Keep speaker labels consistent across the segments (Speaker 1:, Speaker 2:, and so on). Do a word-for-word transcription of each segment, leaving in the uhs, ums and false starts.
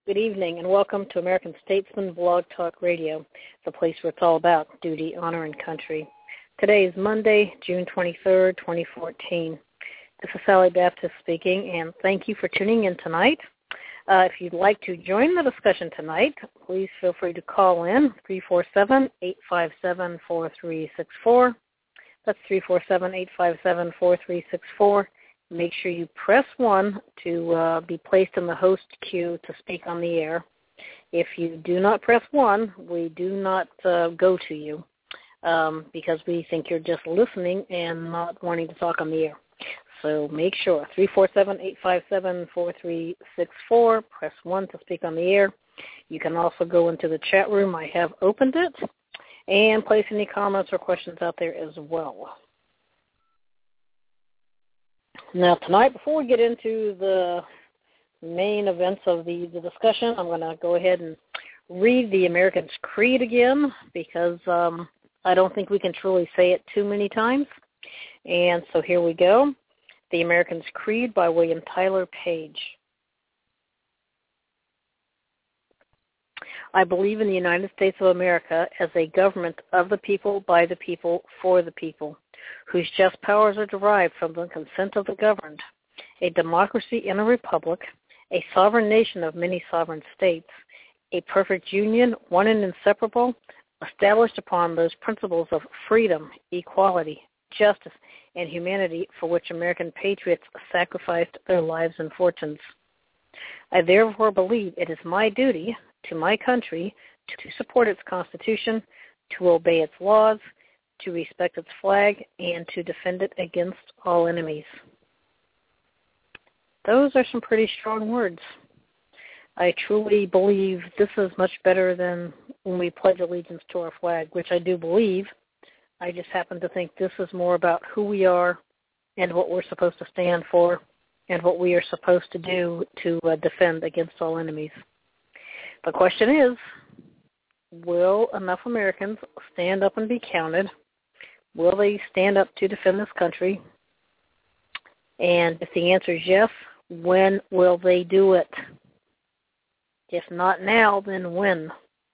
Speaker 1: Good evening, and welcome to American Statesman Blog Talk Radio, the place where it's all about duty, honor, and country. Today is Monday, June twenty-third, twenty fourteen. This is Sally Baptist speaking, and thank you for tuning in tonight. Uh, if you'd like to join the discussion tonight, please feel free to call in three four seven, eight five seven, four three six four. That's three four seven, eight five seven, four three six four. Make sure you press one to uh, be placed in the host queue to speak on the air. If you do not press one, we do not uh, go to you um, because we think you're just listening and not wanting to talk on the air. So make sure, three four seven, eight five seven, four three six four, press one to speak on the air. You can also go into the chat room. I have opened it, and place any comments or questions out there as well. Now, tonight, before we get into the main events of the, the discussion, I'm going to go ahead and read the American's Creed again because um, I don't think we can truly say it too many times. And so here we go. The American's Creed by William Tyler Page. I believe in the United States of America as a government of the people, by the people, for the people, whose just powers are derived from the consent of the governed, a democracy in a republic, a sovereign nation of many sovereign states, a perfect union, one and inseparable, established upon those principles of freedom, equality, justice, and humanity for which American patriots sacrificed their lives and fortunes. I therefore believe it is my duty to my country to support its Constitution, to obey its laws, to respect its flag, and to defend it against all enemies. Those are some pretty strong words. I truly believe this is much better than when we pledge allegiance to our flag, which I do believe. I just happen to think this is more about who we are and what we're supposed to stand for and what we are supposed to do to uh, defend against all enemies. The question is, will enough Americans stand up and be counted? Will they stand up to defend this country? And if the answer is yes, when will they do it? If not now, then when?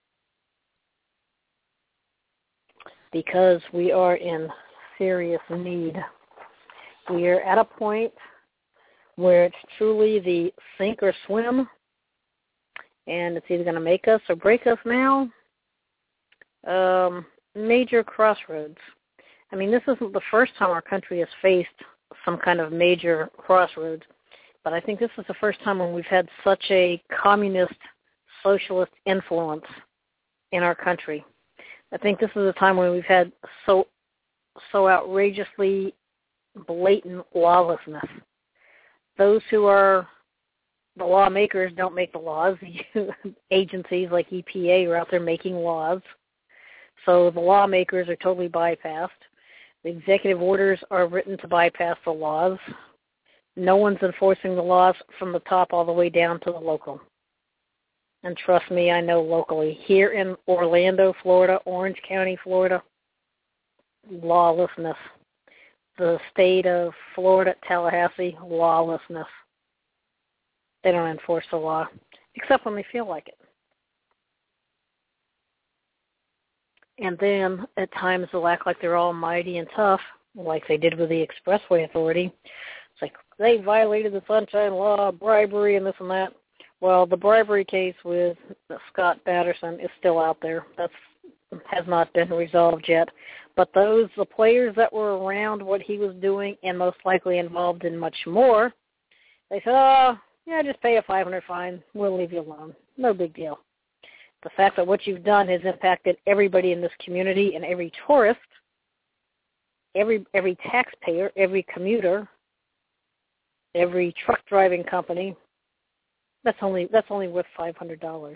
Speaker 1: Because we are in serious need. We are at a point where it's truly the sink or swim, and it's either going to make us or break us now. Um, major crossroads. I mean, this isn't the first time our country has faced some kind of major crossroads, but I think this is the first time when we've had such a communist, socialist influence in our country. I think this is a time when we've had so so outrageously blatant lawlessness. Those who are the lawmakers don't make the laws. Agencies like E P A are out there making laws. So the lawmakers are totally bypassed. The executive orders are written to bypass the laws. No one's enforcing the laws from the top all the way down to the local. And trust me, I know locally. Here in Orlando, Florida, Orange County, Florida, lawlessness. The state of Florida, Tallahassee, lawlessness. They don't enforce the law, except when they feel like it. And then, at times, they'll act like they're almighty and tough, like they did with the Expressway Authority. It's like, they violated the Sunshine Law, bribery, and this and that. Well, the bribery case with Scott Patterson is still out there. That has not been resolved yet. But those, the players that were around what he was doing and most likely involved in much more, they said, oh, yeah, just pay a five hundred dollars fine. We'll leave you alone. No big deal. The fact that what you've done has impacted everybody in this community and every tourist, every every taxpayer, every commuter, every truck driving company, that's only that's only worth five hundred dollars.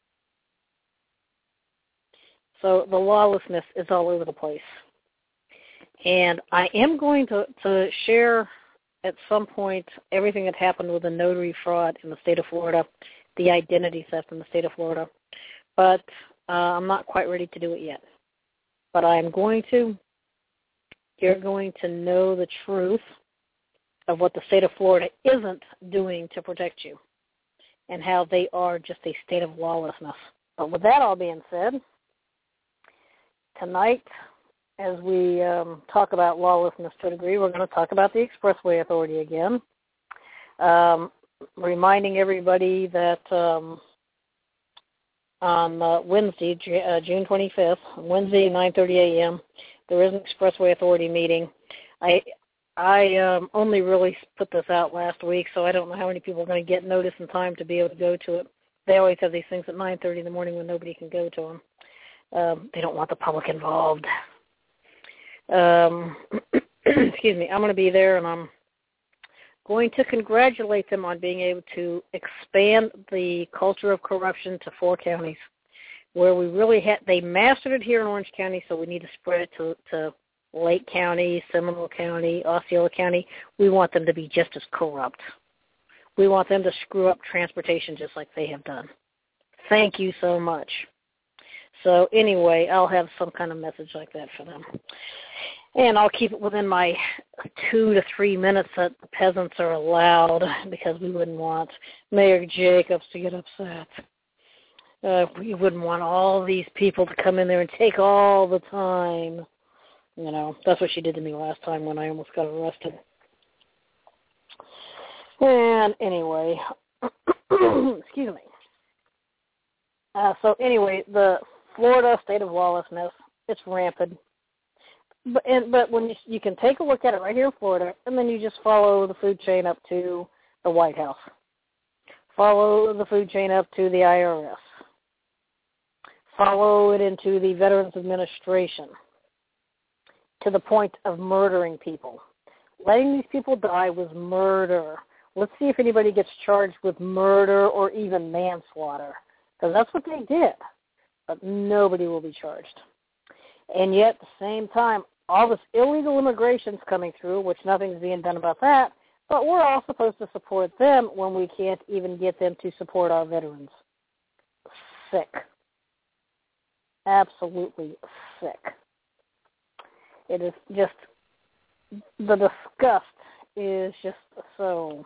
Speaker 1: So the lawlessness is all over the place. And I am going to, to share at some point everything that happened with the notary fraud in the state of Florida, the identity theft in the state of Florida. But uh, I'm not quite ready to do it yet. But I'm going to. You're going to know the truth of what the state of Florida isn't doing to protect you. and how they are just a state of lawlessness. But with that all being said, tonight, as we um, talk about lawlessness to a degree, we're going to talk about the Expressway Authority again, um, reminding everybody that um, on uh, Wednesday, uh, June twenty-fifth, Wednesday, nine thirty a.m., there is an Expressway Authority meeting. I I um, only really put this out last week, so I don't know how many people are going to get notice in time to be able to go to it. They always have these things at nine thirty in the morning when nobody can go to them. Um, they don't want the public involved. Um, excuse me, I'm going to be there, and I'm going to congratulate them on being able to expand the culture of corruption to four counties, where we really had, they mastered it here in Orange County, so we need to spread it to, to Lake County, Seminole County, Osceola County. We want them to be just as corrupt. We want them to screw up transportation just like they have done. Thank you so much. So anyway, I'll have some kind of message like that for them. And I'll keep it within my two to three minutes that the peasants are allowed, because we wouldn't want Mayor Jacobs to get upset. Uh, we wouldn't want all these people to come in there and take all the time. You know, that's what she did to me last time when I almost got arrested. And anyway, excuse me. Uh, so anyway, the Florida state of lawlessness, it's rampant. But, and, but when you, you can take a look at it right here in Florida, and then you just follow the food chain up to the White House. Follow the food chain up to the I R S. Follow it into the Veterans Administration to the point of murdering people. Letting these people die was murder. Let's see if anybody gets charged with murder or even manslaughter, because that's what they did. But nobody will be charged. And yet, at the same time, all this illegal immigration is coming through, which nothing's being done about that, but we're all supposed to support them when we can't even get them to support our veterans. Sick. Absolutely sick. It is just, the disgust is just so.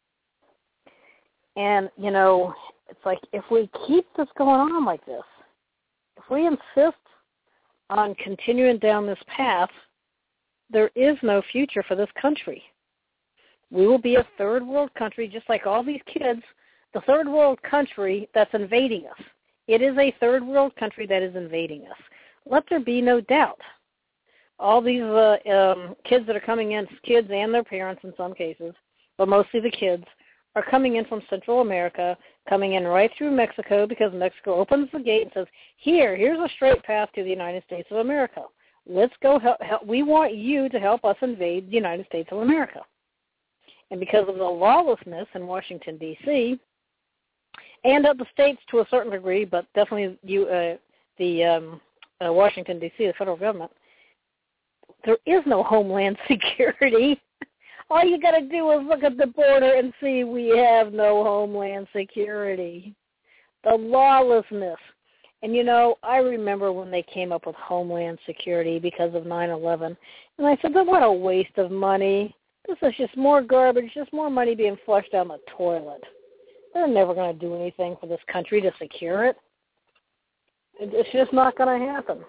Speaker 1: And, you know, it's like if we keep this going on like this, if we insist on continuing down this path, there is no future for this country. We will be a third world country, just like all these kids, the third world country that's invading us. It is a third world country that is invading us. Let there be no doubt. All these uh, um, kids that are coming in, kids and their parents in some cases, but mostly the kids, are coming in from Central America, coming in right through Mexico, because Mexico opens the gate and says, here, here's a straight path to the United States of America. Let's go help, help. We want you to help us invade the United States of America. And because of the lawlessness in Washington, D C, and of the states to a certain degree, but definitely you, uh, the um, uh, Washington, D C, the federal government, there is no homeland security. All you got to do is look at the border and see we have no homeland security. The lawlessness. And, you know, I remember when they came up with homeland security because of nine eleven, and I said, what a waste of money. This is just more garbage, just more money being flushed down the toilet. They're never going to do anything for this country to secure it. It's just not going to happen.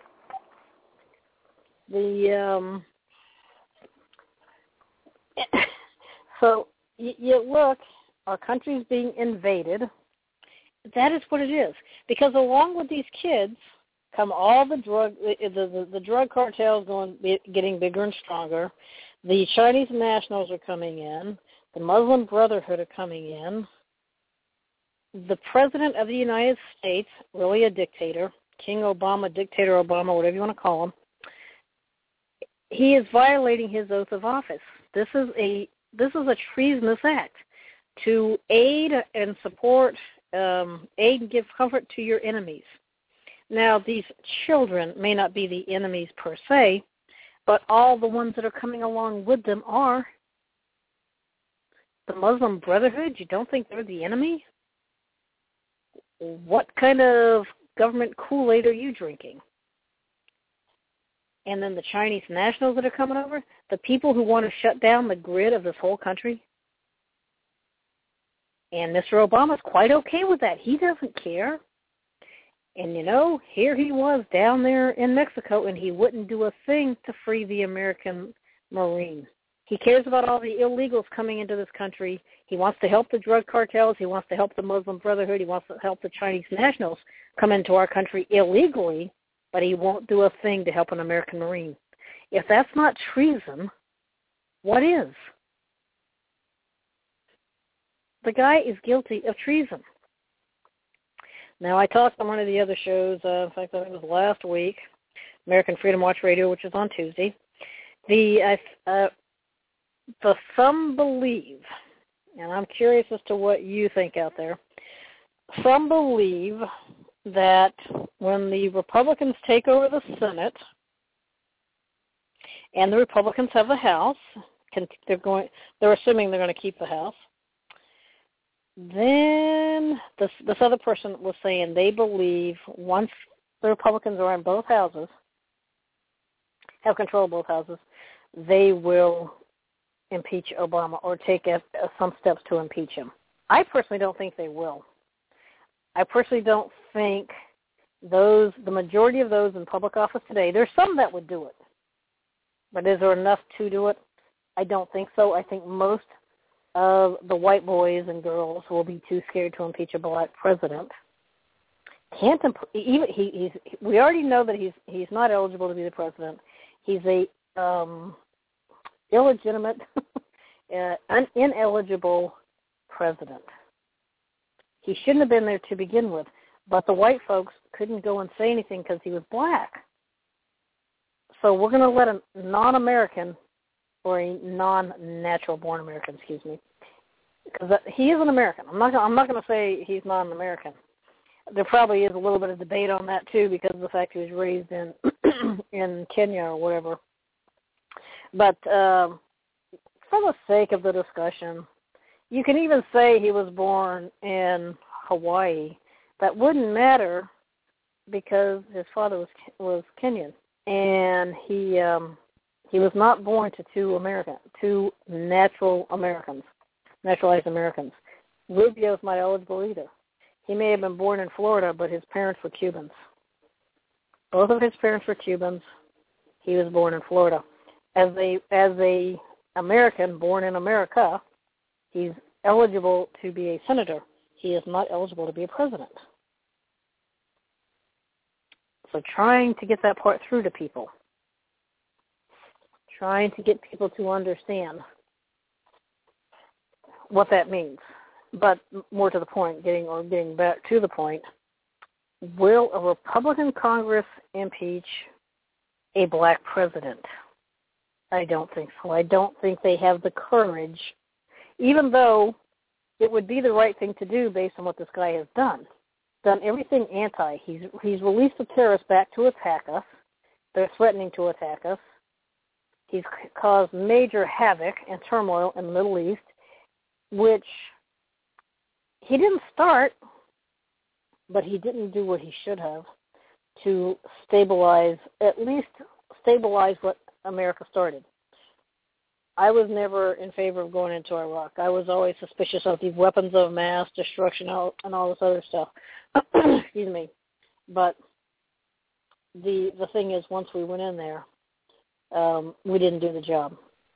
Speaker 1: The um, so you, you look, our country's being invaded. That is what it is. Because along with these kids come all the drug, the the, the drug cartels going, getting bigger and stronger. The Chinese nationals are coming in. The Muslim Brotherhood are coming in. The President of the United States, really a dictator, King Obama, Dictator Obama, whatever you want to call him, he is violating his oath of office. This is a this is a treasonous act to aid and support, um, aid and give comfort to your enemies. Now, these children may not be the enemies per se, but all the ones that are coming along with them are. The Muslim Brotherhood, you don't think they're the enemy? What kind of government Kool-Aid are you drinking? And then the Chinese nationals that are coming over, the people who want to shut down the grid of this whole country. And Mister Obama's quite okay with that. He doesn't care. And, you know, here he was down there in Mexico, and he wouldn't do a thing to free the American Marine. He cares about all the illegals coming into this country. He wants to help the drug cartels. He wants to help the Muslim Brotherhood. He wants to help the Chinese nationals come into our country illegally, but he won't do a thing to help an American Marine. If that's not treason, what is? The guy is guilty of treason. Now, I talked on one of the other shows, uh, in fact, I think it was last week, American Freedom Watch Radio, which is on Tuesday. The uh, uh, the some believe, and I'm curious as to what you think out there, some believe that when the Republicans take over the Senate and the Republicans have the House, can, they're going, they're assuming they're going to keep the House. Then this this other person was saying they believe once the Republicans are in both houses, have control of both houses, they will impeach Obama or take a, a, some steps to impeach him. I personally don't think they will. I personally don't think those, the majority of those in public office today, there's some that would do it. But is there enough to do it? I don't think so. I think most of the white boys and girls will be too scared to impeach a black president. Can't imp- even he, he's. We already know that he's he's not eligible to be the president. He's a um, illegitimate, uh, un- ineligible president. He shouldn't have been there to begin with. But the white folks couldn't go and say anything because he was black. So we're going to let a non-American or a non-natural born American, excuse me, because he is an American. I'm not. I'm not going to say he's not an American. There probably is a little bit of debate on that too, because of the fact he was raised in in Kenya or whatever. But um, for the sake of the discussion, you can even say he was born in Hawaii. That wouldn't matter because his father was was Kenyan, and he. Um, He was not born to two American, two natural Americans, naturalized Americans. Rubio's not eligible either. He may have been born in Florida, but his parents were Cubans. Both of his parents were Cubans. He was born in Florida. As a as a American born in America, he's eligible to be a senator. He is not eligible to be a president. So trying to get that part through to people. Trying to get people to understand what that means. But more to the point, getting or getting back to the point, will a Republican Congress impeach a black president? I don't think so. I don't think they have the courage, even though it would be the right thing to do based on what this guy has done. Done everything anti. He's he's released the terrorists back to attack us. They're threatening to attack us. He's caused major havoc and turmoil in the Middle East, which he didn't start, but he didn't do what he should have to stabilize, at least stabilize what America started. I was never in favor of going into Iraq. I was always suspicious of these weapons of mass destruction and all this other stuff. Excuse me. But the the thing is, once we went in there, Um, we didn't do the job.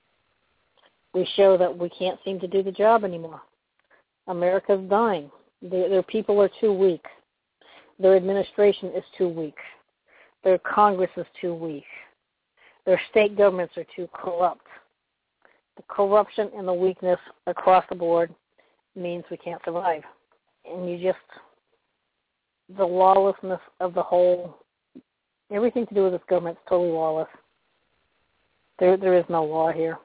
Speaker 1: We show that we can't seem to do the job anymore. America's dying. Their, their people are too weak. Their administration is too weak. Their Congress is too weak. Their state governments are too corrupt. The corruption and the weakness across the board means we can't survive. And you just, the lawlessness of the whole, everything to do with this government is totally lawless. There, there is no law here.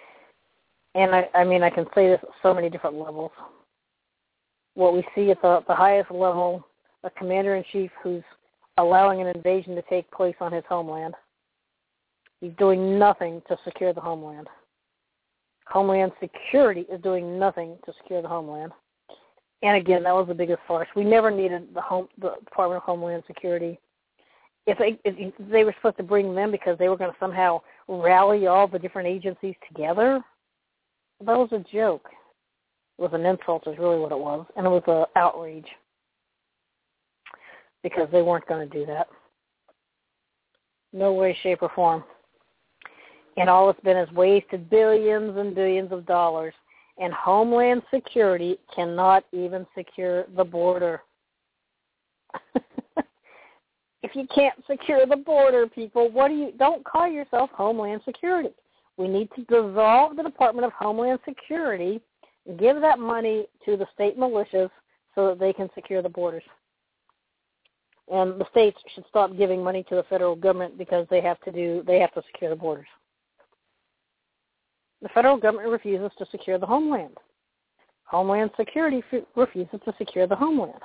Speaker 1: And I, I mean, I can say this at so many different levels. What we see at the, the highest level, a commander-in-chief who's allowing an invasion to take place on his homeland. He's doing nothing to secure the homeland. Homeland Security is doing nothing to secure the homeland. And again, that was the biggest farce. We never needed the home, the Department of Homeland Security. If they, if they were supposed to bring them because they were going to somehow rally all the different agencies together, that was a joke. It was an insult is really what it was, and it was an outrage because they weren't going to do that. No way, shape, or form. And all it's been is wasted billions and billions of dollars, and Homeland Security cannot even secure the border. If you can't secure the border, people, what do you, don't call yourself Homeland Security. We need to dissolve the Department of Homeland Security and give that money to the state militias so that they can secure the borders. And the states should stop giving money to the federal government because they have to do, they have to secure the borders. The federal government refuses to secure the homeland. Homeland Security f- refuses to secure the homeland.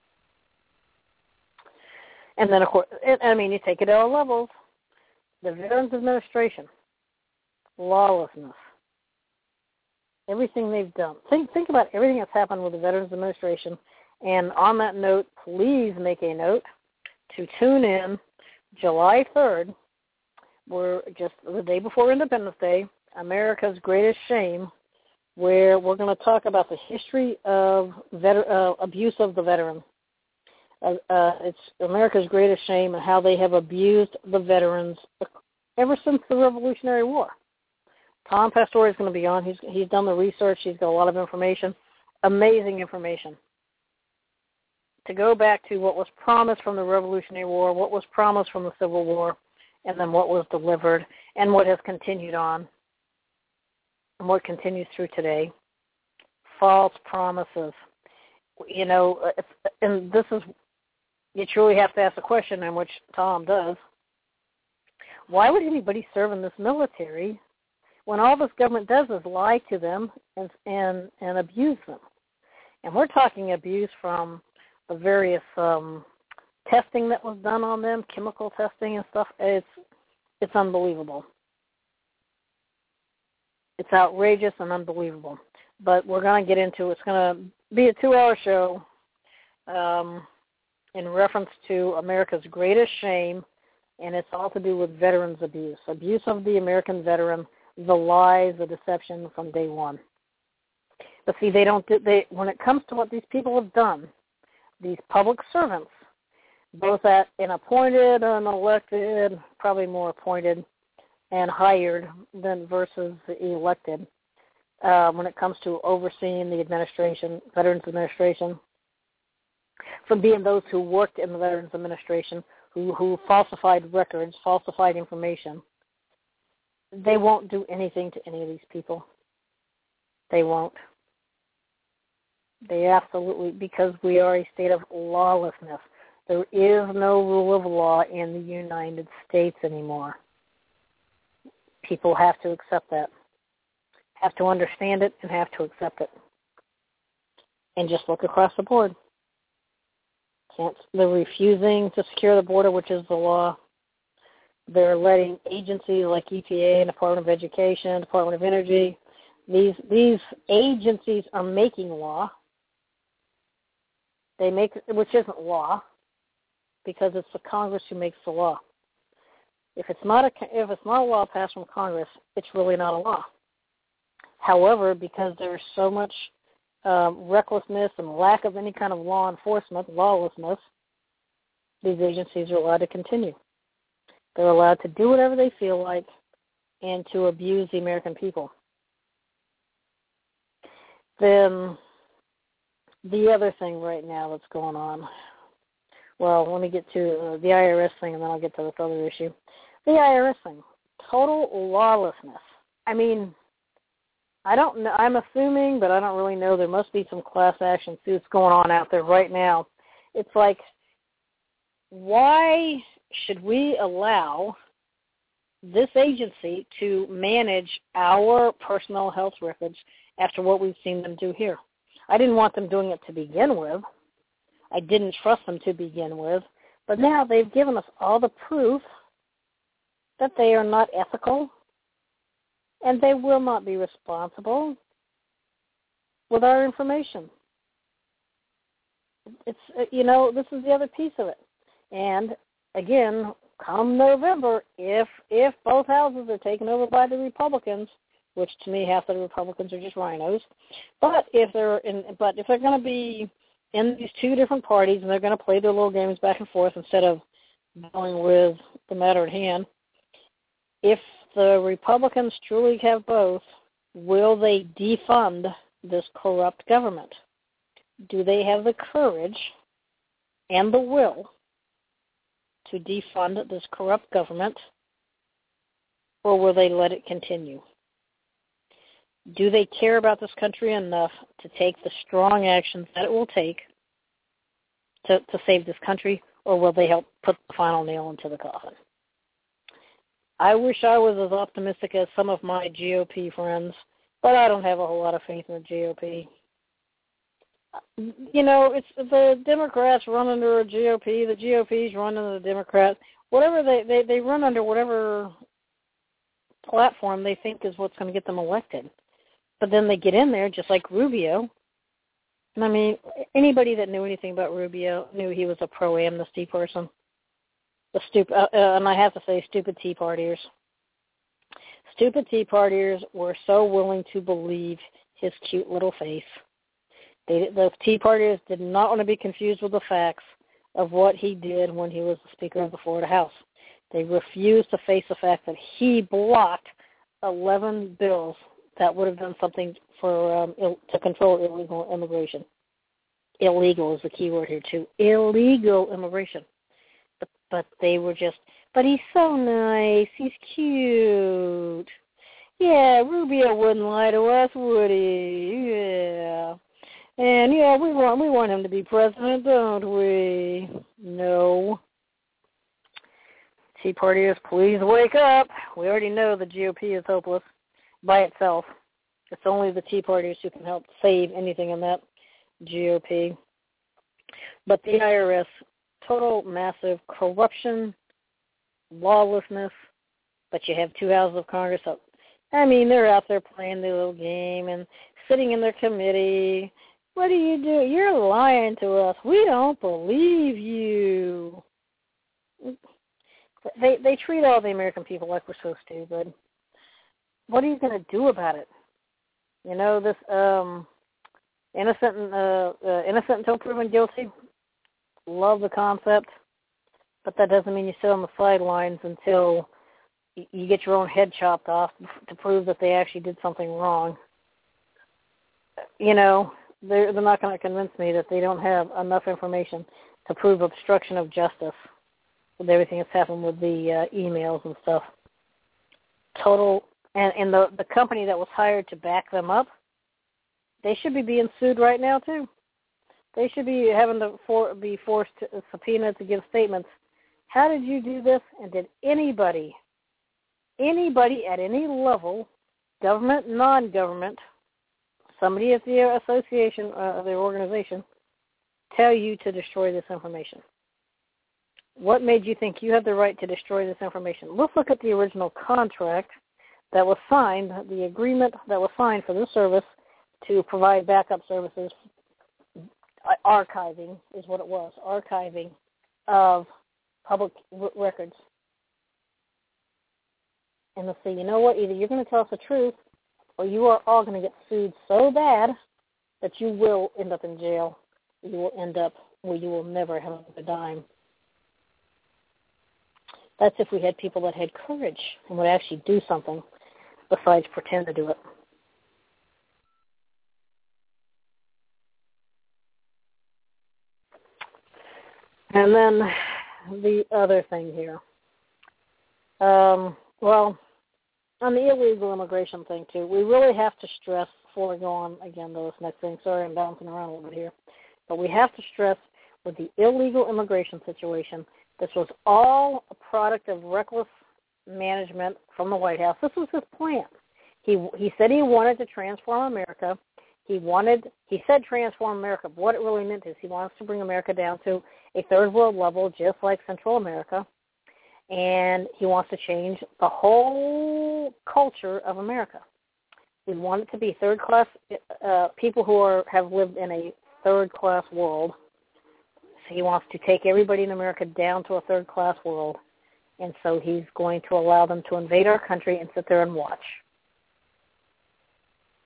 Speaker 1: And then, of course, I mean, you take it at all levels. The Veterans Administration, lawlessness, everything they've done. Think think about everything that's happened with the Veterans Administration. And on that note, please make a note to tune in July third. We're just the day before Independence Day, America's Greatest Shame, where we're going to talk about the history of veter- uh, abuse of the veteran. Uh, uh, it's America's Greatest Shame and how they have abused the veterans ever since the Revolutionary War. Tom Pastore is going to be on. He's he's done the research. He's got a lot of information, amazing information. To go back to what was promised from the Revolutionary War, what was promised from the Civil War, and then what was delivered, and what has continued on, and what continues through today. False promises. You know, and this is, you truly have to ask the question, and which Tom does. Why would anybody serve in this military when all this government does is lie to them and and, and abuse them? And we're talking abuse from the various um, testing that was done on them, chemical testing and stuff. It's it's unbelievable. It's outrageous and unbelievable. But we're going to get into, it's going to be a two-hour show um, in reference to America's Greatest Shame, and it's all to do with veterans abuse, abuse of the American veteran, the lies, the deception from day one. But see, they don't. They when it comes to what these people have done, these public servants, both at an appointed and elected, probably more appointed and hired than versus elected. Uh, when it comes to overseeing the administration, Veterans Administration, from being those who worked in the Veterans Administration, who, who falsified records, falsified information, they won't do anything to any of these people. They won't. They absolutely, because we are a state of lawlessness. There is no rule of law in the United States anymore. People have to accept that. Have to understand it and have to accept it. And just look across the board. Can't, they're refusing to secure the border, which is the law. They're letting agencies like E P A, Department of Education, Department of Energy, these these agencies are making law. They make, which isn't law, because it's the Congress who makes the law. If it's not a if it's not a law passed from Congress, it's really not a law. However, because there's so much um, recklessness and lack of any kind of law enforcement, lawlessness, these agencies are allowed to continue. They're allowed to do whatever they feel like and to abuse the American people. Then the other thing right now that's going on, well, let me get to uh, the I R S thing and then I'll get to this other issue. The I R S thing, total lawlessness. I mean, I don't know, I'm assuming, but I don't really know. There must be some class action suits going on out there right now. It's like, why should we allow this agency to manage our personal health records after what we've seen them do here? I didn't want them doing it to begin with. I didn't trust them to begin with. But now they've given us all the proof that they are not ethical and they will not be responsible with our information. It's, you know, this is the other piece of it. And again, come November, if if both houses are taken over by the Republicans, which to me half the Republicans are just rhinos. But if they're in, but if they're going to be in these two different parties and they're going to play their little games back and forth instead of going with the matter at hand, if the Republicans truly have both, will they defund this corrupt government? Do they have the courage and the will to defund this corrupt government, or will they let it continue? Do they care about this country enough to take the strong actions that it will take to, to save this country, or will they help put the final nail into the coffin? I wish I was as optimistic as some of my G O P friends, but I don't have a whole lot of faith in the G O P. You know, it's the Democrats run under a G O P, the G O Ps run under the Democrats. Whatever they, they, they run under whatever platform they think is what's going to get them elected. But then they get in there, just like Rubio. And I mean, anybody that knew anything about Rubio knew he was a pro-amnesty person. The stupid, uh, uh, and I have to say, stupid Tea Partiers. Stupid Tea Partiers were so willing to believe his cute little face. They, the Tea Partiers did not want to be confused with the facts of what he did when he was the Speaker of the Florida House. They refused to face the fact that he blocked eleven bills that would have done something for um, Ill, to control illegal immigration. Illegal is the key word here, too. Illegal immigration. But, but they were just, but he's so nice. He's cute. Yeah, Rubio wouldn't lie to us, would he? Yeah. And, yeah, we want, we want him to be president, don't we? No. Tea Partiers, please wake up. We already know the G O P is hopeless by itself. It's only the Tea Partiers who can help save anything in that G O P. But the I R S, total massive corruption, lawlessness, but you have two houses of Congress. So, I mean, they're out there playing their little game and sitting in their committee. What do you do? You're lying to us. We don't believe you. They they treat all the American people like we're so stupid. What are you going to do about it? You know, this um, innocent and uh, uh, innocent until proven guilty. Love the concept, but that doesn't mean you sit on the sidelines until you get your own head chopped off to prove that they actually did something wrong. You know, they're they're not going to convince me that they don't have enough information to prove obstruction of justice with everything that's happened with the uh, emails and stuff. Total, and, and the, the company that was hired to back them up, they should be being sued right now too. They should be having to for, be forced to subpoena to give statements. How did you do this? And did anybody, anybody at any level, government, non-government, somebody at the association, uh, the organization, tell you to destroy this information? What made you think you have the right to destroy this information? Let's look at the original contract that was signed, the agreement that was signed for this service to provide backup services. Archiving is what it was, archiving of public r- records. And they'll say, you know what, either you're going to tell us the truth or you are all going to get sued so bad that you will end up in jail. You will end up where you will never have a dime. That's if we had people that had courage and would actually do something besides pretend to do it. And then the other thing here. Um, well, on the illegal immigration thing, too, we really have to stress, before we go on again to this next thing, sorry I'm bouncing around a little bit here, but we have to stress with the illegal immigration situation, this was all a product of reckless management from the White House. This was his plan. He he said he wanted to transform America. He wanted, he said transform America, but what it really meant is he wants to bring America down to a third world level, just like Central America, and he wants to change the whole culture of America. We want it to be third class, uh, people who are have lived in a third class world. So he wants to take everybody in America down to a third class world, and so he's going to allow them to invade our country and sit there and watch.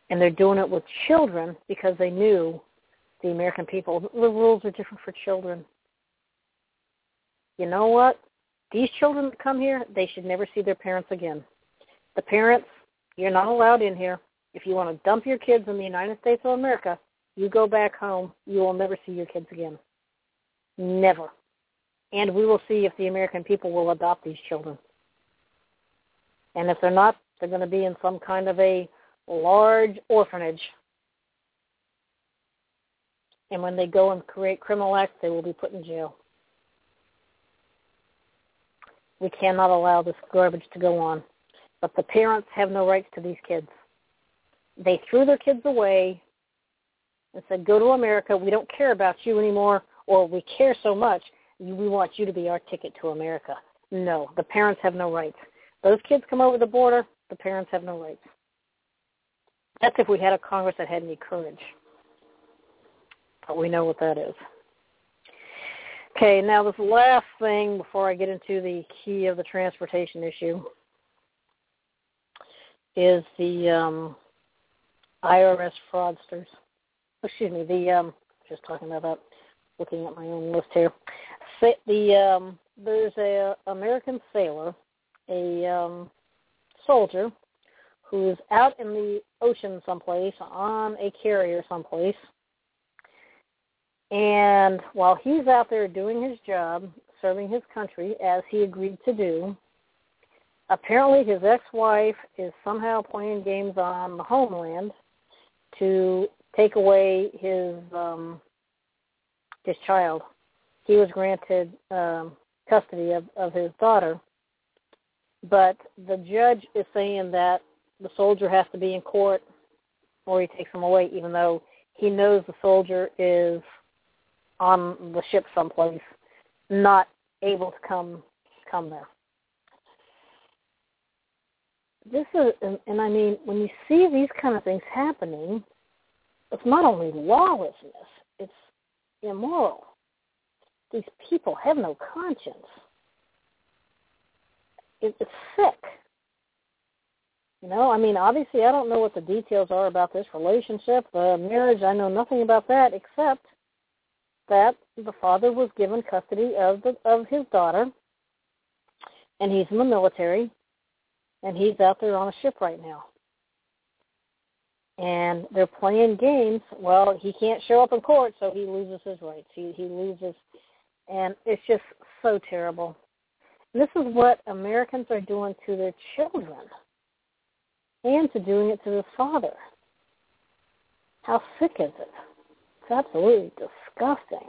Speaker 1: And they're doing it with children because they knew the American people, the rules are different for children. You know what? These children that come here, they should never see their parents again. The parents, you're not allowed in here. If you want to dump your kids in the United States of America, you go back home. You will never see your kids again. Never. And we will see if the American people will adopt these children. And if they're not, they're going to be in some kind of a large orphanage. And when they go and create criminal acts, they will be put in jail. We cannot allow this garbage to go on. But the parents have no rights to these kids. They threw their kids away and said, go to America. We don't care about you anymore, or we care so much, we want you to be our ticket to America. No, the parents have no rights. Those kids come over the border, the parents have no rights. That's if we had a Congress that had any courage. But we know what that is. Okay, now this last thing before I get into the key of the transportation issue is the um, I R S fraudsters. Excuse me, the um, just talking about that, looking at my own list here. The um, there's a American sailor, a um, soldier, who is out in the ocean someplace on a carrier someplace. And while he's out there doing his job, serving his country, as he agreed to do, apparently his ex-wife is somehow playing games on the homeland to take away his um, his child. He was granted um, custody of, of his daughter, but the judge is saying that the soldier has to be in court or he takes him away, even though he knows the soldier is on the ship someplace, not able to come come there. This is, and, and I mean, when you see these kind of things happening, it's not only lawlessness, it's immoral. These people have no conscience. It, it's sick. You know, I mean, obviously I don't know what the details are about this relationship, the marriage. I know nothing about that except that the father was given custody of the, of his daughter, and he's in the military, and he's out there on a ship right now. And they're playing games. Well, he can't show up in court, so he loses his rights. He he loses, and it's just so terrible. And this is what Americans are doing to their children, and to doing it to the father. How sick is it? It's absolutely disgusting.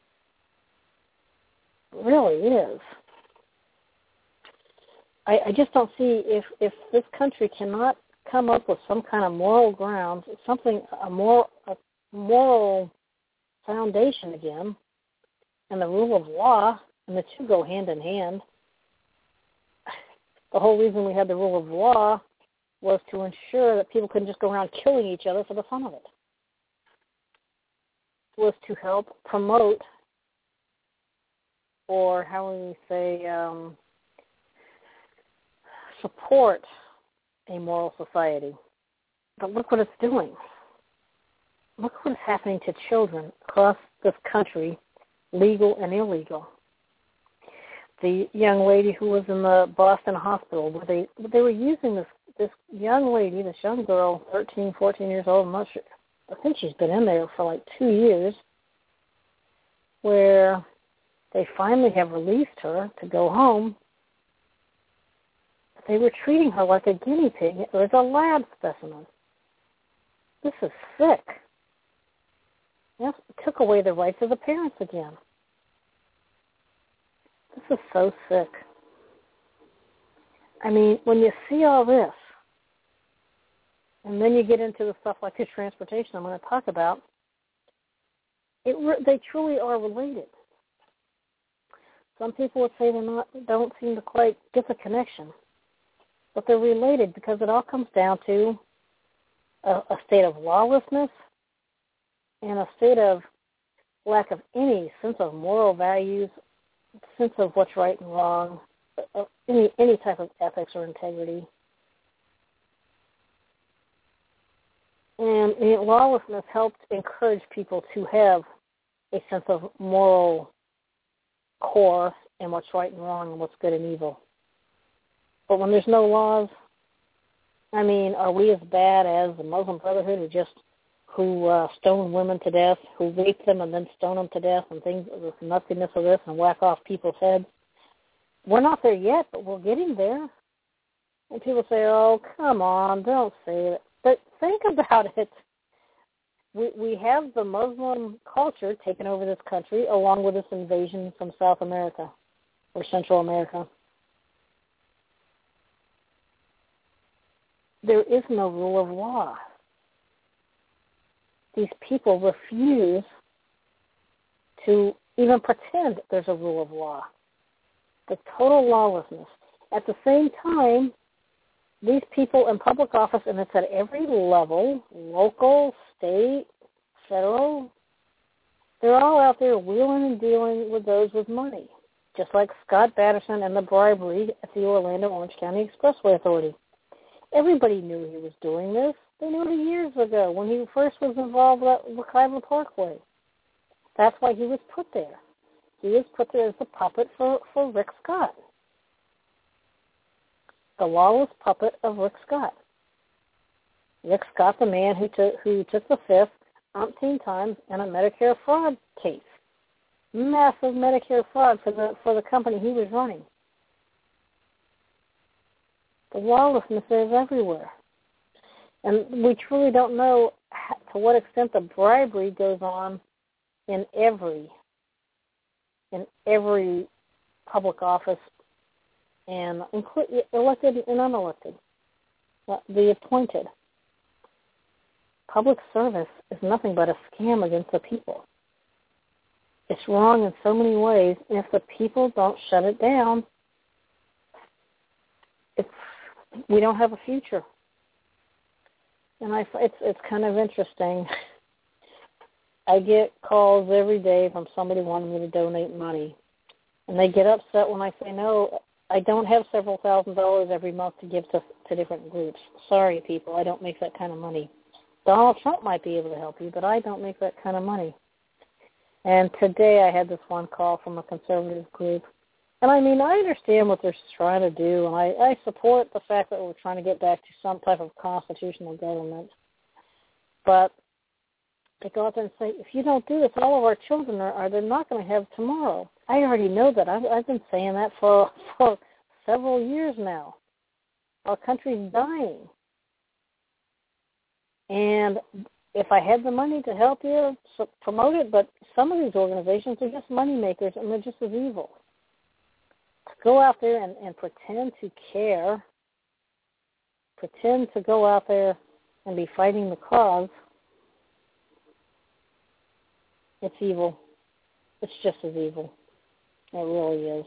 Speaker 1: It really is. I, I just don't see if, if this country cannot come up with some kind of moral grounds, something, a moral, a moral foundation again, and the rule of law, and the two go hand in hand. The whole reason we had the rule of law was to ensure that people couldn't just go around killing each other for the fun of it. Was to help promote, or how would we say, um, support a moral society. But look what it's doing. Look what is happening to children across this country, legal and illegal. The young lady who was in the Boston hospital, where they they were using this this young lady, this young girl, thirteen, fourteen years old, I'm not sure. I think she's been in there for like two years, where they finally have released her to go home. They were treating her like a guinea pig. It was a lab specimen. This is sick. Yes, it took away the rights of the parents again. This is so sick. I mean, when you see all this, and then you get into the stuff like the transportation I'm going to talk about, it they truly are related. Some people would say they're not, don't seem to quite get the connection, but they're related because it all comes down to a, a state of lawlessness and a state of lack of any sense of moral values, sense of what's right and wrong, any any type of ethics or integrity. And you know, lawlessness helped encourage people to have a sense of moral core and what's right and wrong and what's good and evil. But when there's no laws, I mean, are we as bad as the Muslim Brotherhood who just who uh, stone women to death, who rape them and then stone them to death and things, this nuttiness of this and whack off people's heads? We're not there yet, but we're getting there. And people say, oh, come on, don't say it. But think about it. We we have the Muslim culture taking over this country along with this invasion from South America or Central America. There is no rule of law. These people refuse to even pretend there's a rule of law. The total lawlessness. At the same time, these people in public office, and it's at every level, local, state, federal, they're all out there wheeling and dealing with those with money, just like Scott Batterson and the bribery at the Orlando Orange County Expressway Authority. Everybody knew he was doing this. They knew it years ago when he first was involved with the Wekiva Parkway. That's why he was put there. He was put there as a puppet for, for Rick Scott. The lawless puppet of Rick Scott. Rick Scott, the man who took who took the fifth umpteen times in a Medicare fraud case. Massive Medicare fraud for the for the company he was running. The lawlessness is everywhere. And we truly don't know to what extent the bribery goes on in every in every public office, and include elected and unelected, the appointed. Public service is nothing but a scam against the people. It's wrong in so many ways, and if the people don't shut it down, it's we don't have a future. And I, it's it's kind of interesting. I get calls every day from somebody wanting me to donate money, and they get upset when I say no. I don't have several thousand dollars every month to give to, to different groups. Sorry, people, I don't make that kind of money. Donald Trump might be able to help you, but I don't make that kind of money. And today I had this one call from a conservative group. And, I mean, I understand what they're trying to do, and I, I support the fact that we're trying to get back to some type of constitutional government. But they go out there and say, if you don't do this, all of our children are, are they're not going to have tomorrow. I already know that. I've, I've been saying that for, for several years now. Our country's dying. And if I had the money to help you, so promote it, but some of these organizations are just money makers, and they're just as evil. To go out there and, and pretend to care, pretend to go out there and be fighting the cause, it's evil. It's just as evil. It really is.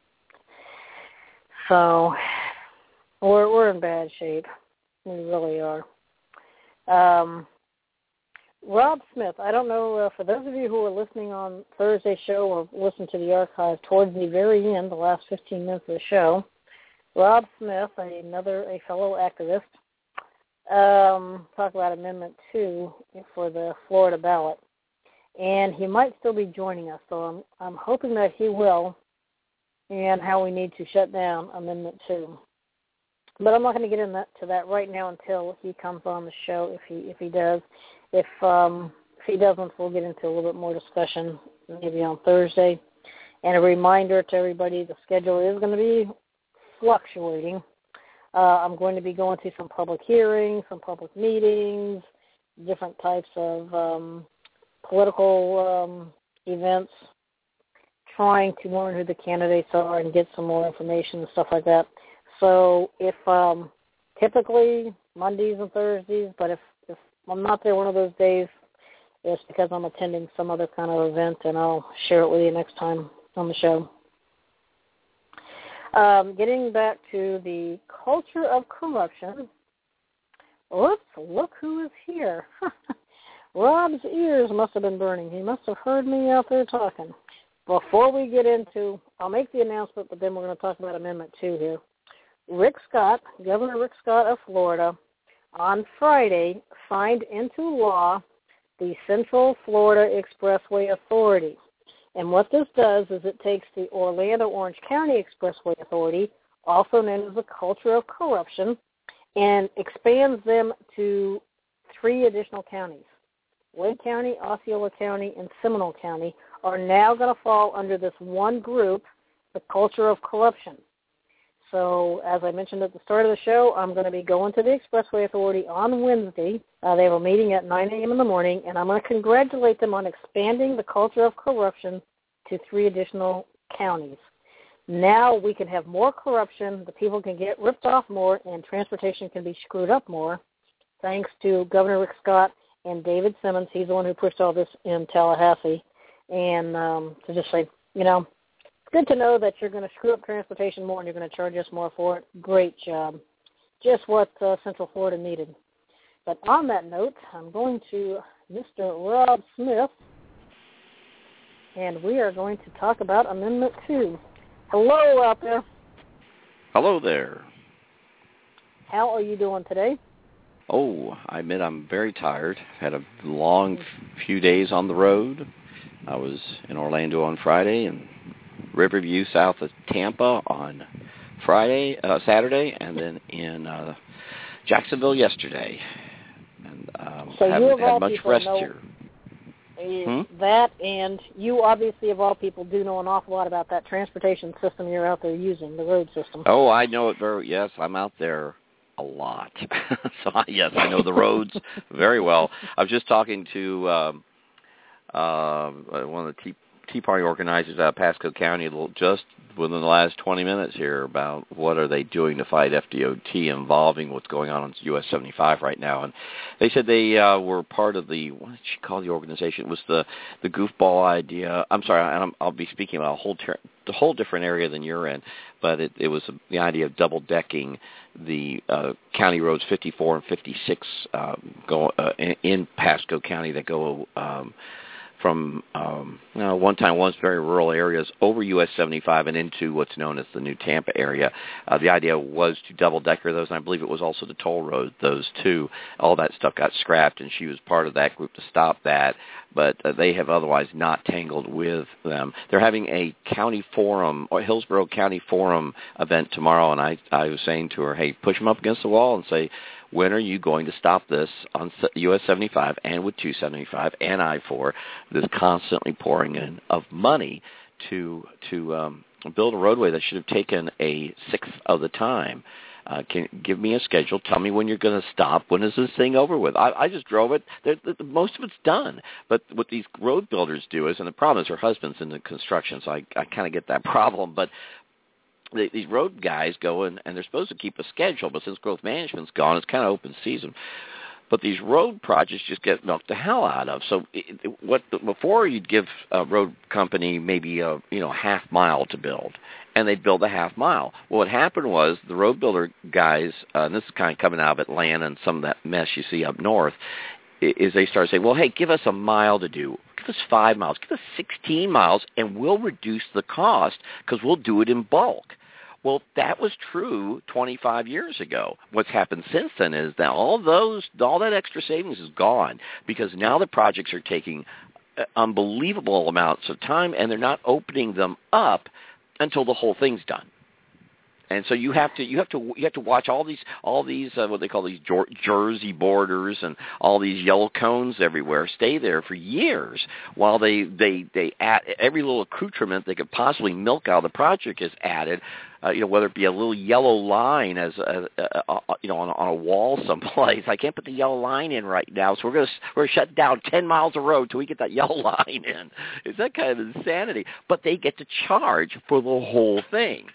Speaker 1: So we're we're in bad shape. We really are. Um, Rob Smith, I don't know, uh, for those of you who are listening on Thursday's show or listen to the archive towards the very end, the last fifteen minutes of the show, Rob Smith, another a fellow activist, um, talk about Amendment two for the Florida ballot. And he might still be joining us, so I'm, I'm hoping that he will, and how we need to shut down Amendment two. But I'm not going to get into that, to that right now until he comes on the show, if he if he does. If um, if he doesn't, we'll get into a little bit more discussion maybe on Thursday. And a reminder to everybody, the schedule is going to be fluctuating. Uh, I'm going to be going to some public hearings, some public meetings, different types of um, political um, events, trying to learn who the candidates are and get some more information and stuff like that. So if um, typically Mondays and Thursdays, but if, if I'm not there one of those days, it's because I'm attending some other kind of event, and I'll share it with you next time on the show. Um, getting back to the culture of corruption, oops, look who is here. Rob's ears must have been burning. He must have heard me out there talking. Before we get into, I'll make the announcement, but then we're going to talk about Amendment two here. Rick Scott, Governor Rick Scott of Florida, on Friday, signed into law the Central Florida Expressway Authority. And what this does is it takes the Orlando-Orange County Expressway Authority, also known as the Culture of Corruption, and expands them to three additional counties. Wade County, Osceola County, and Seminole County are now going to fall under this one group, the Culture of Corruption. So, as I mentioned at the start of the show, I'm going to be going to the Expressway Authority on Wednesday. Uh, they have a meeting at nine a.m. in the morning, and I'm going to congratulate them on expanding the Culture of Corruption to three additional counties. Now we can have more corruption, the people can get ripped off more, and transportation can be screwed up more, thanks to Governor Rick Scott and David Simmons. He's the one who pushed all this in Tallahassee. And um, to just say, you know, good to know that you're going to screw up transportation more and you're going to charge us more for it. Great job. Just what uh, Central Florida needed. But on that note, I'm going to Mister Rob Smith, and we are going to talk about Amendment two. Hello out there.
Speaker 2: Hello there.
Speaker 1: How are you doing today?
Speaker 2: Oh, I admit I'm very tired. Had a long few days on the road. I was in Orlando on Friday and Riverview south of Tampa on Friday, uh, Saturday, and then in uh, Jacksonville yesterday. And um,
Speaker 1: so
Speaker 2: haven't
Speaker 1: you
Speaker 2: had much rest
Speaker 1: know,
Speaker 2: here.
Speaker 1: Hmm? That, and you obviously, of all people, do know an awful lot about that transportation system you're out there using, the road system.
Speaker 2: Oh, I know it very, yes, I'm out there a lot. so, yes, I know the roads very well. I was just talking to um, uh, one of the Tea, Tea Party organizers out of Pasco County just within the last twenty minutes here about what are they doing to fight F D O T involving what's going on on U S seventy-five right now. And they said they uh, were part of the, what did she call the organization? It was the, the goofball idea. I'm sorry, I'm, I'll be speaking about a whole, ter- a whole different area than you're in, but it, it was the idea of double-decking the uh, county roads fifty-four and fifty-six uh, go, uh, in, in Pasco County that go um, from um, you know, one time once very rural areas over U S seventy-five and into what's known as the New Tampa area. Uh, the idea was to double-decker those, and I believe it was also the toll road, those two. All that stuff got scrapped, and she was part of that group to stop that, but uh, they have otherwise not tangled with them. They're having a county forum, or Hillsborough County Forum event tomorrow, and I, I was saying to her, hey, push them up against the wall and say, when are you going to stop this on U S seventy-five and with two seventy-five and I four, this constantly pouring in of money to to um, build a roadway that should have taken a sixth of the time? Uh, can give me a schedule. Tell me when you're going to stop. When is this thing over with? I, I just drove it. They're, they're, most of it's done. But what these road builders do is, and the problem is her husband's into construction, so I, I kind of get that problem. But the, these road guys go in, and they're supposed to keep a schedule, but since growth management's gone, it's kind of open season. But these road projects just get milked the hell out of. So it, it, what before you'd give a road company maybe a you know half mile to build, and they'd build a half mile. Well, what happened was the road builder guys, uh, and this is kind of coming out of Atlanta and some of that mess you see up north, is they start saying, well, hey, give us a mile to do. Give us five miles. Give us sixteen miles, and we'll reduce the cost because we'll do it in bulk. Well, that was true twenty-five years ago. What's happened since then is that all those, all that extra savings is gone because now the projects are taking unbelievable amounts of time, and they're not opening them up until the whole thing's done. And so you have to you have to you have to watch all these all these uh, what they call these Jersey borders and all these yellow cones everywhere stay there for years while they they they add every little accoutrement they could possibly milk out of the project is added. Uh, you know, whether it be a little yellow line as a, a, a, you know on a, on a wall someplace. I can't put the yellow line in right now, so we're gonna we're gonna shut down ten miles of road till we get that yellow line in. It's that kind of insanity. But they get to charge for the whole thing.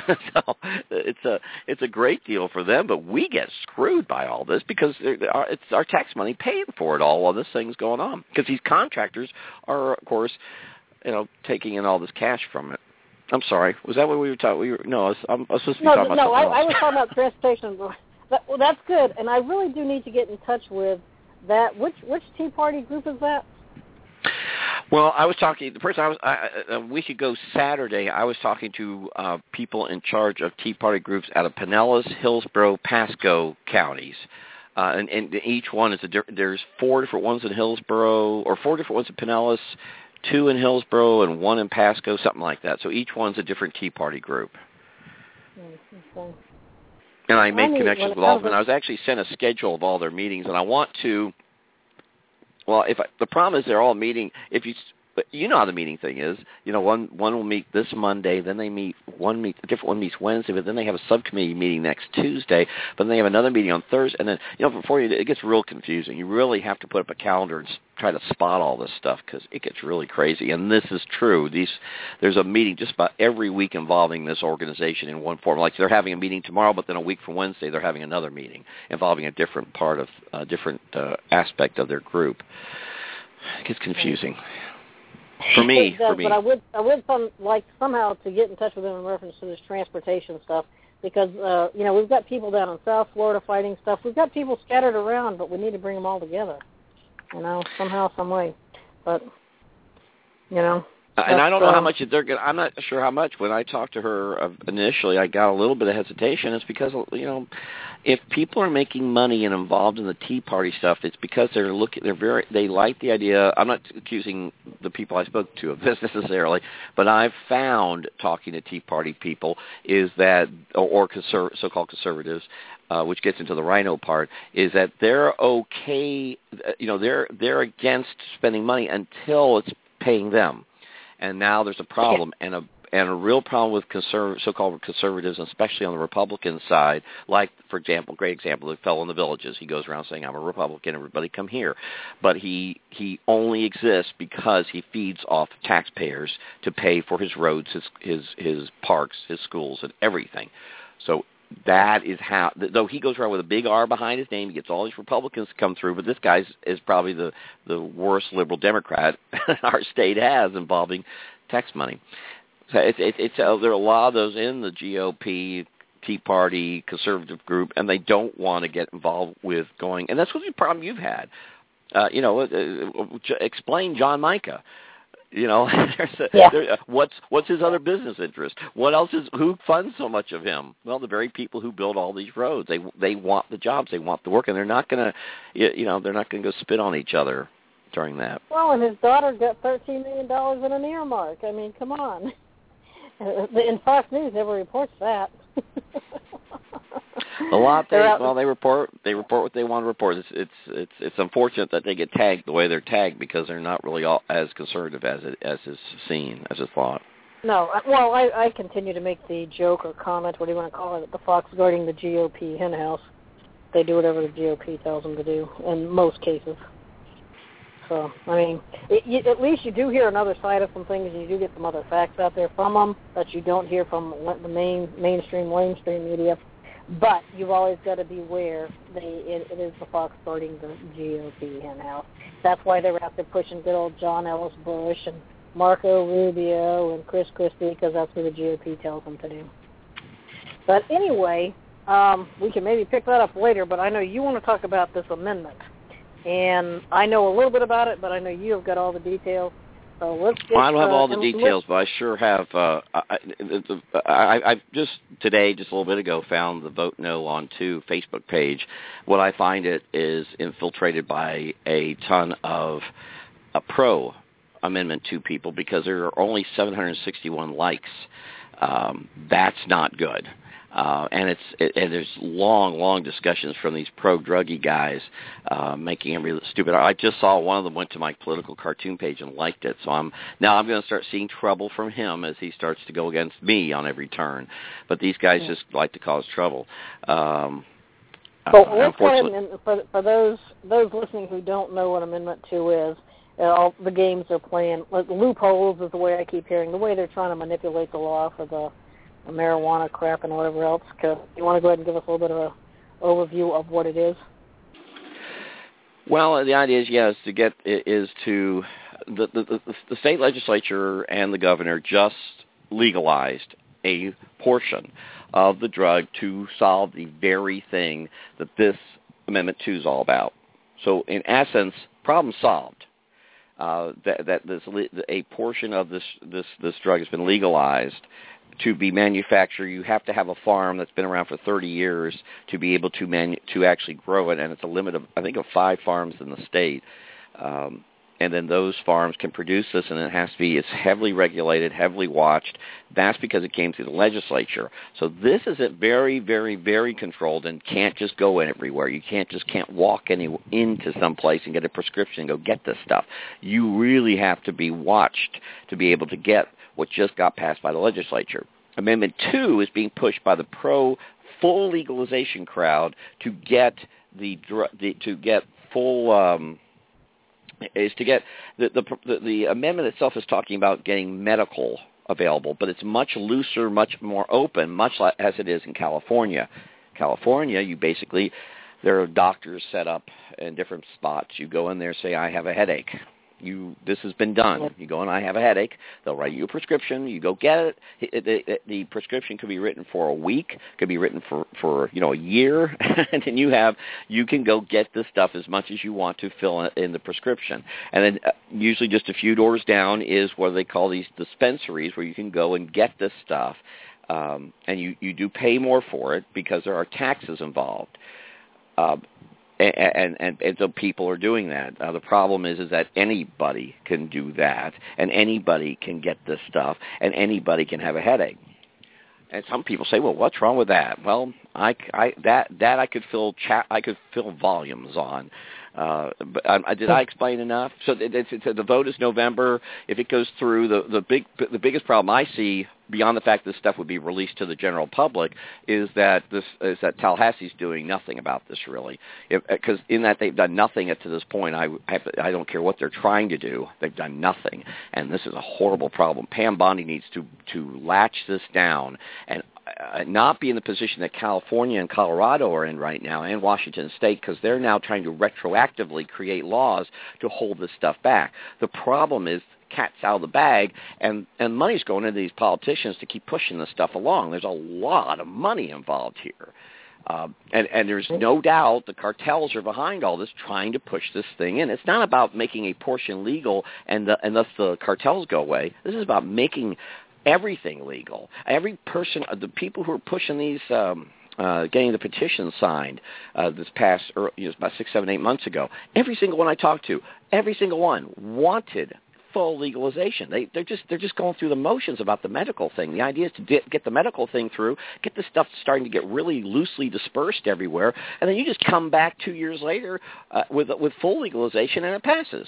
Speaker 2: So it's a it's a great deal for them, but we get screwed by all this because it's our tax money paying for it all while this thing's going on. Because these contractors are, of course, you know, taking in all this cash from it. I'm sorry. Was that what we were talking? We were, no, I was, I'm, I was supposed to be
Speaker 1: no,
Speaker 2: talking
Speaker 1: no,
Speaker 2: about
Speaker 1: No, I, I was talking about transportation. That, well, that's good, and I really do need to get in touch with that. Which which Tea Party group is that?
Speaker 2: Well, I was talking, the person I was, I, a week ago Saturday, I was talking to uh, people in charge of Tea Party groups out of Pinellas, Hillsborough, Pasco counties. Uh, and, and each one is a different. There's four different ones in Hillsborough, or four different ones in Pinellas, two in Hillsborough, and one in Pasco, something like that. So each one's a different Tea Party group.
Speaker 1: Okay.
Speaker 2: And I made
Speaker 1: I mean,
Speaker 2: connections with all of them. And I was actually sent a schedule of all their meetings, and I want to. Well, if I, the problem is they're all meeting. If you But you know how the meeting thing is. You know, one one will meet this Monday, then they meet one meet a different one meets Wednesday, but then they have a subcommittee meeting next Tuesday, but then they have another meeting on Thursday, and then you know before you it gets real confusing. You really have to put up a calendar and try to spot all this stuff because it gets really crazy. And this is true. These there's a meeting just about every week involving this organization in one form. Like they're having a meeting tomorrow, but then a week from Wednesday they're having another meeting involving a different part of a different uh, aspect of their group. It gets confusing. For me,
Speaker 1: it does,
Speaker 2: for me.
Speaker 1: But I would, I would some, like somehow to get in touch with them in reference to this transportation stuff, because uh, you know we've got people down in South Florida fighting stuff. We've got people scattered around, but we need to bring them all together. You know, somehow, some way. But you know.
Speaker 2: And I don't know
Speaker 1: um,
Speaker 2: how much they're going. I'm not sure how much. When I talked to her uh, initially, I got a little bit of hesitation. It's because you know, if people are making money and involved in the Tea Party stuff, it's because they're looking. They're very. They like the idea. I'm not accusing the people I spoke to of this necessarily, but I've found talking to Tea Party people is that, or, or conser- so-called conservatives, uh, which gets into the rhino part, is that they're okay. You know, they're they're against spending money until it's paying them. And now there's a problem, and a and a real problem with conserv- so-called conservatives, especially on the Republican side. Like, for example, great example, the fellow in the Villages. He goes around saying, "I'm a Republican. Everybody come here," but he he only exists because he feeds off taxpayers to pay for his roads, his his his parks, his schools, and everything. So that is how. Though he goes around with a big R behind his name, he gets all these Republicans to come through. But this guy is probably the the worst liberal Democrat our state has involving tax money. So it's it's, it's uh, there are a lot of those in the G O P, Tea Party, conservative group, and they don't want to get involved with going. And that's what the problem you've had. Uh, you know, uh, explain John Micah. You know, there's a,
Speaker 1: yeah.
Speaker 2: there, what's what's his other business interest? What else is who funds so much of him? Well, the very people who build all these roads. They they want the jobs, they want the work, and they're not going to, you know, they're not going to go spit on each other during that.
Speaker 1: Well, and his daughter got thirteen million dollars in an earmark. I mean, come on. And Fox News never reports that.
Speaker 2: A lot they well they report they report what they want to report. It's it's it's it's unfortunate that they get tagged the way they're tagged because they're not really all as conservative as it as is seen as is thought.
Speaker 1: No, well I, I continue to make the joke or comment, what do you want to call it, the fox guarding the G O P henhouse. They do whatever the G O P tells them to do in most cases. So I mean, it, you, at least you do hear another side of some things, and you do get some other facts out there from them that you don't hear from the main mainstream mainstream media. But you've always got to beware. They, it, it is the fox guarding the G O P henhouse. That's why they were out there pushing good old John Ellis Bush and Marco Rubio and Chris Christie, because that's what the G O P tells them to do. But anyway, um, we can maybe pick that up later, but I know you want to talk about this amendment. And I know a little bit about it, but I know you have got all the details. So let's get,
Speaker 2: well, I don't have
Speaker 1: uh,
Speaker 2: all the details, but I sure have. Uh, I, I, I just today, just a little bit ago, found the Vote No on Two Facebook page. What I find it is infiltrated by a ton of uh, pro Amendment Two people because there are only seven hundred sixty-one likes. Um, that's not good. Uh, and it's it, and there's long, long discussions from these pro-druggy guys uh, making him really stupid. I just saw one of them went to my political cartoon page and liked it. So I'm now I'm going to start seeing trouble from him as he starts to go against me on every turn. But these guys yeah. just like to cause trouble. Um,
Speaker 1: so uh, let's go ahead and for, for those those listening who don't know what Amendment Two is. Uh, all the games they're playing, like loopholes is the way I keep hearing, the way they're trying to manipulate the law for the, the marijuana crap and whatever else. Cause you want to go ahead and give us a little bit of an overview of what it is?
Speaker 2: Well, the idea is, yes, to get is to the, the the state legislature and the governor just legalized a portion of the drug to solve the very thing that this Amendment Two is all about. So, in essence, problem solved. Uh, that, that this a portion of this, this this drug has been legalized, to be manufactured, you have to have a farm that's been around for thirty years to be able to manu- to actually grow it, and it's a limit of, I think, of five farms in the state. Um, and then those farms can produce this, and it has to be, it's heavily regulated, heavily watched. That's because it came through the legislature. So this is a very, very, very controlled and can't just go in everywhere. You can't just can't walk any, into some place and get a prescription and go get this stuff. You really have to be watched to be able to get what just got passed by the legislature. Amendment two is being pushed by the pro-full legalization crowd to get the, the to get full um, is to get the, the the the amendment itself is talking about getting medical available, but it's much looser, much more open, much like, as it is in California. California, you basically there are doctors set up in different spots. You go in there, say, I have a headache. You, this has been done. You go and I have a headache. They'll write you a prescription. You go get it. it, it, it the prescription could be written for a week. Could be written for, for you know a year, and then you have you can go get this stuff as much as you want to fill in the prescription. And then uh, usually just a few doors down is what they call these dispensaries, where you can go and get this stuff, um, and you you do pay more for it because there are taxes involved. Uh, And, and, and so people are doing that. Uh, the problem is is that anybody can do that, and anybody can get this stuff, and anybody can have a headache. And some people say, well, what's wrong with that? Well, I, I, that, that I could fill cha- I could fill volumes on. Uh, but um, did I explain enough? So it, it's, it's, the vote is November. If it goes through, the, the big the biggest problem I see, beyond the fact this stuff would be released to the general public, is that this is that Tallahassee's doing nothing about this really. Because in that they've done nothing up to this point. I I, have to, I don't care what they're trying to do. They've done nothing, and this is a horrible problem. Pam Bondi needs to to latch this down and Uh, not be in the position that California and Colorado are in right now, and Washington State, because they're now trying to retroactively create laws to hold this stuff back. The problem is cat's out of the bag, and, and money's going into these politicians to keep pushing this stuff along. There's a lot of money involved here. Uh, and, and there's no doubt the cartels are behind all this, trying to push this thing in. It's not about making a portion legal and, the, and thus the cartels go away. This is about making everything legal. Every person, the people who are pushing these, um, uh, getting the petition signed uh, this past, or, you know, about six, seven, eight months ago, every single one I talked to, every single one wanted full legalization. They, they're just they're just going through the motions about the medical thing. The idea is to di- get the medical thing through, get this stuff starting to get really loosely dispersed everywhere, and then you just come back two years later uh, with with full legalization, and it passes.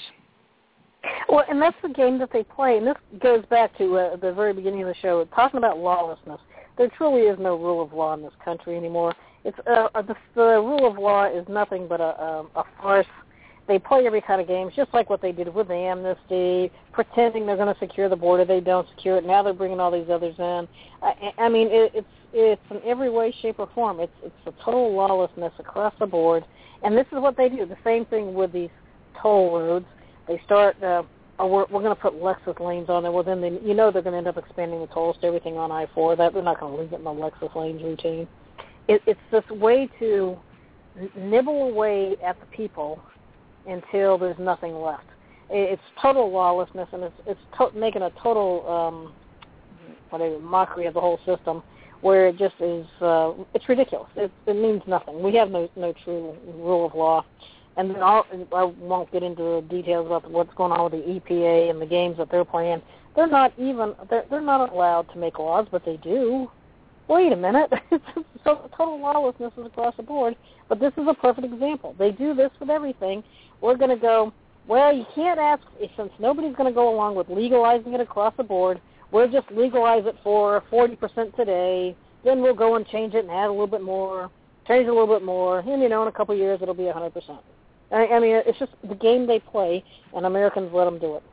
Speaker 1: Well, and that's the game that they play, and this goes back to uh, the very beginning of the show, talking about lawlessness. There truly is no rule of law in this country anymore. It's uh, the, the rule of law is nothing but a, a, a farce. They play every kind of games, just like what they did with the amnesty, pretending they're going to secure the border. They don't secure it. Now they're bringing all these others in. I, I mean, it, it's it's in every way, shape, or form. It's it's a total lawlessness across the board, and this is what they do. The same thing with these toll roads. They start, uh, oh, we're, we're going to put Lexus lanes on there. Well, then they, you know they're going to end up expanding the tolls to everything on I four. That they're not going to leave it in the Lexus lanes routine. It, it's this way to nibble away at the people until there's nothing left. It, it's total lawlessness, and it's it's to- making a total um, whatever mockery of the whole system, where it just is. Uh, it's ridiculous. It, it means nothing. We have no no true rule of law. And then I'll, I won't get into the details about what's going on with the E P A and the games that they're playing. They're not even they're, they're not allowed to make laws, but they do. Wait a minute. So total lawlessness is across the board. But this is a perfect example. They do this with everything. We're going to go, well, you can't ask, since nobody's going to go along with legalizing it across the board, we'll just legalize it for forty percent today. Then we'll go and change it and add a little bit more, change it a little bit more, and, you know, in a couple of years it'll be one hundred percent. I, I mean, it's just the game they play, and Americans let them do it.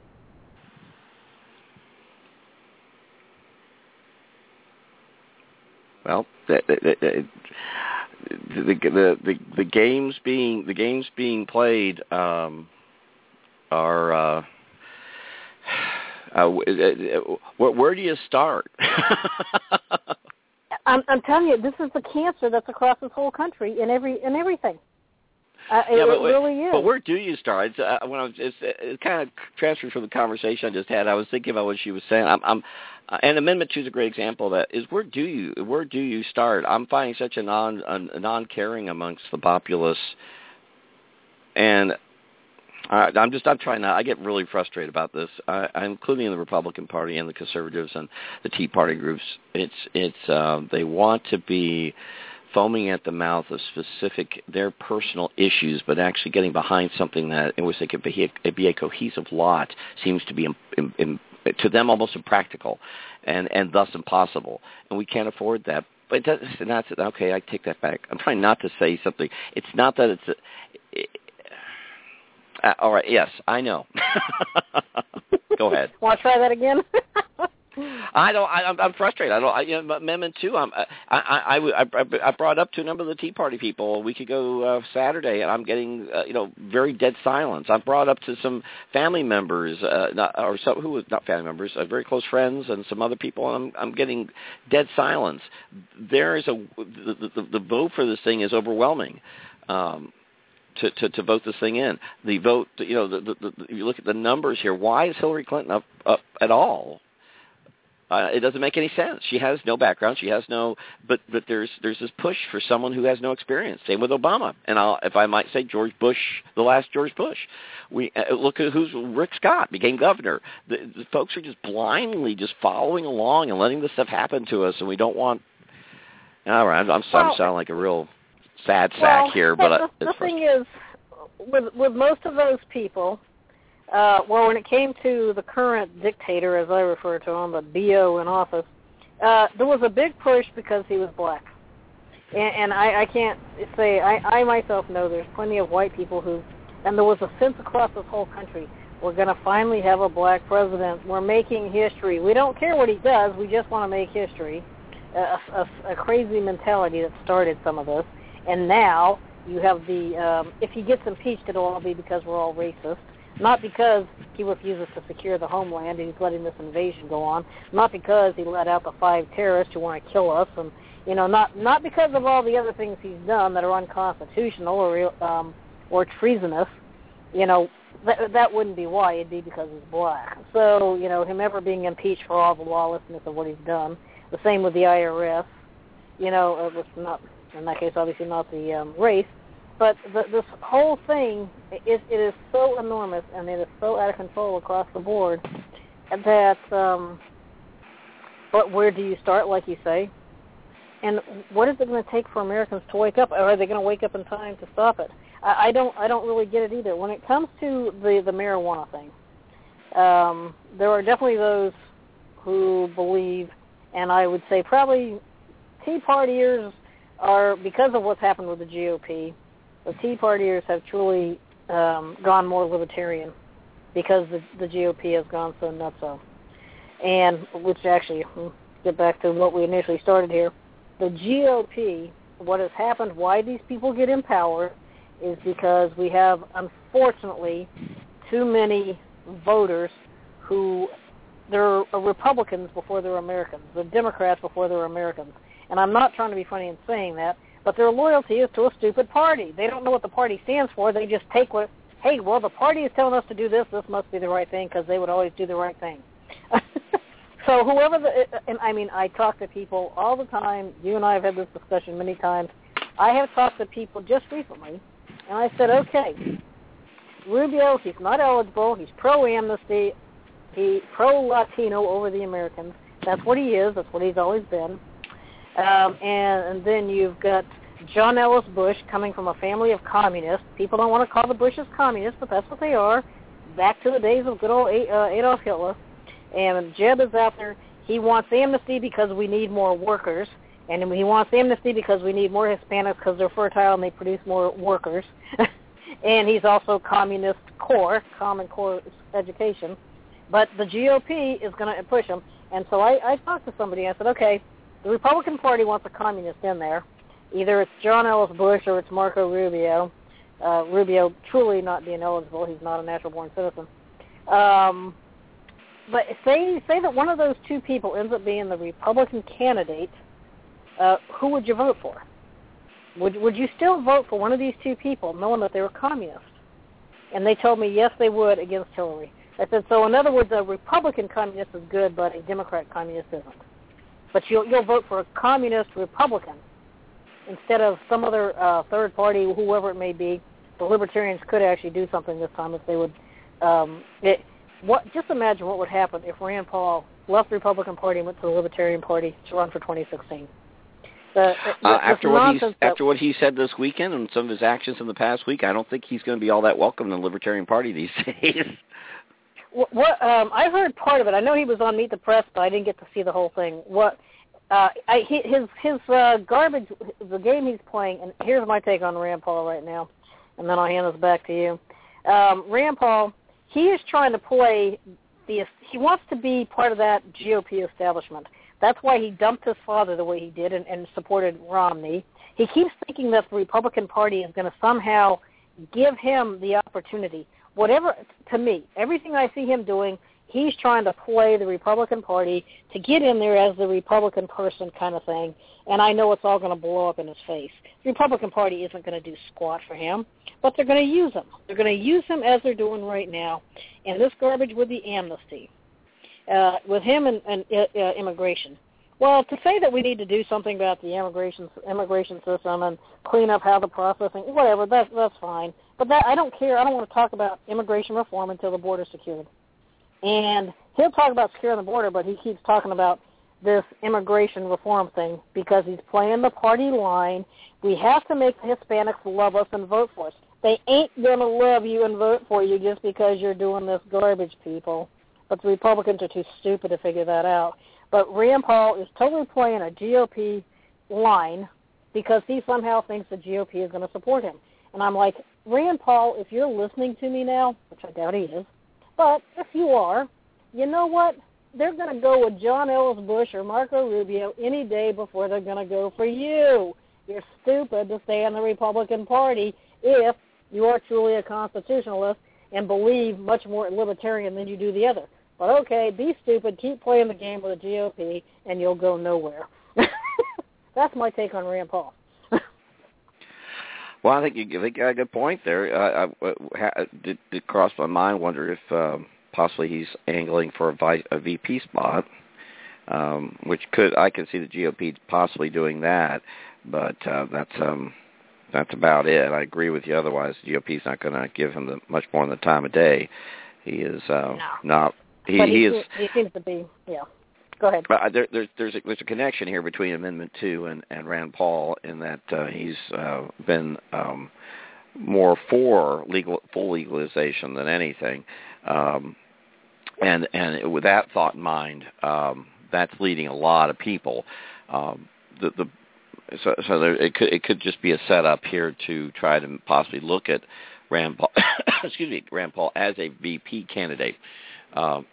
Speaker 2: Well, the the the, the, the, the games being the games being played um, are. Uh, uh, where, where do you start?
Speaker 1: I'm, I'm telling you, this is the cancer that's across this whole country in every in everything. Uh, it,
Speaker 2: yeah, but,
Speaker 1: it really is.
Speaker 2: But where do you start? It's, uh, when I was, it's, it kind of transfers from the conversation I just had. I was thinking about what she was saying. I'm, I'm uh, and Amendment Two is a great example of that. Is where do you where do you start? I'm finding such a non a non-caring amongst the populace, and I, I'm just I'm trying to. I get really frustrated about this, I, including in the Republican Party and the conservatives and the Tea Party groups. It's it's uh, they want to be foaming at the mouth of specific their personal issues, but actually getting behind something that in which they could be a, be a cohesive lot seems to be in, in, in, to them almost impractical, and and thus impossible. And we can't afford that. But it does, not okay. I take that back. I'm trying not to say something. It's not that it's. A, it, uh, all right. Yes, I know. Go ahead.
Speaker 1: Want to try that again?
Speaker 2: I don't. I, I'm, I'm frustrated. I don't. I, you know, Amendment Two. I'm, I, I, I, I brought up to a number of the Tea Party people a week ago uh, Saturday, and I'm getting uh, you know very dead silence. I've brought up to some family members, uh, not, or some who was not family members, uh, very close friends, and some other people. And I'm, I'm getting dead silence. There is a the, the, the vote for this thing is overwhelming. Um, To, to, to vote this thing in, the vote. You know, the, the, the, you look at the numbers here. Why is Hillary Clinton up, up at all? Uh, it doesn't make any sense. She has no background. She has no, but but there's there's this push for someone who has no experience. Same with Obama, and I'll, if I might say, George Bush, the last George Bush. We uh, look at who's Rick Scott became governor. The, the folks are just blindly just following along and letting this stuff happen to us, and we don't want. All right, I'm, I'm sorry,
Speaker 1: well,
Speaker 2: I sound like a real sad sack
Speaker 1: well,
Speaker 2: here, but
Speaker 1: the,
Speaker 2: uh,
Speaker 1: the
Speaker 2: it's
Speaker 1: thing is, with with most of those people. Uh, well, when it came to the current dictator, as I refer to him, the B O in office, uh, there was a big push because he was black. And, and I, I can't say, I, I myself know there's plenty of white people who, and there was a sense across this whole country, we're going to finally have a black president. We're making history. We don't care what he does. We just want to make history. A, a, a crazy mentality that started some of this. And now you have the, um, if he gets impeached, it'll all be because we're all racist. Not because he refuses to secure the homeland and he's letting this invasion go on. Not because he let out the five terrorists who want to kill us, and you know, not not because of all the other things he's done that are unconstitutional or um, or treasonous. You know, that that wouldn't be why. It'd be because he's black. So you know, him ever being impeached for all the lawlessness of what he's done. The same with the I R S. You know, it was not in that case, obviously not the um, race. But the, this whole thing, it, it is so enormous and it is so out of control across the board that, um, but where do you start, like you say? And what is it going to take for Americans to wake up? Or are they going to wake up in time to stop it? I, I don't I don't really get it either. When it comes to the, the marijuana thing, um, there are definitely those who believe, and I would say probably Tea Partiers are, because of what's happened with the G O P, the Tea Partiers have truly um, gone more libertarian because the, the G O P has gone so nutso. And, which actually, get back to what we initially started here, the G O P, what has happened, why these people get in power, is because we have, unfortunately, too many voters who, they're Republicans before they're Americans. They're Democrats before they're Americans. And I'm not trying to be funny in saying that, but their loyalty is to a stupid party. They don't know what the party stands for. They just take what, hey, well, the party is telling us to do this. This must be the right thing because they would always do the right thing. So whoever the, and I mean, I talk to people all the time. You and I have had this discussion many times. I have talked to people just recently, and I said, okay, Rubio, he's not eligible. He's pro-amnesty. He's pro-Latino over the Americans. That's what he is. That's what he's always been. Um, and, and then you've got John Ellis Bush coming from a family of communists. People don't want to call the Bushes communists, but that's what they are. Back to the days of good old uh, Adolf Hitler. And Jeb is out there. He wants amnesty because we need more workers. And he wants amnesty because we need more Hispanics because they're fertile and they produce more workers. And he's also communist core, common core education. But the G O P is going to push him. And so I, I talked to somebody. I said, okay, the Republican Party wants a communist in there. Either it's John Ellis Bush or it's Marco Rubio. Uh, Rubio truly not being eligible. He's not a natural-born citizen. Um, but say say that one of those two people ends up being the Republican candidate, uh, who would you vote for? would would you still vote for one of these two people, knowing that they were communists? And they told me yes, they would against Hillary. I said, so in other words, a Republican communist is good, but a Democrat communist isn't. But you'll you'll vote for a communist Republican instead of some other uh, third party, whoever it may be. The Libertarians could actually do something this time if they would. Um, it, what just imagine what would happen if Rand Paul left the Republican Party and went to the Libertarian Party to run for twenty sixteen. The, the,
Speaker 2: uh, after what he after
Speaker 1: that,
Speaker 2: what he said this weekend and some of his actions in the past week, I don't think he's going to be all that welcome in the Libertarian Party these days.
Speaker 1: What, what um, I heard part of it. I know he was on Meet the Press, but I didn't get to see the whole thing. What uh, I, his his uh, garbage, the game he's playing, and here's my take on Rand Paul right now, and then I'll hand this back to you. Um, Rand Paul, he is trying to play the. He wants to be part of that G O P establishment. That's why he dumped his father the way he did and, and supported Romney. He keeps thinking that the Republican Party is going to somehow give him the opportunity. Whatever, to me, everything I see him doing, he's trying to play the Republican Party to get in there as the Republican person kind of thing, and I know it's all going to blow up in his face. The Republican Party isn't going to do squat for him, but they're going to use him. They're going to use him as they're doing right now, and this garbage with the amnesty. Uh, with him and, and uh, immigration. Well, to say that we need to do something about the immigration immigration system and clean up how the processing, whatever, that's that's fine. But that I don't care. I don't want to talk about immigration reform until the border's secured. And he'll talk about securing the border, but he keeps talking about this immigration reform thing because he's playing the party line. We have to make the Hispanics love us and vote for us. They ain't going to love you and vote for you just because you're doing this garbage, people. But the Republicans are too stupid to figure that out. But Rand Paul is totally playing a G O P line because he somehow thinks the G O P is going to support him. And I'm like, Rand Paul, if you're listening to me now, which I doubt he is, but if you are, you know what? They're going to go with John Ellis Bush or Marco Rubio any day before they're going to go for you. You're stupid to stay in the Republican Party if you are truly a constitutionalist and believe much more in libertarian than you do the other. But okay, be stupid, keep playing the game with the G O P, and you'll go nowhere. That's my take on Rand Paul.
Speaker 2: Well, I think you, I think you got a good point there. Uh, I, I, did, did cross my mind, wonder if um, possibly he's angling for a, vice, a V P spot, um, which could I could see the G O P possibly doing that, but uh, that's um, that's about it. I agree with you. Otherwise, the G O P's not going to give him the, much more than the time of day. He is uh,
Speaker 1: no.
Speaker 2: not. He,
Speaker 1: but he,
Speaker 2: he is.
Speaker 1: He seems to be. Yeah. Go ahead.
Speaker 2: But there, there's there's a, there's a connection here between Amendment Two and, and Rand Paul in that uh, he's uh, been um, more for legal full legalization than anything, um, and and with that thought in mind, um, that's leading a lot of people. Um, the the so so there, it could it could just be a setup here to try to possibly look at Rand Paul excuse me Rand Paul as a V P candidate. Uh,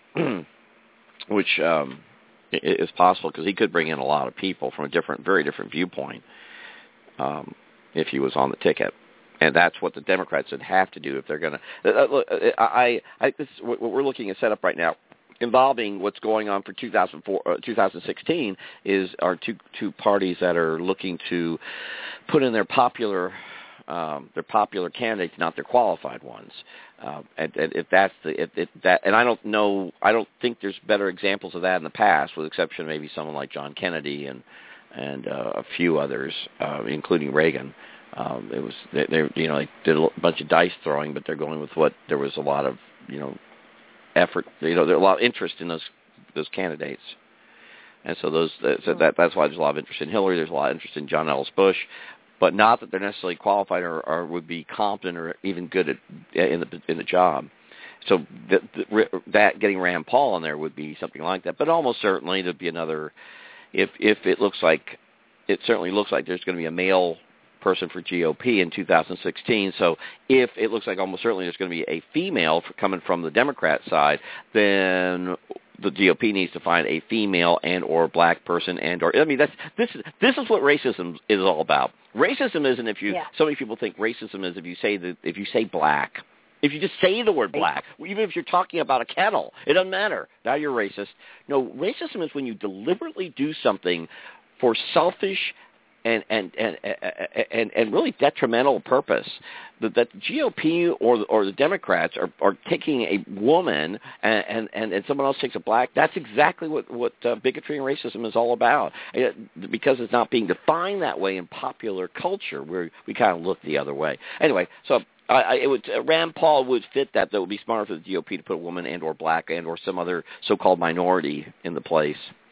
Speaker 2: which um, is possible because he could bring in a lot of people from a different, very different viewpoint um, if he was on the ticket, and that's what the Democrats would have to do if they're going to. Uh, look, I, I, this, what we're looking at set up right now, involving what's going on for two thousand four, uh, two thousand sixteen, is our two two parties that are looking to put in their popular. Um, their popular candidates, not their qualified ones. Uh, and, and if that's the if, if that, and I don't know, I don't think there's better examples of that in the past, with the exception of maybe someone like John Kennedy and and uh, a few others, uh, including Reagan. Um, it was they, they, you know, they did a bunch of dice throwing, but they're going with what there was a lot of you know effort, you know, there's a lot of interest in those those candidates. And so those so that that's why there's a lot of interest in Hillary. There's a lot of interest in John Ellis Bush. But not that they're necessarily qualified or, or would be competent or even good at in the in the job. So the, the, that getting Rand Paul in there would be something like that. But almost certainly there'd be another. If if it looks like it certainly looks like there's going to be a male person for G O P in two thousand sixteen. So if it looks like almost certainly there's going to be a female for, coming from the Democrat side, then the G O P needs to find a female and or black person and or I mean that's this is this is what racism is all about. Racism isn't if you
Speaker 1: yeah.
Speaker 2: so many people think racism is if you say that if you say black. If you just say the word black, even if you're talking about a kettle, it doesn't matter. Now you're racist. No, racism is when you deliberately do something for selfish and and and and, and really detrimental purpose. That, that the G O P or or the Democrats are, are taking a woman and, and, and, and someone else takes a black. That's exactly what what uh, bigotry and racism is all about. It, because it's not being defined that way in popular culture, where we kind of look the other way. Anyway, so. I, it would uh, Rand Paul would fit that. That would be smarter for the G O P to put a woman and or black and or some other so-called minority in the place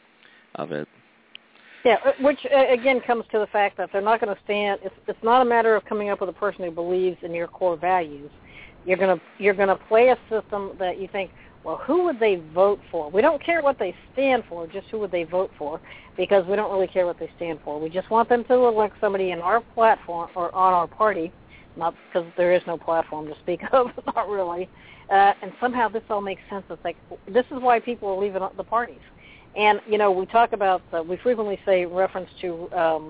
Speaker 2: of it.
Speaker 1: Yeah, which uh, again comes to the fact that they're not going to stand. It's, it's not a matter of coming up with a person who believes in your core values. You're going to you're going to play a system that you think, well, who would they vote for? We don't care what they stand for, just who would they vote for, because we don't really care what they stand for. We just want them to elect somebody in our platform or on our party. Not because there is no platform to speak of, not really. Uh, and somehow this all makes sense. It's like, this is why people are leaving the parties. And, you know, we talk about, uh, we frequently say reference to um,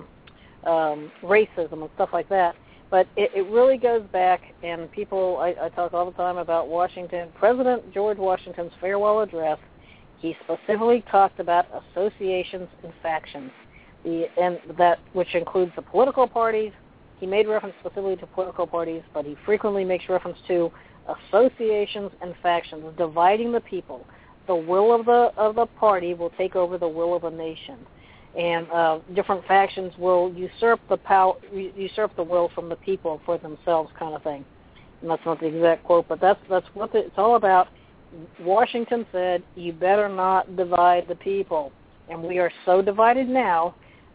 Speaker 1: um, racism and stuff like that, but it, it really goes back, and people, I, I talk all the time about Washington, President George Washington's farewell address. He specifically talked about associations and factions, the, and that which includes the political parties. He made reference specifically to political parties, but he frequently makes reference to associations and factions, dividing the people. The will of the of the party will take over the will of a nation, and uh, different factions will usurp the power, usurp the will from the people for themselves, kind of thing. And that's not the exact quote, but that's that's what the, it's all about. Washington said, "You better not divide the people," and we are so divided now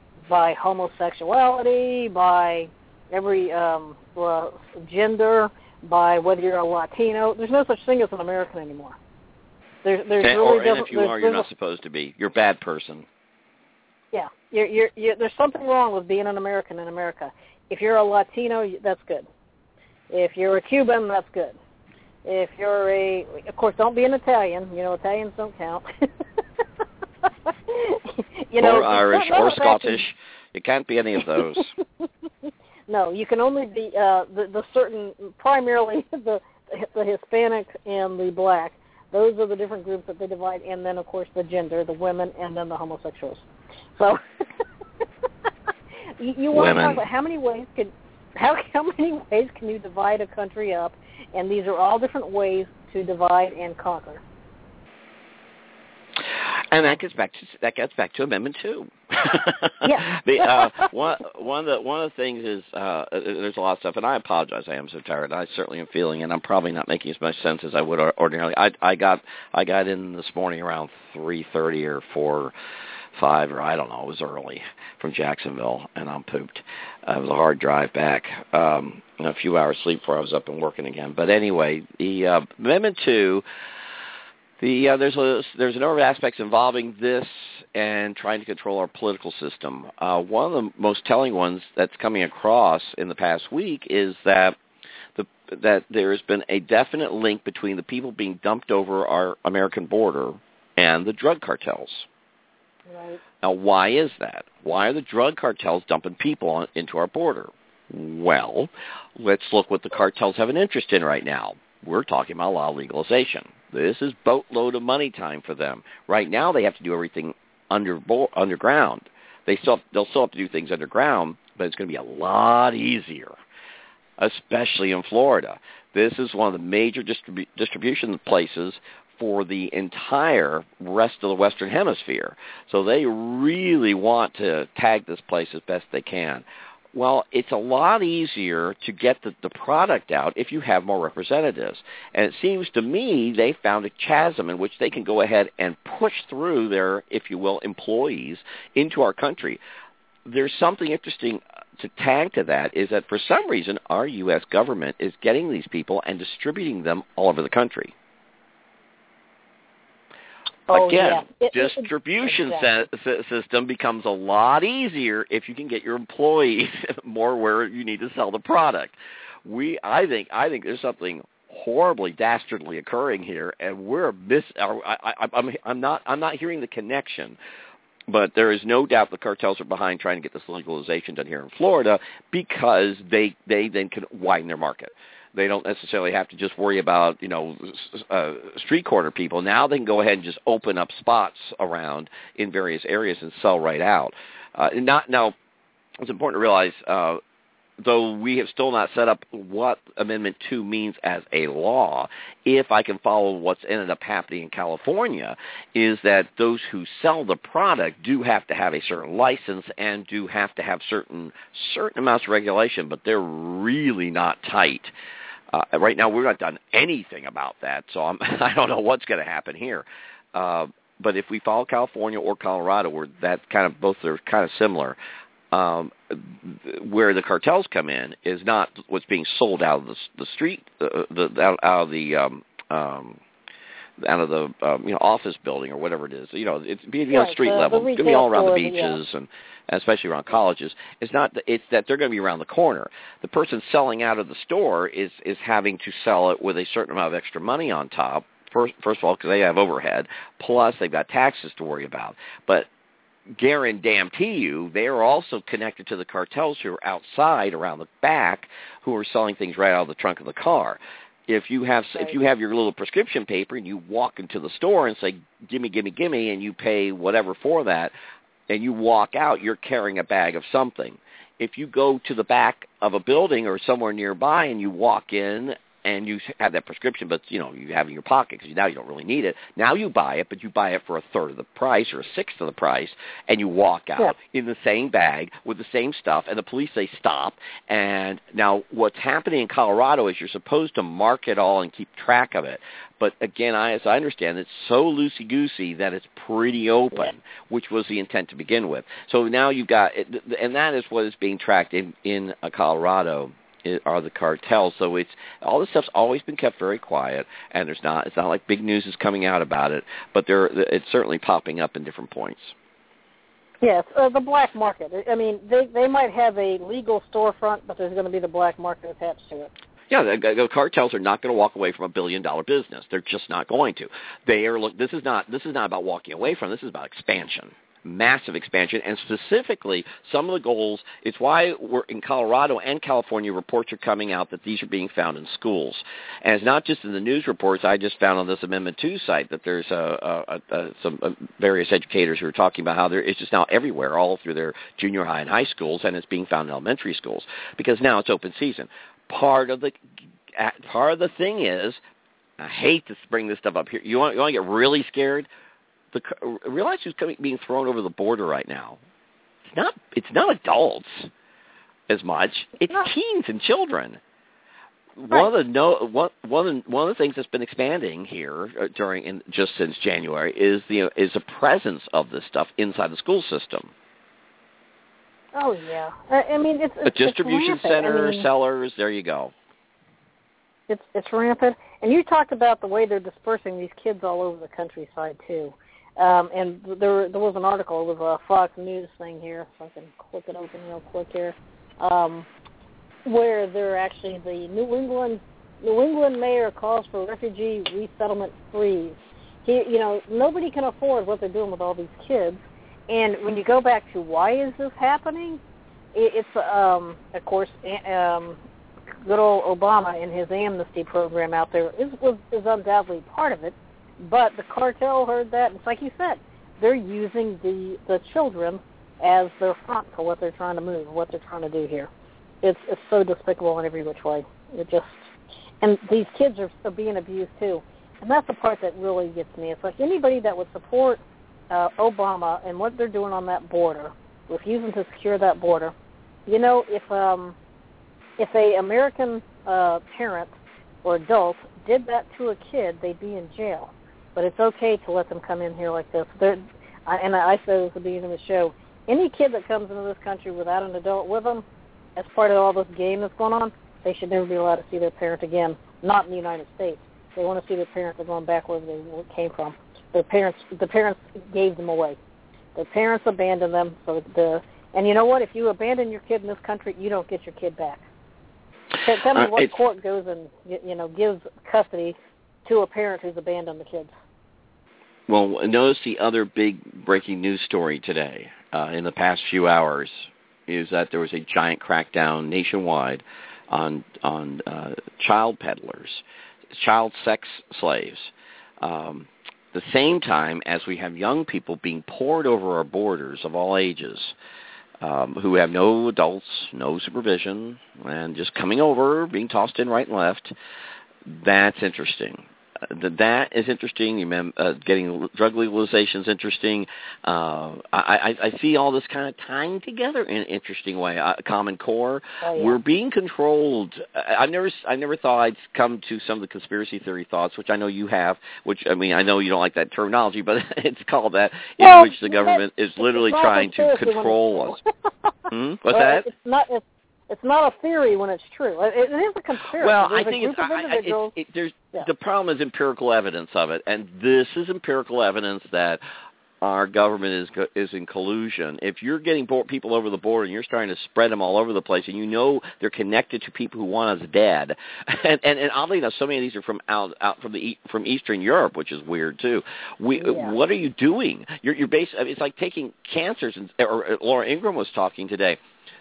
Speaker 1: by homosexuality, by every um, uh, gender, by whether you're a Latino. There's no such thing as an American anymore. There, there's
Speaker 2: and,
Speaker 1: really
Speaker 2: or, and if you are, you're not supposed to be. You're a bad person.
Speaker 1: Yeah, you're, you're, you're, there's something wrong with being an American in America. If you're a Latino, that's good. If you're a Cuban, that's good. If you're a, of course, don't be an Italian. You know, Italians don't count. you know,
Speaker 2: or Irish, or Scottish. You can't be any of those.
Speaker 1: No, you can only be uh, the, the certain, primarily the the Hispanic and the black. Those are the different groups that they divide, and then, of course, the gender, the women, and then the homosexuals. So you, you want to talk about how many ways can how how many ways can you divide a country up? And these are all different ways to divide and conquer.
Speaker 2: And that gets back to that gets back to Amendment Two.
Speaker 1: Yeah.
Speaker 2: the, uh, one one of the one of the things is uh, there's a lot of stuff, and I apologize. I am so tired. I certainly am feeling, and I'm probably not making as much sense as I would ordinarily. I I got I got in this morning around three thirty or four. Five or I don't know, it was early from Jacksonville, and I'm pooped. Uh, it was a hard drive back. Um, and a few hours sleep before I was up and working again. But anyway, the uh, Amendment Two, the uh, there's a there's a number of aspects involving this and trying to control our political system. Uh, one of the most telling ones that's coming across in the past week is that the that there has been a definite link between the people being dumped over our American border and the drug cartels.
Speaker 1: Right.
Speaker 2: Now, why is that? Why are the drug cartels dumping people on, into our border? Well, let's look what the cartels have an interest in right now. We're talking about law legalization. This is boatload of money time for them. Right now, they have to do everything under underground. They still they'll still have to do things underground, but it's going to be a lot easier, especially in Florida. This is one of the major distribu- distribution places for the entire rest of the Western Hemisphere. So they really want to tag this place as best they can. Well, it's a lot easier to get the, the product out if you have more representatives. And it seems to me they found a chasm in which they can go ahead and push through their, if you will, employees into our country. There's something interesting to tag to that is that for some reason our U S government is getting these people and distributing them all over the country.
Speaker 1: Oh,
Speaker 2: Again,
Speaker 1: yeah. it,
Speaker 2: distribution
Speaker 1: it, exactly.
Speaker 2: se- system becomes a lot easier if you can get your employees more where you need to sell the product. We, I think, I think there's something horribly dastardly occurring here, and we're miss. I, I, I'm, I'm not, I'm not hearing the connection. But there is no doubt the cartels are behind trying to get this legalization done here in Florida because they, they then can widen their market. They don't necessarily have to just worry about, you know, uh, street corner people. Now they can go ahead and just open up spots around in various areas and sell right out. Uh, not now, it's important to realize, uh, though we have still not set up what Amendment two means as a law, if I can follow what's ended up happening in California, is that those who sell the product do have to have a certain license and do have to have certain certain amounts of regulation, but they're really not tight. Uh, right now, we've not done anything about that, so I'm, I don't know what's going to happen here. Uh, but if we follow California or Colorado, where that kind of both are kind of similar, Um, where the cartels come in is not what's being sold out of the, the street, uh, the out, out of the um, um, out of the um, you know office building or whatever it is. You know, it's being right, on street
Speaker 1: the,
Speaker 2: level.
Speaker 1: The
Speaker 2: it's going to be all around the
Speaker 1: store,
Speaker 2: beaches
Speaker 1: yeah.
Speaker 2: and, and especially around colleges. It's not. It's that they're going to be around the corner. The person selling out of the store is is having to sell it with a certain amount of extra money on top. First, first of all, because they have overhead. Plus, they've got taxes to worry about. But guarantee you, they are also connected to the cartels who are outside around the back, who are selling things right out of the trunk of the car. If you have right. if you have your little prescription paper and you walk into the store and say, "Gimme, gimme, gimme," and you pay whatever for that, and you walk out, you're carrying a bag of something. If you go to the back of a building or somewhere nearby and you walk in and you have that prescription, but you know you have it in your pocket because now you don't really need it. Now you buy it, but you buy it for a third of the price or a sixth of the price, and you walk out yeah. in the same bag with the same stuff, and the police say stop. And now what's happening in Colorado is you're supposed to mark it all and keep track of it. But again, I, as I understand, it's so loosey-goosey that it's pretty open, yeah. which was the intent to begin with. So now you've got, and that is what is being tracked in, in uh, Colorado. Are the cartels. So it's all this stuff's always been kept very quiet, and there's not it's not like big news is coming out about it, but there it's certainly popping up in different points.
Speaker 1: Yes, uh, the black market. I mean, they they might have a legal storefront, but there's going to be the black market attached to it.
Speaker 2: Yeah, the, the cartels are not going to walk away from a billion-dollar business. They're just not going to. They are. Look, this is not this is not about walking away from. This is about expansion. Massive expansion, and specifically some of the goals, it's why we're in Colorado and California, reports are coming out that these are being found in schools. And it's not just in the news reports. I just found on this Amendment two site that there's uh, uh, uh, some uh, various educators who are talking about how there, it's just now everywhere, all through their junior high and high schools, and it's being found in elementary schools, because now it's open season. Part of the, part of the thing is, I hate to bring this stuff up here. You want, you want to get really scared? The, realize who's coming, being thrown over the border right now. It's not. It's not adults as much. It's no. teens and children. Right. One of the no one one of the, one of the things that's been expanding here during in, just since January is the is the presence of this stuff inside the school system.
Speaker 1: Oh yeah, I, I mean it's, it's
Speaker 2: a distribution
Speaker 1: it's
Speaker 2: center,
Speaker 1: I mean,
Speaker 2: sellers. There you go.
Speaker 1: It's it's rampant, and you talked about the way they're dispersing these kids all over the countryside too. Um, and there there was an article with a Fox News thing here, so I can click it open real quick here, um, where they're actually the New England New England mayor calls for refugee resettlement freeze. He, you know, nobody can afford what they're doing with all these kids. And when you go back to why is this happening, it, it's um, of course um, good old Obama and his amnesty program out there is was is undoubtedly part of it. But the cartel heard that, and it's like you said, they're using the, the children as their front for what they're trying to move, what they're trying to do here. It's it's so despicable in every which way. It just, and these kids are, are being abused too, and that's the part that really gets me. It's like anybody that would support uh, Obama and what they're doing on that border, refusing to secure that border. You know, if um, if a American uh, parent or adult did that to a kid, they'd be in jail. But it's okay to let them come in here like this. They're, and I said this at the beginning of the show, any kid that comes into this country without an adult with them, as part of all this game that's going on, they should never be allowed to see their parent again, not in the United States. They want to see their parents, they're going back where they came from. Their parents, the parents gave them away. Their parents abandoned them. So the, and you know what? If you abandon your kid in this country, you don't get your kid back. Tell, tell me uh, what court goes and, you know, gives custody to a parent who's abandoned the kids.
Speaker 2: Well, notice the other big breaking news story today, uh, in the past few hours, is that there was a giant crackdown nationwide on on uh, child peddlers, child sex slaves. Um, the same time as we have young people being poured over our borders of all ages, um, who have no adults, no supervision, and just coming over, being tossed in right and left. That's interesting. Uh, that is interesting. You mem- uh, getting drug legalization is interesting. Uh, I, I, I see all this kind of tying together in an interesting way. Uh, Common Core,
Speaker 1: oh, yeah.
Speaker 2: we're being controlled. I, I've never, I never thought I'd come to some of the conspiracy theory thoughts, which I know you have. Which I mean, I know you don't like that terminology, but it's called that, in
Speaker 1: well,
Speaker 2: which the government is literally trying to control us. hmm? What's
Speaker 1: well,
Speaker 2: that?
Speaker 1: It's not. It's, It's not a theory when it's true. It, it is a conspiracy.
Speaker 2: Well,
Speaker 1: There's
Speaker 2: I think it's, I, I, it's it, there's
Speaker 1: yeah.
Speaker 2: the problem is empirical evidence of it, and this is empirical evidence that our government is is in collusion. If you're getting people over the border and you're starting to spread them all over the place, and you know they're connected to people who want us dead, and and, and oddly enough, so many of these are from out out from the from Eastern Europe, which is weird too. We
Speaker 1: yeah.
Speaker 2: what are you doing? You're you're based. I mean, it's like taking cancers, and or Laura Ingraham was talking today.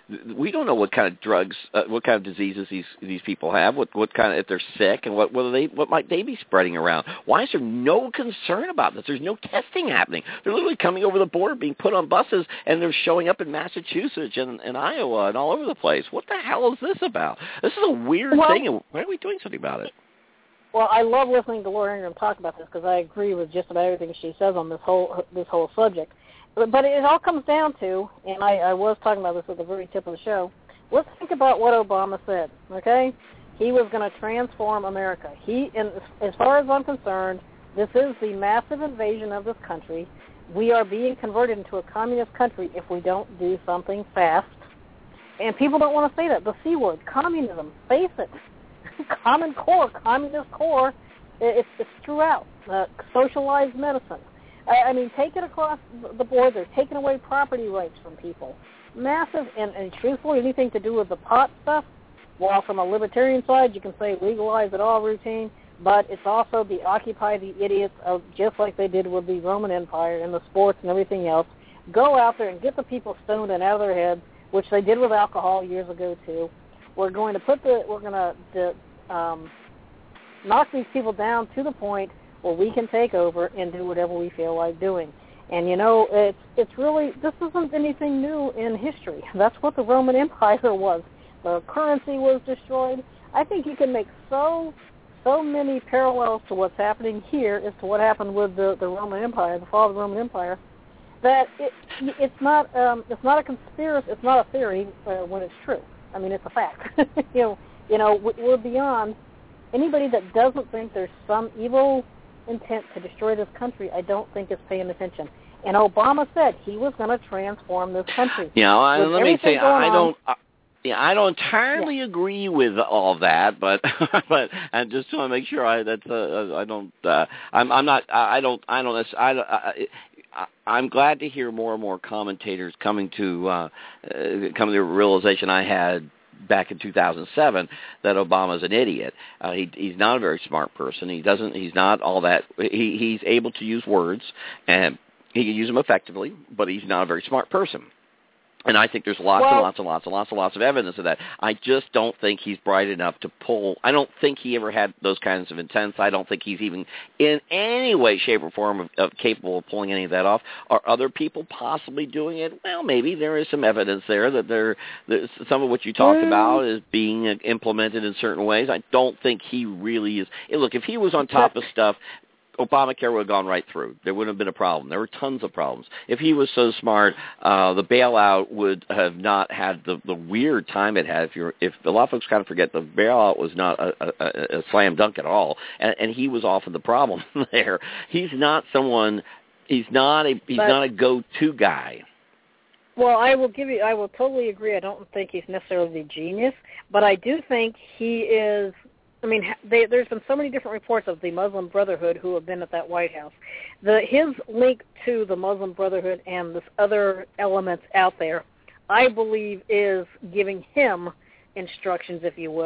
Speaker 2: We don't know what kind of drugs, uh, what kind of diseases these these people have, what what kind of if they're sick, and what whether they what might they be spreading around. Why is there no concern about this? There's no testing happening. They're literally coming over the border, being put on buses, and they're showing up in Massachusetts and, and Iowa and all over the place. What the hell is this about? This is a weird
Speaker 1: well,
Speaker 2: thing, and why are we doing something about it?
Speaker 1: Well, I love listening to Laura Ingraham talk about this because I agree with just about everything she says on this whole this whole subject. But it all comes down to, and I, I was talking about this at the very tip of the show, let's think about what Obama said, okay? He was going to transform America. He, and as far as I'm concerned, this is the massive invasion of this country. We are being converted into a communist country if we don't do something fast. And people don't want to say that. The C word, communism, face it. Common Core, communist core, it's, it's throughout. Uh, socialized medicine. I mean, take it across the board. They're taking away property rights from people. Massive, and, and truthfully, anything to do with the pot stuff, while from a libertarian side, you can say legalize it all routine, but it's also the occupy the idiots, of just like they did with the Roman Empire and the sports and everything else. Go out there and get the people stoned and out of their heads, which they did with alcohol years ago, too. We're going to put the, we're going to um, knock these people down to the point where we can take over and do whatever we feel like doing. And, you know, it's it's really, this isn't anything new in history. That's what the Roman Empire was. The currency was destroyed. I think you can make so so many parallels to what's happening here as to what happened with the, the Roman Empire, the fall of the Roman Empire, that it it's not um, it's not a conspiracy, it's not a theory uh, when it's true. I mean, it's a fact. you know, you know, we're beyond anybody that doesn't think there's some evil intent to destroy this country, I don't think is paying attention. And Obama said he was going to transform this country.
Speaker 2: You know, I, let me say, I
Speaker 1: on,
Speaker 2: don't, I, yeah, I don't entirely yeah. agree with all that, but but I just want to make sure I that's uh, I don't uh, I'm I'm not I don't I don't I, I, I I'm glad to hear more and more commentators coming to uh, uh, coming to the realization I had back in two thousand seven that Obama's an idiot. Uh, he, he's not a very smart person. He doesn't. He's not all that. He, he's able to use words, and he can use them effectively, but he's not a very smart person. And I think there's lots
Speaker 1: well,
Speaker 2: and lots and lots and lots and lots of evidence of that. I just don't think he's bright enough to pull. I don't think he ever had those kinds of intents. I don't think he's even in any way, shape, or form of, of capable of pulling any of that off. Are other people possibly doing it? Well, maybe there is some evidence there that there, some of what you talked mm. about is being implemented in certain ways. I don't think he really is. Look, if he was on top of stuff, Obamacare would have gone right through. There wouldn't have been a problem. There were tons of problems. If he was so smart, uh, the bailout would have not had the, the weird time it had. If you're, if a lot of folks kind of forget, the bailout was not a, a, a slam dunk at all, and, and he was often the problem there. He's not someone. He's not a. He's but, not a go-to guy.
Speaker 1: Well, I will give you. I will totally agree. I don't think he's necessarily the genius, but I do think he is. I mean, they, there's been so many different reports of the Muslim Brotherhood who have been at that White House. The, his link to the Muslim Brotherhood and this other elements out there, I believe, is giving him instructions, if you will,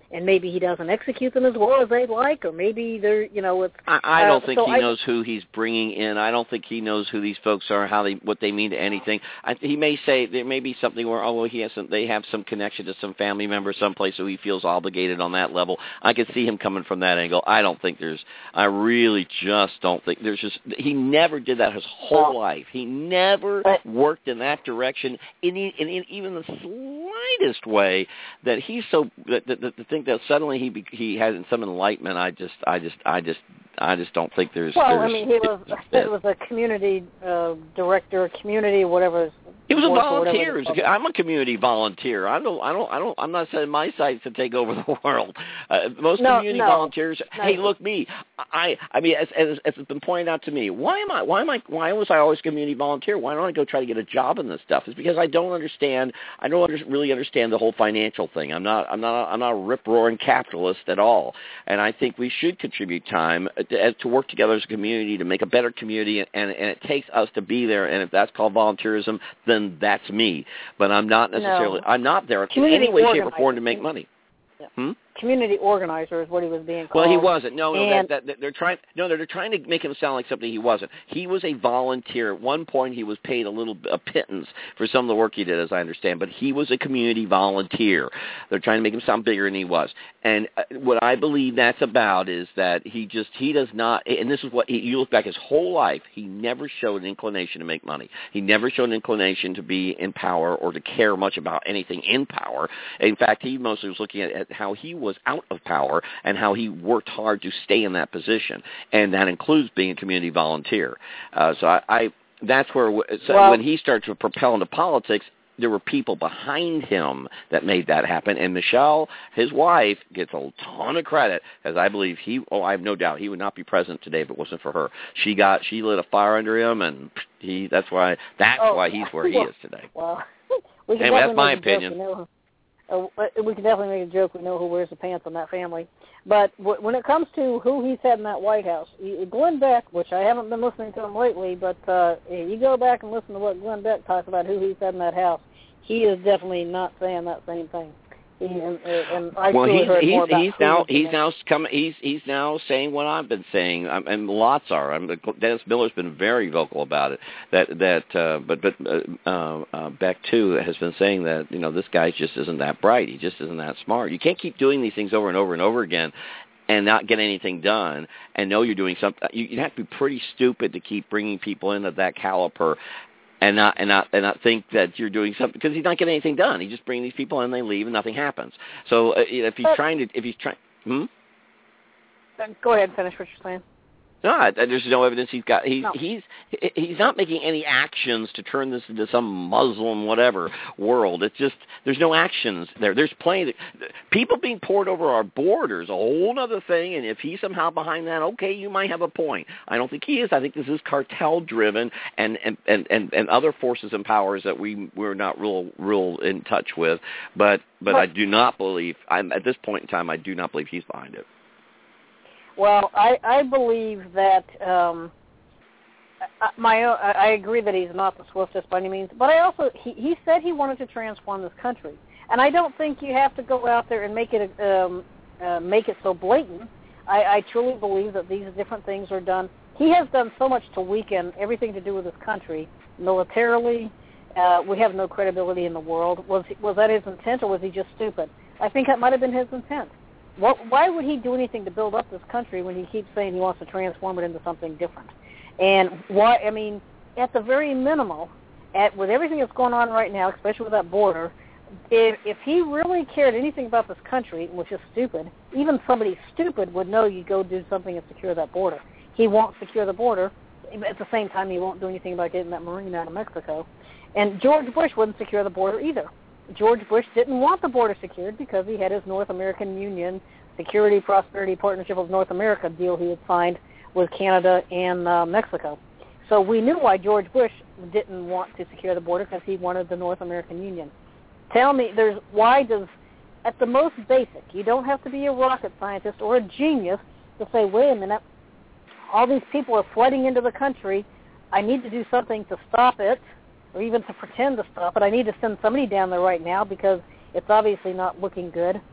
Speaker 1: and maybe he doesn't execute them as well as they'd like, or maybe they're, you know, it's.
Speaker 2: I, I don't
Speaker 1: uh,
Speaker 2: think
Speaker 1: so
Speaker 2: he
Speaker 1: I,
Speaker 2: knows who he's bringing in. I don't think he knows who these folks are, how they, what they mean to anything. I, he may say there may be something where, oh, well, he has some, they have some connection to some family member someplace, so he feels obligated on that level. I could see him coming from that angle. I don't think there's. I really just don't think there's just. He never did that his whole
Speaker 1: well,
Speaker 2: life. He never
Speaker 1: but,
Speaker 2: worked in that direction in, in, in even the slightest way that he's so that, that, that to think that suddenly he he has some enlightenment. I just I just I just I just don't think there's.
Speaker 1: Well,
Speaker 2: there's,
Speaker 1: I mean, he was it was a community uh, director, community whatever.
Speaker 2: He was a
Speaker 1: volunteer.
Speaker 2: volunteer. I'm a community volunteer. I don't. I don't. I don't. I'm not setting my sights to take over the world. Uh, most
Speaker 1: no,
Speaker 2: community
Speaker 1: no,
Speaker 2: volunteers.
Speaker 1: no.
Speaker 2: Hey, look me. I. I mean, as, as as it's been pointed out to me, why am I? Why am I? Why was I always a community volunteer? Why don't I go try to get a job in this stuff? It's because I don't understand. I don't under, really understand the whole financial thing. I'm not. I'm not. I'm not a rip roaring capitalist at all. And I think we should contribute time to, to work together as a community to make a better community. And, and it takes us to be there. And if that's called volunteerism, then that's me. But I'm not necessarily.
Speaker 1: No.
Speaker 2: I'm not there in
Speaker 1: Community
Speaker 2: any way, shape, or form to make money.
Speaker 1: Yeah.
Speaker 2: Hmm?
Speaker 1: Community organizer is what he was being called.
Speaker 2: Well, he wasn't. No, no,
Speaker 1: and,
Speaker 2: that, that, they're trying. No, they're trying to make him sound like something he wasn't. He was a volunteer. At one point, he was paid a little a pittance for some of the work he did, as I understand. But he was a community volunteer. They're trying to make him sound bigger than he was. And uh, what I believe that's about is that he just he does not. And this is what he, you look back his whole life. He never showed an inclination to make money. He never showed an inclination to be in power or to care much about anything in power. In fact, he mostly was looking at, at how he was out of power and how he worked hard to stay in that position, and that includes being a community volunteer. Uh, so I, I that's where so
Speaker 1: well,
Speaker 2: when he started to propel into politics, there were people behind him that made that happen. And Michelle, his wife, gets a ton of credit, as I believe he. Oh, I have no doubt he would not be president today if it wasn't for her. She got she lit a fire under him, and he. That's why that's
Speaker 1: oh,
Speaker 2: why he's where he is today.
Speaker 1: Well, we can
Speaker 2: anyway, that's
Speaker 1: definitely
Speaker 2: my
Speaker 1: make a joke,
Speaker 2: opinion.
Speaker 1: you know. Uh, we can definitely make a joke. We know who wears the pants in that family. But w- when it comes to who he's had in that White House, Glenn Beck, which I haven't been listening to him lately, but uh, you go back and listen to what Glenn Beck talks about who he's had in that house, he is definitely not saying that same thing. He, and, and I
Speaker 2: well,
Speaker 1: he's,
Speaker 2: he's,
Speaker 1: more about
Speaker 2: he's now
Speaker 1: he's
Speaker 2: he's now coming. He's he's now saying what I've been saying, um, and lots are. I mean, Dennis Miller's been very vocal about it. That that, uh, but but uh, uh, Beck too has been saying that you know this guy just isn't that bright. He just isn't that smart. You can't keep doing these things over and over and over again and not get anything done, and know you're doing something. You, you have to be pretty stupid to keep bringing people in of that caliber. And not and not and not think that you're doing something because he's not getting anything done. He's just bringing these people in, they leave, and nothing happens. So uh, if he's
Speaker 1: but,
Speaker 2: trying to, if he's trying, hmm?
Speaker 1: Go ahead, finish what you're saying.
Speaker 2: No, there's no evidence he's got. He's
Speaker 1: no.
Speaker 2: he's he's not making any actions to turn this into some Muslim whatever world. It's just there's no actions there. There's plenty of people being poured over our borders, a whole other thing. And if he's somehow behind that, okay, you might have a point. I don't think he is. I think this is cartel driven and and, and, and, and other forces and powers that we we're not real real in touch with. But but I do not believe. I'm at this point in time. I do not believe he's behind it.
Speaker 1: Well, I, I believe that um, I, my I agree that he's not the swiftest by any means, but I also he, he said he wanted to transform this country, and I don't think you have to go out there and make it um, uh, make it so blatant. I, I truly believe that these different things are done. He has done so much to weaken everything to do with this country militarily. Uh, we have no credibility in the world. Was was that his intent, or was he just stupid? I think that might have been his intent. What, why would he do anything to build up this country when he keeps saying he wants to transform it into something different? And why? I mean, at the very minimal, at with everything that's going on right now, especially with that border, if, if he really cared anything about this country, which is stupid, even somebody stupid would know you go do something and secure that border. He won't secure the border. At the same time, he won't do anything about getting that Marine out of Mexico. And George Bush wouldn't secure the border either. George Bush didn't want the border secured because he had his North American Union Security Prosperity Partnership of North America deal he had signed with Canada and uh, Mexico. So we knew why George Bush didn't want to secure the border, because he wanted the North American Union. Tell me, there's why does, at the most basic, you don't have to be a rocket scientist or a genius to say, wait a minute, all these people are flooding into the country. I need to do something to stop it, or even to pretend to stop it. I need to send somebody down there right now because it's obviously not looking good.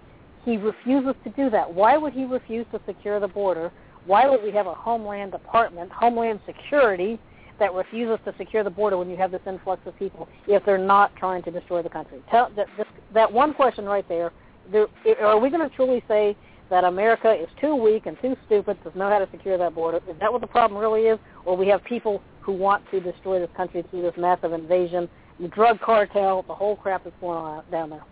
Speaker 1: He refuses to do that. Why would he refuse to secure the border? Why would we have a Homeland Department, Homeland Security, that refuses to secure the border when you have this influx of people if they're not trying to destroy the country? Tell, that, this, that one question right there, there, are we going to truly say that America is too weak and too stupid to know how to secure that border? Is that what the problem really is? Or we have people who want to destroy this country through this massive invasion, the drug cartel, the whole crap that's going on down there?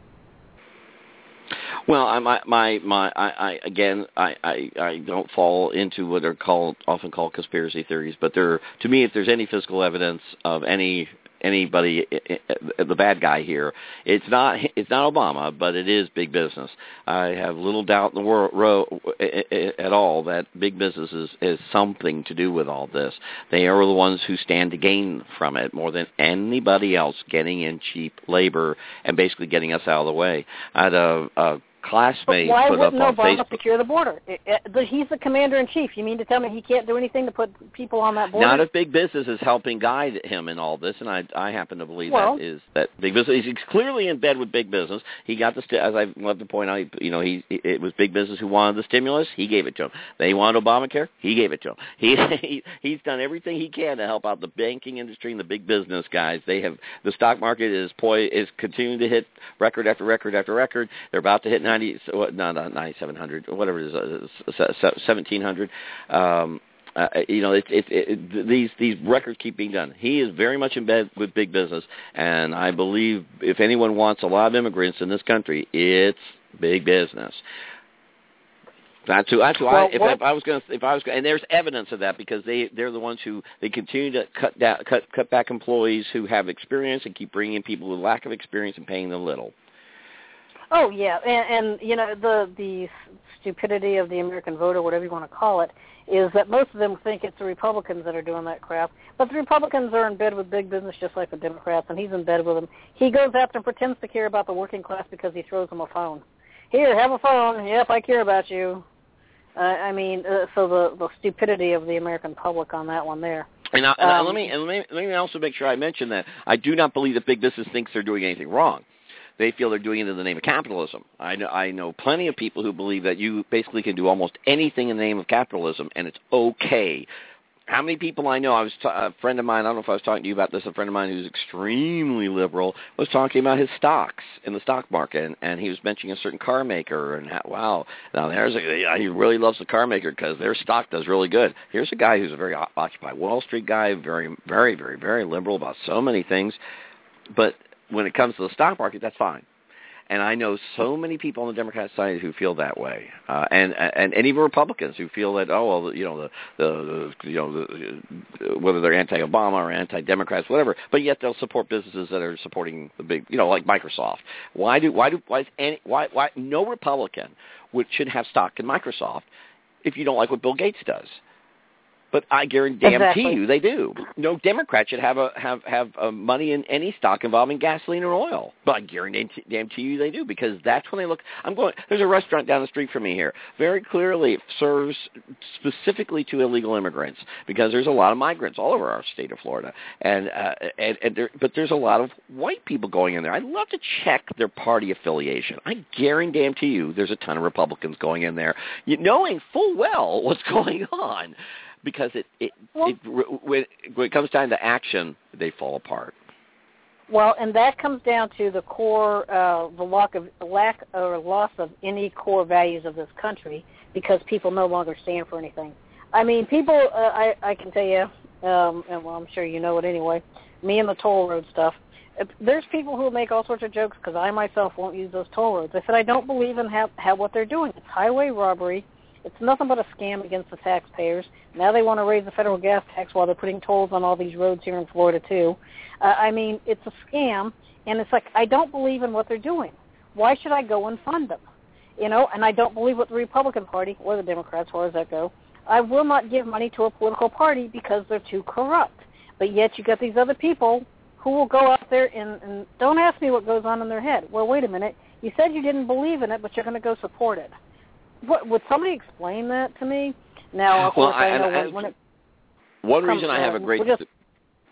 Speaker 2: Well, I, my, my, my, I, I again, I, I, I don't fall into what are called, often called conspiracy theories, but there, to me, if there's any physical evidence of any anybody, the bad guy here, it's not, it's not Obama, but it is big business. I have little doubt in the world ro, at all that big business is, is something to do with all this. They are the ones who stand to gain from it more than anybody else, getting in cheap labor and basically getting us out of the way. I had a, a classmate
Speaker 1: why
Speaker 2: put up
Speaker 1: wouldn't
Speaker 2: on
Speaker 1: Obama
Speaker 2: Facebook.
Speaker 1: secure the border? It, it, he's the commander-in-chief. You mean to tell me he can't do anything to put people on that border?
Speaker 2: Not if big business is helping guide him in all this, and I, I happen to believe
Speaker 1: well,
Speaker 2: that is that big business. He's clearly in bed with big business. He got the, st- as I love to point out, you know, he it was big business who wanted the stimulus. He gave it to him. They wanted Obamacare. He gave it to him. He, he he's done everything he can to help out the banking industry and the big business guys. They have the stock market is poi- is continuing to hit record after record after record. They're about to hit ninety. What, no, not ninety-seven hundred, whatever it is, uh, seventeen hundred. Um, uh, you know, it, it, it, these these records keep being done. He is very much in bed with big business, and I believe if anyone wants a lot of immigrants in this country, it's big business. That's who. That's who
Speaker 1: well,
Speaker 2: I. If, if I was going to, if I was, and there's evidence of that because they they're the ones who they continue to cut down, cut cut back employees who have experience and keep bringing in people with lack of experience and paying them little.
Speaker 1: Oh yeah, and, and you know the the stupidity of the American voter, whatever you want to call it, is that most of them think it's the Republicans that are doing that crap. But the Republicans are in bed with big business just like the Democrats, and he's in bed with them. He goes after and pretends to care about the working class because he throws them a phone. Here, have a phone. Yep, I care about you. Uh, I mean, uh, so the the stupidity of the American public on that one there.
Speaker 2: And, I, and
Speaker 1: um,
Speaker 2: let me and let me let me also make sure I mention that I do not believe that big business thinks they're doing anything wrong. They feel they're doing it in the name of capitalism. I know, I know plenty of people who believe that you basically can do almost anything in the name of capitalism, and it's okay. How many people I know, I was t- a friend of mine, I don't know if I was talking to you about this, a friend of mine who's extremely liberal was talking about his stocks in the stock market, and, and he was mentioning a certain car maker, and how, wow, now there's a, he really loves the car maker because their stock does really good. Here's a guy who's a very Occupy Wall Street guy, very, very, very, very liberal about so many things, but when it comes to the stock market, that's fine. And I know so many people on the Democrat side who feel that way, uh, and, and and even Republicans who feel that oh well you know the the, the you know the, whether they're anti-Obama or anti-Democrats whatever, but yet they'll support businesses that are supporting the big you know like Microsoft. Why do why do why is any, why why no Republican would should have stock in Microsoft if you don't like what Bill Gates does? But I guarantee
Speaker 1: exactly.
Speaker 2: you they do. No Democrat should have a have have a money in any stock involving gasoline or oil. But I guarantee you they do because that's when they look. I'm going. There's a restaurant down the street from me here. Very clearly, it serves specifically to illegal immigrants because there's a lot of migrants all over our state of Florida, and uh, and, and there, but there's a lot of white people going in there. I'd love to check their party affiliation. I guarantee you there's a ton of Republicans going in there, you, knowing full well what's going on. Because it, it,
Speaker 1: well,
Speaker 2: it when, when it comes down to action, they fall apart.
Speaker 1: Well, and that comes down to the core, uh, the lack of lack or loss of any core values of this country, because people no longer stand for anything. I mean, people. Uh, I I can tell you, um, and well, I'm sure you know it anyway. Me and the toll road stuff. There's people who make all sorts of jokes because I myself won't use those toll roads. I said I don't believe in how, how what they're doing. It's highway robbery. It's nothing but a scam against the taxpayers. Now they want to raise the federal gas tax while they're putting tolls on all these roads here in Florida, too. Uh, I mean, it's a scam, and it's like, I don't believe in what they're doing. Why should I go and fund them? You know, and I don't believe what the Republican Party, or the Democrats, as far as that go. I will not give money to a political party because they're too corrupt. But yet you got these other people who will go out there and, and don't ask me what goes on in their head. Well, wait a minute. You said you didn't believe in it, but you're going to go support it. What, would somebody explain that to me? Now, of
Speaker 2: well,
Speaker 1: course,
Speaker 2: I,
Speaker 1: I know
Speaker 2: I,
Speaker 1: when, when it
Speaker 2: one
Speaker 1: comes,
Speaker 2: reason I have a great
Speaker 1: we'll just,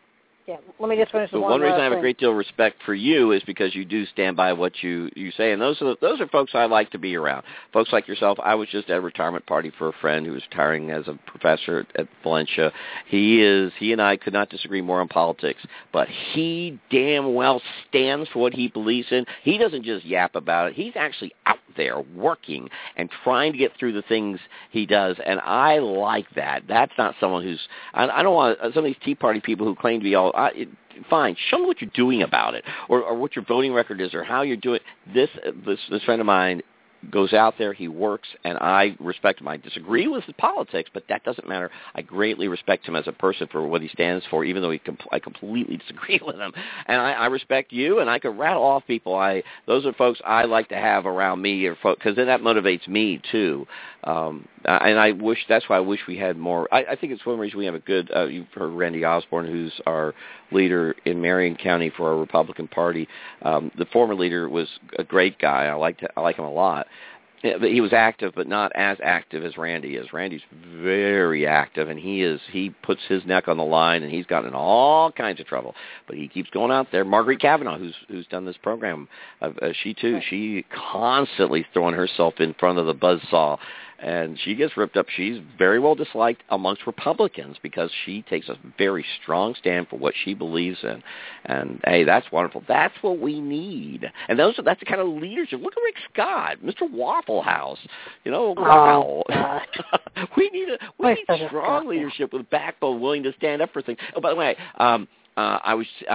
Speaker 1: Yeah, let me just finish the
Speaker 2: But
Speaker 1: one
Speaker 2: one reason
Speaker 1: last
Speaker 2: I have
Speaker 1: thing.
Speaker 2: a great deal of respect for you is because you do stand by what you, you say, and those are the, those are folks I like to be around. Folks like yourself. I was just at a retirement party for a friend who was retiring as a professor at Valencia. He is he and I could not disagree more on politics, but he damn well stands for what he believes in. He doesn't just yap about it. He's actually out there working and trying to get through the things he does, and I like that. That's not someone who's I, I don't want some of these Tea Party people who claim to be all. I, it, fine, show me what you're doing about it, or, or what your voting record is, or how you're doing. This this this friend of mine goes out there, he works, and I respect him. I disagree with his politics, but that doesn't matter. I greatly respect him as a person for what he stands for, even though he com- I completely disagree with him. And I, I respect you, and I could rattle off people. I Those are folks I like to have around me, because then that motivates me, too. Um, and I wish, that's why I wish we had more. I, I think it's one reason we have a good, uh, you've heard Randy Osborne, who's our leader in Marion County for our Republican Party. Um, the former leader was a great guy. I like I like him a lot. Yeah, but he was active, but not as active as Randy is. Randy's very active, and he is he puts his neck on the line, and he's gotten in all kinds of trouble. But he keeps going out there. Marguerite Kavanaugh, who's who's done this program, uh, uh, she too, she constantly throwing herself in front of the buzzsaw, and she gets ripped up. She's very well disliked amongst Republicans because she takes a very strong stand for what she believes in. And, hey, that's wonderful. That's what we need. And those are, that's the kind of leadership. Look at Rick Scott, Mister Waffle House. You know, wow. Oh, we need a we need strong leadership with backbone, willing to stand up for things. Oh, by the way, um, Uh, I was uh,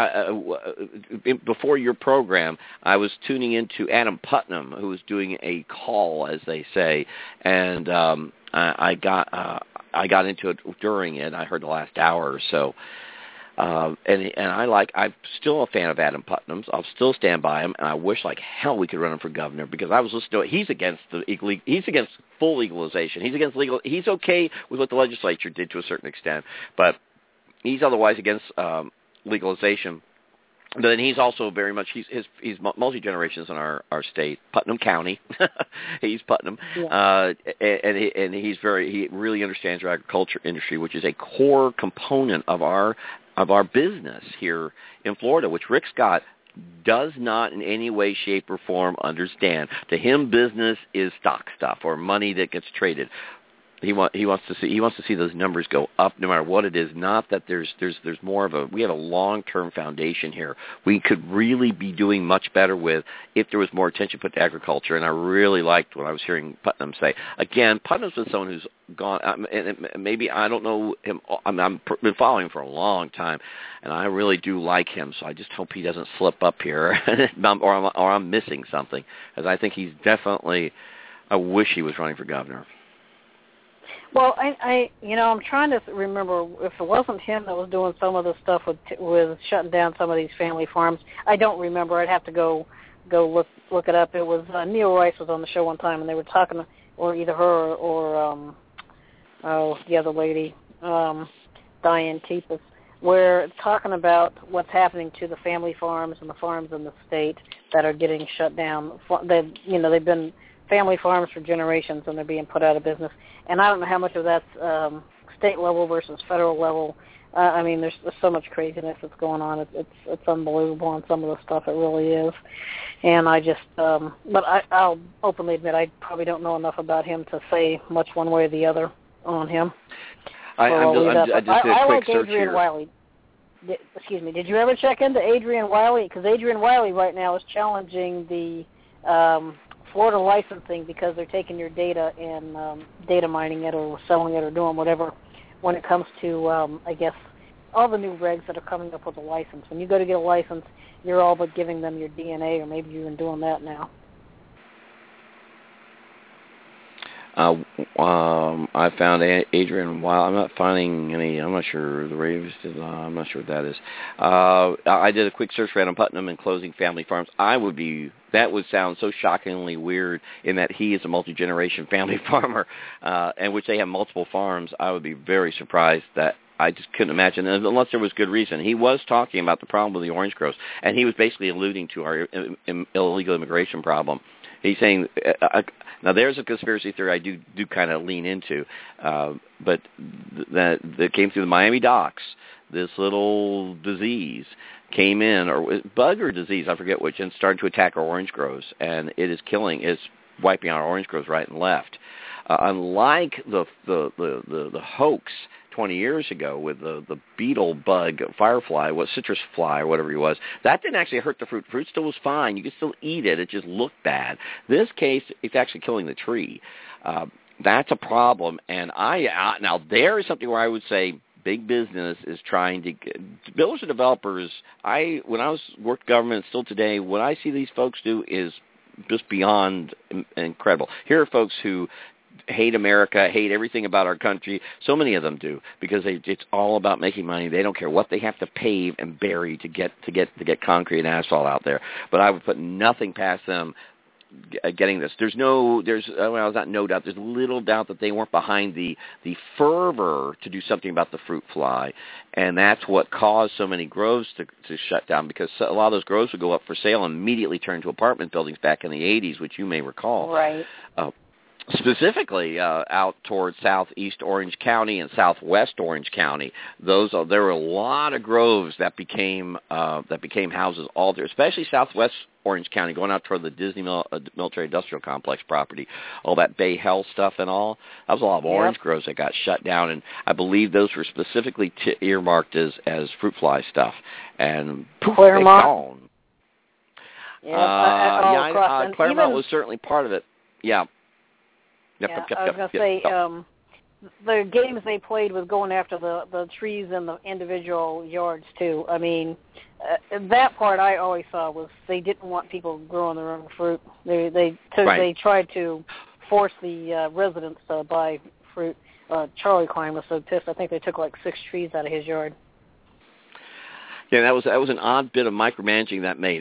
Speaker 2: uh, before your program. I was tuning into Adam Putnam, who was doing a call, as they say, and um, I, I got uh, I got into it during it. I heard the last hour or so, uh, and and I like. I'm still a fan of Adam Putnam's. I'll still stand by him, and I wish like hell we could run him for governor because I was listening to it. He's against the he's against full legalization. He's against legal. He's okay with what the legislature did to a certain extent, but he's otherwise against. Um, legalization, but then he's also very much he's his, he's multi-generations in our, our state, Putnam County. He's Putnam, yeah. uh, and he, and he's very he really understands our agriculture industry, which is a core component of our of our business here in Florida, which Rick Scott does not in any way, shape, or form understand. To him, business is stock stuff or money that gets traded. He want he wants to see he wants to see those numbers go up no matter what it is. Not that there's there's there's more of a we have a long term foundation here. We could really be doing much better with if there was more attention put to agriculture. And I really liked what I was hearing Putnam say. Again, Putnam's been someone who's gone. Um, and maybe I don't know him. I'm I've been following him for a long time, and I really do like him. So I just hope he doesn't slip up here, or I'm or I'm missing something, because I think he's definitely. I wish he was running for governor.
Speaker 1: Well, I, I, you know, I'm trying to remember if it wasn't him that was doing some of the stuff with with shutting down some of these family farms. I don't remember. I'd have to go go look look it up. It was uh, Neil Rice was on the show one time, and they were talking, or either her or um, oh the other lady, um, Diane Tepes, where talking about what's happening to the family farms and the farms in the state that are getting shut down. They, you know, they've been family farms for generations, and they're being put out of business. And I don't know how much of that's um, state level versus federal level. Uh, I mean, there's, there's so much craziness that's going on. It's, it's it's unbelievable on some of the stuff. It really is. And I just, um, but I, I'll openly admit I probably don't know enough about him to say much one way or the other on him.
Speaker 2: I, I'm just, I'm, I just did a
Speaker 1: I,
Speaker 2: quick
Speaker 1: I like
Speaker 2: search
Speaker 1: Adrian
Speaker 2: here.
Speaker 1: Wiley. Did, excuse me. Did you ever check into Adrian Wiley? Because Adrian Wiley right now is challenging the um, Florida licensing because they're taking your data and um, data mining it or selling it or doing whatever when it comes to, um, I guess, all the new regs that are coming up with a license. When you go to get a license, you're all but giving them your D N A, or maybe you're even doing that now.
Speaker 2: Uh, um, I found Adrian Wiley. I'm not finding any. I'm not sure the Ravens did. Uh, I'm not sure what that is. Uh, I did a quick search for Adam Putnam and closing family farms. I would be. That would sound so shockingly weird in that he is a multi-generation family farmer, uh, in which they have multiple farms. I would be very surprised that. I just couldn't imagine, unless there was good reason. He was talking about the problem with the orange groves, and he was basically alluding to our illegal immigration problem. He's saying, uh, now there's a conspiracy theory I do do kind of lean into, uh, but that that came through the Miami docks this little disease came in, or bug or disease, I forget which, and started to attack our orange groves, and it is killing, it's wiping out our orange groves right and left. Uh, unlike the the, the the the hoax twenty years ago with the the beetle bug firefly, what citrus fly or whatever it was, that didn't actually hurt the fruit. Fruit still was fine. You could still eat it. It just looked bad. This case, it's actually killing the tree. Uh, that's a problem. And I uh, now there is something where I would say big business is trying to get, builders and developers. I when I was worked government, still today, what I see these folks do is just beyond incredible. Here are folks who hate America, hate everything about our country. So many of them do, because they, it's all about making money. They don't care what they have to pave and bury to get to get to get concrete and asphalt out there. But I would put nothing past them getting this. There's no, there's well, not no doubt. There's little doubt that they weren't behind the the fervor to do something about the fruit fly, and that's what caused so many groves to to shut down, because a lot of those groves would go up for sale and immediately turn to apartment buildings back in the eighties, which you may recall.
Speaker 1: Right.
Speaker 2: Uh, Specifically uh, out towards southeast Orange County and southwest Orange County, those are, there were a lot of groves that became uh, that became houses all there, especially southwest Orange County, going out toward the Disney Mil- uh, Military Industrial Complex property, all that Bay Hill stuff and all. That was a lot of orange yep. groves that got shut down, and I believe those were specifically t- earmarked as, as fruit fly stuff. And poof, they're gone.
Speaker 1: Yep,
Speaker 2: uh,
Speaker 1: all
Speaker 2: yeah,
Speaker 1: across,
Speaker 2: uh, Claremont
Speaker 1: even,
Speaker 2: was certainly part of it. Yeah. Yep,
Speaker 1: yeah,
Speaker 2: yep, yep,
Speaker 1: I was
Speaker 2: yep,
Speaker 1: going to
Speaker 2: yep,
Speaker 1: say,
Speaker 2: yep.
Speaker 1: um, the games they played with going after the, the trees in the individual yards, too. I mean, uh, that part I always saw was they didn't want people growing their own fruit. They they took,
Speaker 2: right.
Speaker 1: they tried to force the uh, residents to buy fruit. Uh, Charlie Klein was so pissed. I think they took like six trees out of his yard.
Speaker 2: Yeah, that was that was an odd bit of micromanaging that made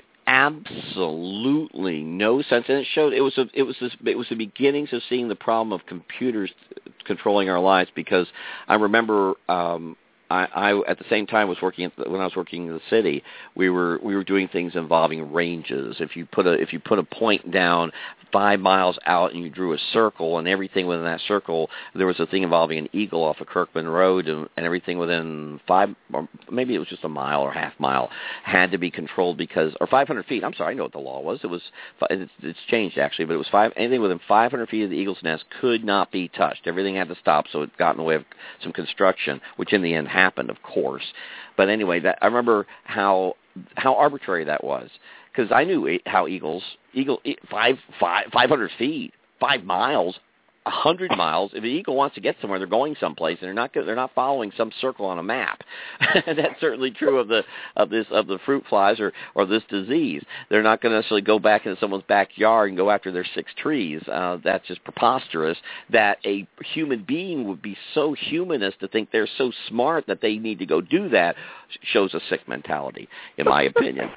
Speaker 2: absolutely no sense, and it showed it was a, it was this, it was the beginnings of seeing the problem of computers controlling our lives. Because I remember um, I, I at the same time was working at the, when I was working in the city, we were we were doing things involving ranges. If you put a if you put a point down five miles out and you drew a circle, and everything within that circle, there was a thing involving an eagle off of Kirkman Road, and, and everything within five, or maybe it was just a mile or half mile, had to be controlled because, or five hundred feet. I'm sorry, I know what the law was. It was it's, it's changed actually, but it was five. Anything within five hundred feet of the eagle's nest could not be touched. Everything had to stop. So it got in the way of some construction, which in the end happened, of course. But anyway, that I remember how how arbitrary that was. Because I knew how eagles, eagle five, five, five hundred feet, five miles, a hundred miles. If an eagle wants to get somewhere, they're going someplace, and they're not they're not following some circle on a map. And that's certainly true of the of this of the fruit flies or or this disease. They're not going to necessarily go back into someone's backyard and go after their six trees. Uh, that's just preposterous. That a human being would be so humanist to think they're so smart that they need to go do that shows a sick mentality, in my opinion.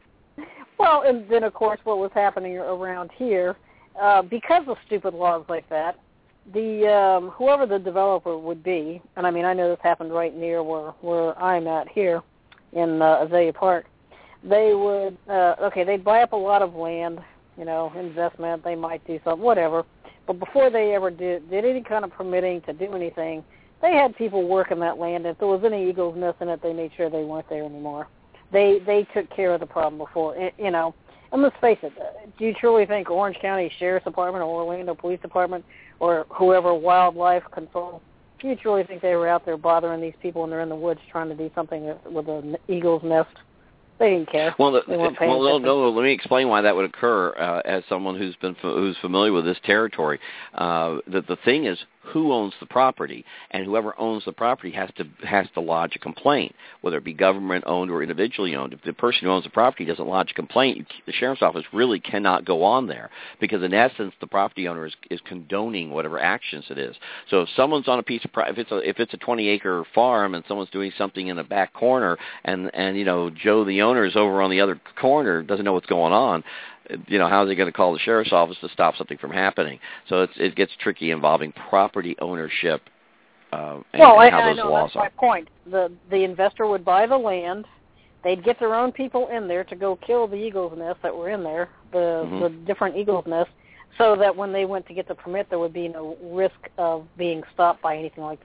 Speaker 1: Well, and then, of course, what was happening around here, uh, because of stupid laws like that, the um, whoever the developer would be, and I mean, I know this happened right near where, where I'm at here in uh, Azalea Park, they would, uh, okay, they'd buy up a lot of land, you know, investment, they might do something, whatever, but before they ever did, did any kind of permitting to do anything, they had people working that land. If there was any eagle's nest in it, they made sure they weren't there anymore. They they took care of the problem before, you know. And let's face it, do you truly think Orange County Sheriff's Department or Orlando Police Department or whoever wildlife control, do you truly think they were out there bothering these people when they're in the woods trying to do something with an eagle's nest? They didn't care.
Speaker 2: Well, the,
Speaker 1: they weren't paying
Speaker 2: well, no,
Speaker 1: attention.
Speaker 2: no. Let me explain why that would occur. Uh, as someone who's been who's familiar with this territory, uh, that the thing is, who owns the property, and whoever owns the property has to has to lodge a complaint, whether it be government owned or individually owned. If the person who owns the property doesn't lodge a complaint, the sheriff's office really cannot go on there, because in essence, the property owner is, is condoning whatever actions it is. So if someone's on a piece of property, if it's a if it's a twenty acre farm and someone's doing something in the back corner, and and you know Joe the owner is over on the other corner, doesn't know what's going on, you know, how is he going to call the sheriff's office to stop something from happening? So it's, it gets tricky involving property ownership uh, and,
Speaker 1: well,
Speaker 2: and how
Speaker 1: I,
Speaker 2: those
Speaker 1: I know,
Speaker 2: laws
Speaker 1: that's
Speaker 2: are.
Speaker 1: my point. The the investor would buy the land. They'd get their own people in there to go kill the eagle's nest that were in there, the
Speaker 2: Mm-hmm.
Speaker 1: the different eagle's nests, so that when they went to get the permit, there would be no risk of being stopped by anything like that.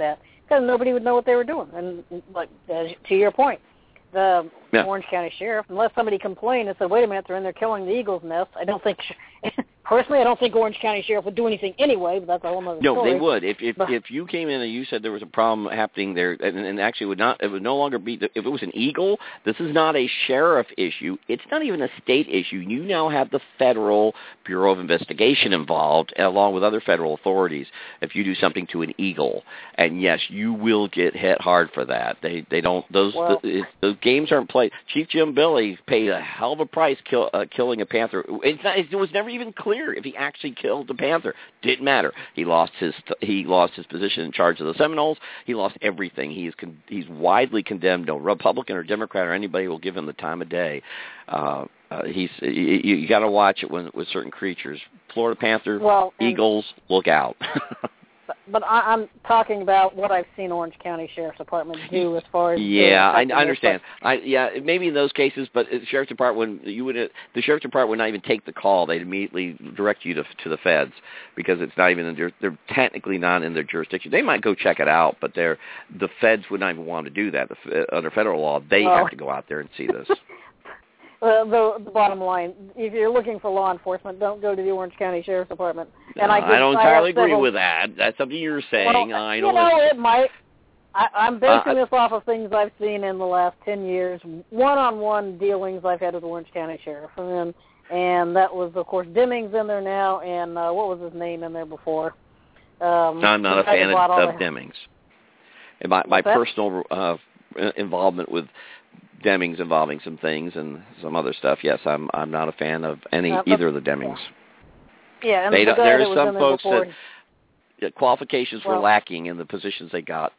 Speaker 1: because nobody would know what they were doing. And like uh, to your point, the
Speaker 2: yeah.
Speaker 1: Orange County Sheriff, unless somebody complained and said, wait a minute, they're in there killing the eagle's nest, I don't think, personally, I don't think Orange County Sheriff would do anything anyway, but that's a whole other
Speaker 2: no,
Speaker 1: story.
Speaker 2: No, they would. If if
Speaker 1: but,
Speaker 2: if you came in and you said there was a problem happening there, and, and actually would not, it would no longer be, if it was an eagle, this is not a sheriff issue. It's not even a state issue. You now have the Federal Bureau of Investigation involved, along with other federal authorities, if you do something to an eagle. And yes, you will get hit hard for that. They they don't, those,
Speaker 1: well,
Speaker 2: the, those games aren't played. Chief Jim Billy paid a hell of a price kill, uh, killing a panther. It's not, it was never even clear if he actually killed the panther. Didn't matter. He lost his he lost his position in charge of the Seminoles. He lost everything. He is con- he's widely condemned. No Republican or Democrat or anybody will give him the time of day. Uh, uh, he's you, you got to watch it when with certain creatures. Florida panther,
Speaker 1: well,
Speaker 2: eagles, look out.
Speaker 1: But I, I'm talking about what I've seen Orange County Sheriff's Department do as far as
Speaker 2: yeah, I, I understand. I yeah, maybe in those cases, but the Sheriff's Department you would the Sheriff's Department would not even take the call. They'd immediately direct you to to the feds because it's not even in their, they're technically not in their jurisdiction. They might go check it out, but they're the feds would not even want to do that. The, under federal law, they
Speaker 1: well,
Speaker 2: have to go out there and see this.
Speaker 1: Uh, the, the bottom line, if you're looking for law enforcement, don't go to the Orange County Sheriff's Department. And
Speaker 2: uh,
Speaker 1: I, did,
Speaker 2: I don't entirely
Speaker 1: I agree
Speaker 2: with that. That's something you're saying.
Speaker 1: Well,
Speaker 2: I
Speaker 1: you
Speaker 2: don't
Speaker 1: know, it might. I, I'm basing
Speaker 2: uh,
Speaker 1: this off of things I've seen in the last ten years, one-on-one dealings I've had with the Orange County Sheriff. And then, and that was, of course, Demings in there now, and uh, what was his name in there before? Um,
Speaker 2: I'm not a fan of, of
Speaker 1: the,
Speaker 2: Demings. And my, my personal uh, involvement with Demings involving some things and some other stuff. Yes, I'm I'm not a fan of any uh, either of the Demings.
Speaker 1: Yeah, and
Speaker 2: they
Speaker 1: the
Speaker 2: don't, there
Speaker 1: are
Speaker 2: some folks
Speaker 1: before,
Speaker 2: that qualifications
Speaker 1: well,
Speaker 2: were lacking in the positions they got.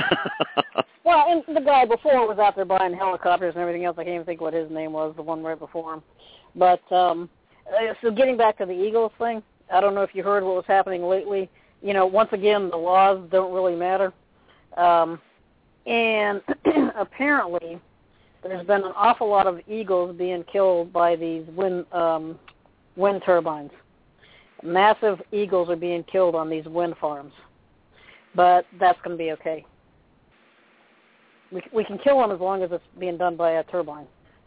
Speaker 1: Well, and the guy before was out there buying helicopters and everything else. I can't even think what his name was, the one right before him. But um, so getting back to the Eagles thing, I don't know if you heard what was happening lately. You know, once again, the laws don't really matter. Um, and apparently there's been an awful lot of eagles being killed by these wind um, wind turbines. Massive eagles are being killed on these wind farms, but that's going to be okay. We we can kill them as long as it's being done by a turbine.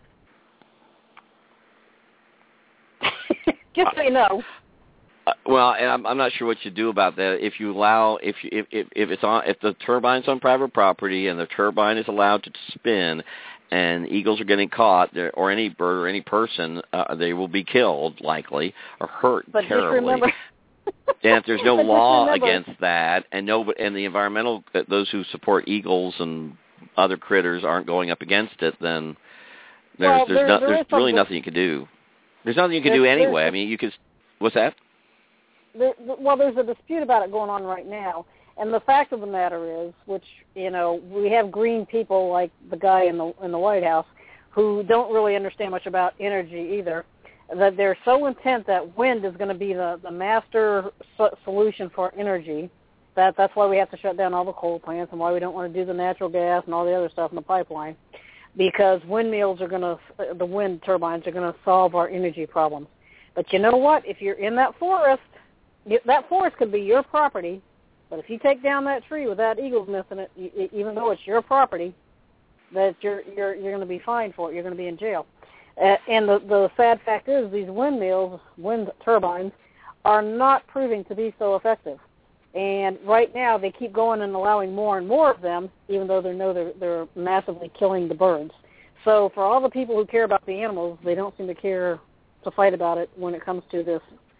Speaker 1: Just so you know.
Speaker 2: Uh, well, and I'm, I'm not sure what you do about that. If you allow, if you, if, if if it's on, if the turbine's on private property and the turbine is allowed to spin, and eagles are getting caught, or any bird or any person, uh, they will be killed likely or hurt
Speaker 1: but
Speaker 2: terribly.
Speaker 1: Just remember,
Speaker 2: and if there's no law
Speaker 1: remember,
Speaker 2: against that, and no, and the environmental, those who support eagles and other critters aren't going up against it, then there's
Speaker 1: well,
Speaker 2: there's,
Speaker 1: there,
Speaker 2: no,
Speaker 1: there
Speaker 2: there's really
Speaker 1: something.
Speaker 2: nothing you can do. There's nothing you can
Speaker 1: There's,
Speaker 2: do anyway. I mean, you could. What's that?
Speaker 1: There, well, there's a dispute about it going on right now, and the fact of the matter is, which you know, we have green people like the guy in the in the White House who don't really understand much about energy either. That they're so intent that wind is going to be the the master so- solution for energy. That that's why we have to shut down all the coal plants and why we don't want to do the natural gas and all the other stuff in the pipeline, because windmills are going to, the wind turbines are going to solve our energy problems. But you know what? If you're in that forest, that forest could be your property, but if you take down that tree with that eagle's nest in it, even though it's your property, that you're you're you're going to be fined for it. You're going to be in jail. Uh, and the the sad fact is, these windmills, wind turbines, are not proving to be so effective. And right now, they keep going and allowing more and more of them, even though they know they're they're massively killing the birds. So for all the people who care about the animals, they don't seem to care to fight about it when it comes to this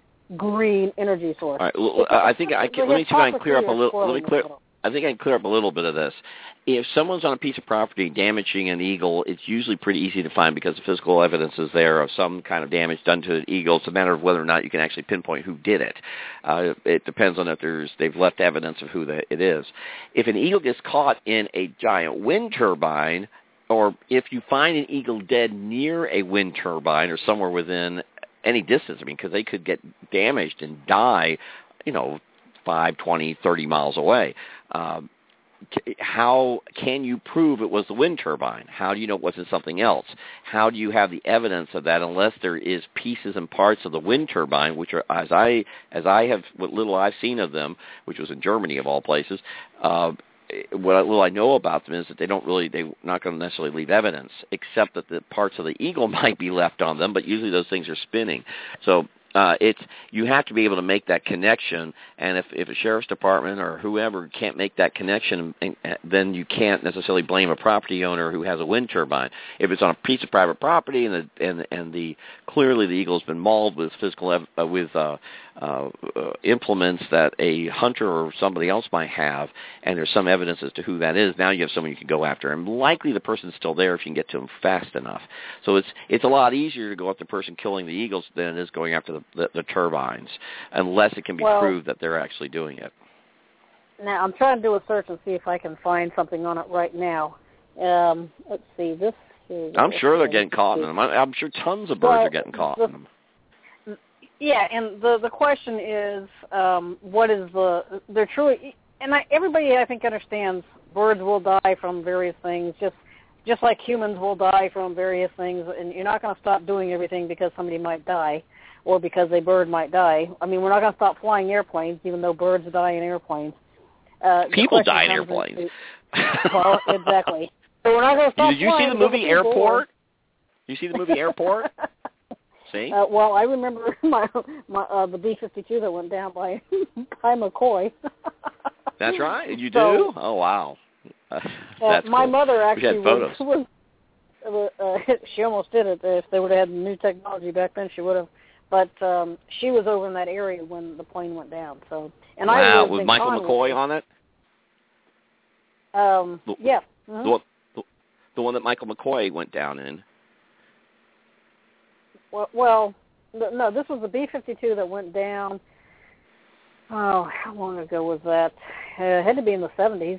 Speaker 1: green energy source.
Speaker 2: All right. Well, I think I can. Let me see if I can clear up a little. Let me clear. I think I can clear up a little bit of this. If someone's on a piece of property damaging an eagle, it's usually pretty easy to find because the physical evidence is there of some kind of damage done to an eagle. It's a matter of whether or not you can actually pinpoint who did it. Uh, it depends on if there's they've left evidence of who the, it is. If an eagle gets caught in a giant wind turbine, or if you find an eagle dead near a wind turbine or somewhere within any distance, I mean, because they could get damaged and die, you know, five, twenty, thirty miles away. Um, how can you prove it was the wind turbine? How do you know it wasn't something else? How do you have the evidence of that unless there is pieces and parts of the wind turbine, which are, as I as I have, what little I've seen of them, which was in Germany of all places, uh, what little I know about them is that they don't really, they're not going to necessarily leave evidence, except that the parts of the eagle might be left on them, but usually those things are spinning. So uh, it's, you have to be able to make that connection, and if, if a sheriff's department or whoever can't make that connection, then you can't necessarily blame a property owner who has a wind turbine. If it's on a piece of private property and the, and, and the clearly the eagle's been mauled with physical ev- uh, with uh, uh, uh, implements that a hunter or somebody else might have, and there's some evidence as to who that is, now you have someone you can go after, and likely the person's still there if you can get to them fast enough. So it's it's a lot easier to go after the person killing the eagles than it is going after the, the, the turbines, unless it can be
Speaker 1: well,
Speaker 2: proved that they're actually doing it.
Speaker 1: Now, I'm trying to do a search and see if I can find something on it right now. Um, let's see. This is,
Speaker 2: I'm sure they're getting caught in them. I'm sure tons of birds
Speaker 1: well,
Speaker 2: are getting caught
Speaker 1: the,
Speaker 2: in them.
Speaker 1: Yeah, and the the question is, um, what is the? They're truly, and I, everybody I think understands birds will die from various things, just just like humans will die from various things, and you're not going to stop doing everything because somebody might die, or because a bird might die. I mean, we're not going to stop flying airplanes, even though birds die in airplanes. Uh,
Speaker 2: People die in airplanes.
Speaker 1: Into, well, exactly. So we're not going to stop.
Speaker 2: Did you see the movie Airport? You see the movie Airport? See?
Speaker 1: Uh, well, I remember my, my uh, the B fifty-two that went down by by McCoy.
Speaker 2: That's right. You do?
Speaker 1: So,
Speaker 2: oh wow. Uh,
Speaker 1: that's uh, my
Speaker 2: cool.
Speaker 1: mother actually
Speaker 2: was,
Speaker 1: was, was uh, she almost did it. If they would have had new technology back then, she would have. But um, she was over in that area when the plane went down. So, and
Speaker 2: wow.
Speaker 1: I lived
Speaker 2: was
Speaker 1: in
Speaker 2: Michael
Speaker 1: Conway.
Speaker 2: McCoy on it?
Speaker 1: Um,
Speaker 2: the,
Speaker 1: yeah. Mm-hmm.
Speaker 2: The, one, the, the one that Michael McCoy went down in.
Speaker 1: Well, well, no, this was the B fifty-two that went down. Oh, how long ago was that? Uh, it had to be in the seventies.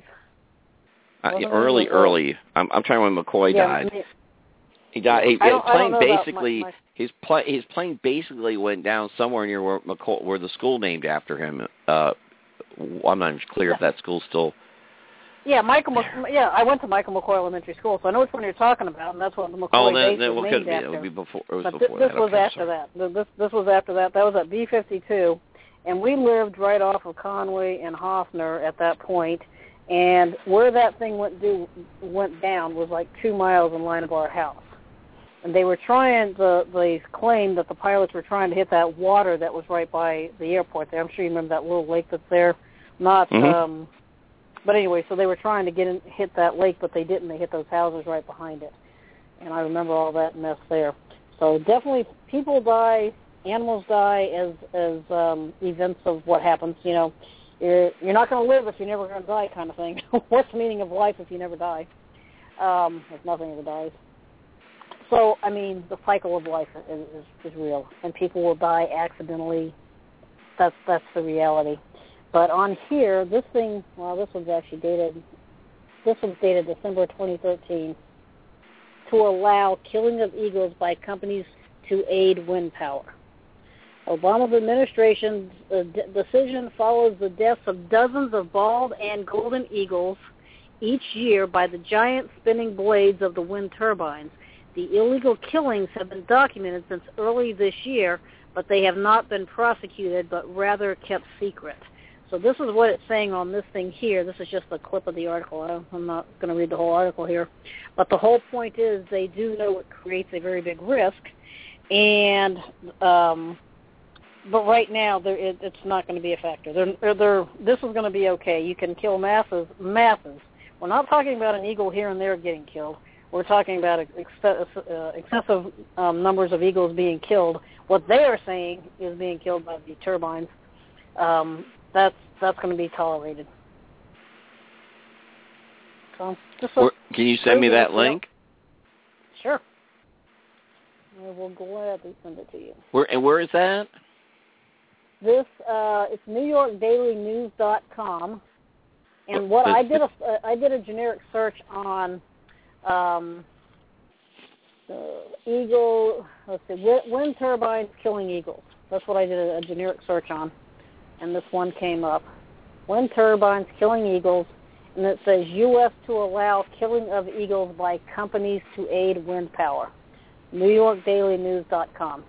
Speaker 2: Uh, early, early. I'm, I'm trying when McCoy
Speaker 1: yeah,
Speaker 2: died.
Speaker 1: I mean,
Speaker 2: he died. He,
Speaker 1: I don't,
Speaker 2: his plane
Speaker 1: I don't
Speaker 2: basically,
Speaker 1: my, my...
Speaker 2: his plane, his plane basically went down somewhere near where McCoy, where the school named after him. Uh, I'm not even clear
Speaker 1: yeah.
Speaker 2: if that school's still.
Speaker 1: Yeah, Michael. Mc, yeah, I went to Michael McCoy Elementary School, so I know which one you're talking about, and that's what the McCoy
Speaker 2: oh, then,
Speaker 1: base
Speaker 2: then,
Speaker 1: was
Speaker 2: well,
Speaker 1: named
Speaker 2: be,
Speaker 1: after.
Speaker 2: It would be before. It was
Speaker 1: but
Speaker 2: before
Speaker 1: th- this
Speaker 2: that.
Speaker 1: was
Speaker 2: okay,
Speaker 1: after
Speaker 2: sorry.
Speaker 1: that. This this was after that. That was at B fifty-two, and we lived right off of Conway and Hoffner at that point, and where that thing went do went down was like two miles in line of our house. And they were trying to, they claimed that the pilots were trying to hit that water that was right by the airport there. I'm sure you remember that little lake that's there. Not,
Speaker 2: mm-hmm.
Speaker 1: um, but anyway, so they were trying to get in, hit that lake, but they didn't. They hit those houses right behind it. And I remember all that mess there. So definitely people die, animals die as, as um, events of what happens. You know, you're, you're not going to live if you're never going to die kind of thing. What's the meaning of life if you never die? Um, if nothing ever dies. So, I mean, the cycle of life is, is, is real, and people will die accidentally. That's that's the reality. But on here, this thing, well, this one's actually dated, this one's dated December twenty thirteen, to allow killing of eagles by companies to aid wind power. Obama's administration's uh, d- decision follows the deaths of dozens of bald and golden eagles each year by the giant spinning blades of the wind turbines. The illegal killings have been documented since early this year, but they have not been prosecuted, but rather kept secret. So this is what it's saying on this thing here. This is just a clip of the article. I'm not going to read the whole article here. But the whole point is they do know it creates a very big risk. And um, but right now there, it, it's not going to be a factor. They're, they're, this is going to be okay. You can kill masses, masses. We're not talking about an eagle here and there getting killed. We're talking about ex- uh, excessive um, numbers of eagles being killed. What they are saying is being killed by the turbines. Um, that's that's going to be tolerated. So, just
Speaker 2: Where, can you send me that link?
Speaker 1: Sure. I will gladly send it to you.
Speaker 2: Where and where is that?
Speaker 1: This uh, it's New York Daily News dot com, and what I did a uh, I did a generic search on. Um, uh, eagle, let's see, wind turbines killing eagles. That's what I did a, a generic search on, and this one came up. Wind turbines killing eagles, and it says U S to allow killing of eagles by companies to aid wind power. New York Daily News dot com.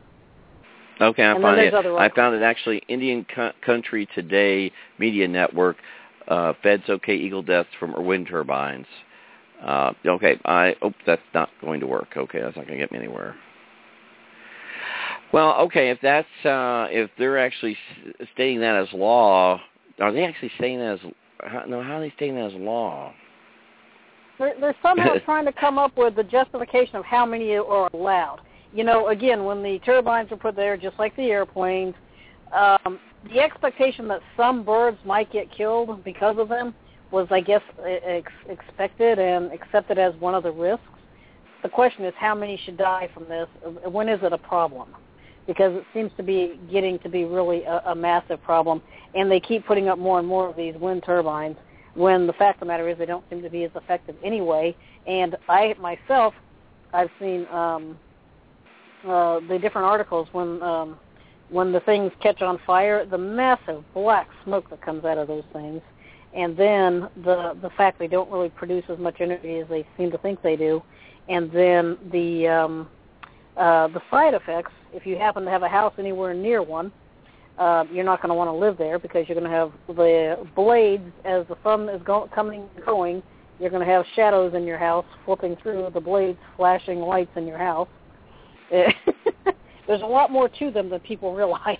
Speaker 2: Okay, I
Speaker 1: and
Speaker 2: found it.
Speaker 1: I
Speaker 2: found it actually. Indian Co- Country Today Media Network uh, feds okay eagle deaths from wind turbines. Uh, okay, I oh that's not going to work. Okay, that's not going to get me anywhere. Well, okay, if that's uh, if they're actually stating that as law, are they actually saying that as how, no? How are they stating that as law?
Speaker 1: They're, they're somehow trying to come up with the justification of how many are allowed. You know, again, when the turbines were put there, just like the airplanes, um, the expectation that some birds might get killed because of them was, I guess, ex- expected and accepted as one of the risks. The question is how many should die from this? When is it a problem? Because it seems to be getting to be really a, a massive problem, and they keep putting up more and more of these wind turbines when the fact of the matter is they don't seem to be as effective anyway. And I, myself, I've seen um, uh, the different articles when um, when the things catch on fire, the massive black smoke that comes out of those things, and then the the fact they don't really produce as much energy as they seem to think they do, and then the um, uh, the side effects. If you happen to have a house anywhere near one, uh, you're not going to want to live there because you're going to have the blades as the sun is go- coming and going. You're going to have shadows in your house flipping through the blades, flashing lights in your house. There's a lot more to them than people realize,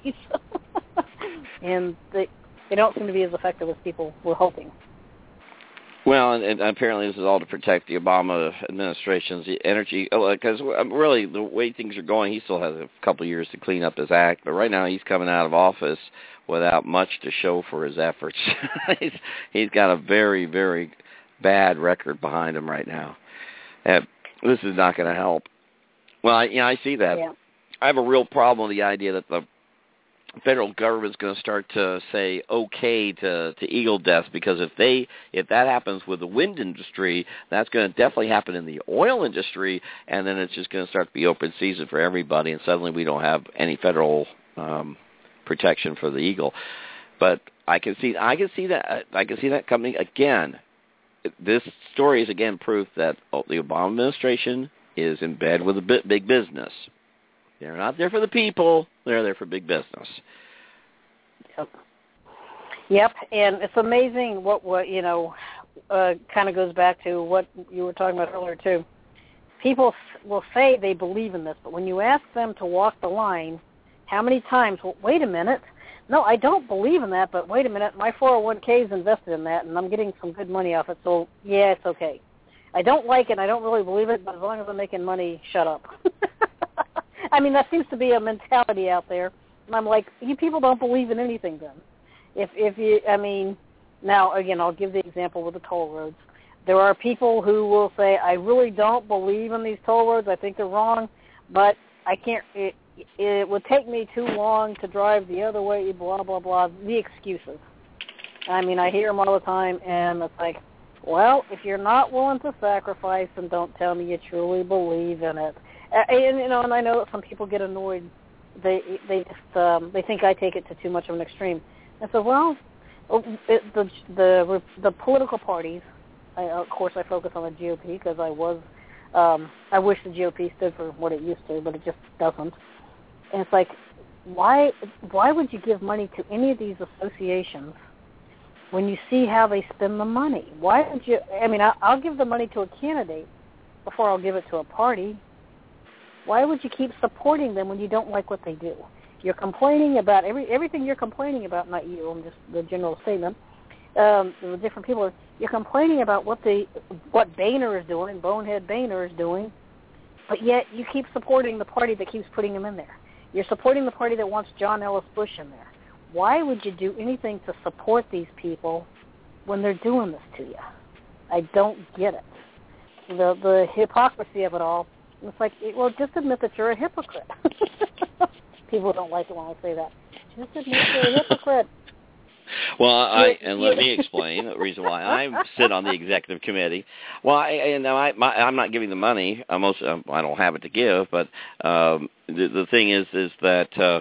Speaker 1: and they they don't seem to be as effective as people were hoping.
Speaker 2: Well, and, and apparently this is all to protect the Obama administration's energy, because really the way things are going, he still has a couple of years to clean up his act, but right now he's coming out of office without much to show for his efforts. he's, he's got a very, very bad record behind him right now. And this is not going to help. Well, I, you know, I see that.
Speaker 1: Yeah.
Speaker 2: I have a real problem with the idea that the federal government's going to start to say okay to, to eagle deaths, because if they if that happens with the wind industry, that's going to definitely happen in the oil industry, and then it's just going to start to be open season for everybody, and suddenly we don't have any federal um, protection for the eagle. But I can see I can see that I can see that coming again. This story is again proof that the Obama administration is in bed with a big business. They're not there for the people. They're there for big business.
Speaker 1: Yep. Yep, and it's amazing what, what you know, uh, kind of goes back to what you were talking about earlier, too. People will say they believe in this, but when you ask them to walk the line, how many times, well, wait a minute, no, I don't believe in that, but wait a minute, my four oh one k is invested in that, and I'm getting some good money off it, so, yeah, it's okay. I don't like it, I don't really believe it, but as long as I'm making money, shut up. I mean, that seems to be a mentality out there. And I'm like, you people don't believe in anything then. If, if you, I mean, now, again, I'll give the example with the toll roads. There are people who will say, I really don't believe in these toll roads. I think they're wrong, but I can't, it, it would take me too long to drive the other way, blah, blah, blah, the excuses. I mean, I hear them all the time, and it's like, well, if you're not willing to sacrifice, then don't tell me you truly believe in it. And, you know, and I know that some people get annoyed. They they just um, they think I take it to too much of an extreme. And so, well, it, the the the political parties. I, of course, I focus on the G O P because I was. Um, I wish the G O P stood for what it used to, but it just doesn't. And it's like, why why would you give money to any of these associations when you see how they spend the money? Why would you? I mean, I, I'll give the money to a candidate before I'll give it to a party. Why would you keep supporting them when you don't like what they do? You're complaining about every everything you're complaining about, not you, I'm just the general statement, um, the different people. You're complaining about what the what Boehner is doing, Bonehead Boehner is doing, but yet you keep supporting the party that keeps putting him in there. You're supporting the party that wants John Ellis Bush in there. Why would you do anything to support these people when they're doing this to you? I don't get it. The the hypocrisy of it all. It's like, well, just admit that you're a hypocrite. People don't like it when I say that. Just admit you're a hypocrite.
Speaker 2: Well, I and let me explain the reason why I sit on the executive committee. Well, I, and I, my, I'm not giving the money. I most um, I don't have it to give, but um, the, the thing is, is that. Uh,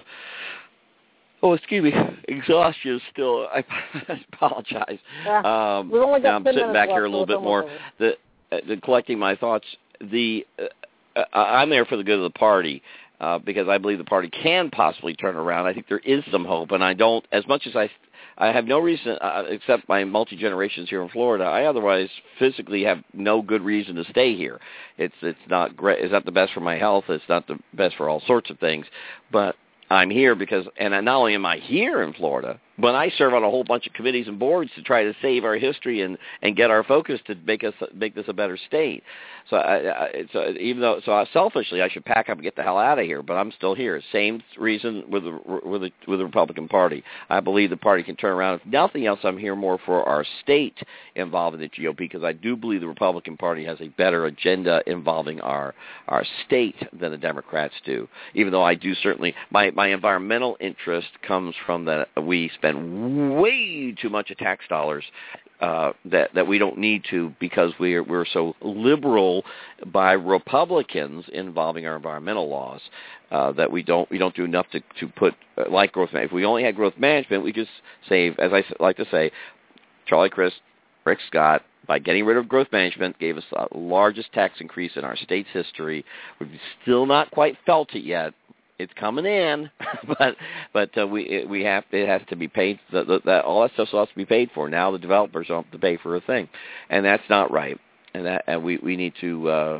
Speaker 2: Oh, excuse me. Exhaustion is still. I apologize.
Speaker 1: Yeah.
Speaker 2: Um,
Speaker 1: We've only got
Speaker 2: I'm sitting back
Speaker 1: left,
Speaker 2: here a little
Speaker 1: so
Speaker 2: bit more. The, uh, the collecting my thoughts. The uh, I'm there for the good of the party uh, because I believe the party can possibly turn around. I think there is some hope, and I don't. As much as I I have no reason, uh, except my multi-generations here in Florida, I otherwise physically have no good reason to stay here. It's it's not great. It's not the best for my health. It's not the best for all sorts of things. But I'm here because, and not only am I here in Florida, but I serve on a whole bunch of committees and boards to try to save our history and, and get our focus to make us make this a better state. So, I, I, so even though, so selfishly, I should pack up and get the hell out of here, but I'm still here. Same reason with the with the with the Republican Party. I believe the party can turn around. If nothing else, I'm here more for our state involved in the G O P because I do believe the Republican Party has a better agenda involving our our state than the Democrats do. Even though I do certainly, my my environmental interest comes from that we spend way too much of tax dollars uh, that that we don't need to because we're we're so liberal by Republicans involving our environmental laws uh, that we don't we don't do enough to to put uh, like growth management. If we only had growth management, we could save, as I like to say, Charlie Crist, Rick Scott, by getting rid of growth management, gave us the largest tax increase in our state's history. We've still not quite felt it yet. It's coming in, but but uh, we it, we have it has to be paid. The, the, that all that stuff still has to be paid for. Now the developers don't have to pay for a thing, and that's not right. And that and we we need to uh,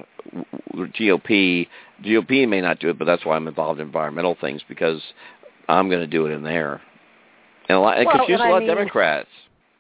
Speaker 2: G O P G O P may not do it, but that's why I'm involved in environmental things because I'm going to do it in there, and a lot, it
Speaker 1: well,
Speaker 2: confuses
Speaker 1: and
Speaker 2: a lot
Speaker 1: mean,
Speaker 2: of Democrats.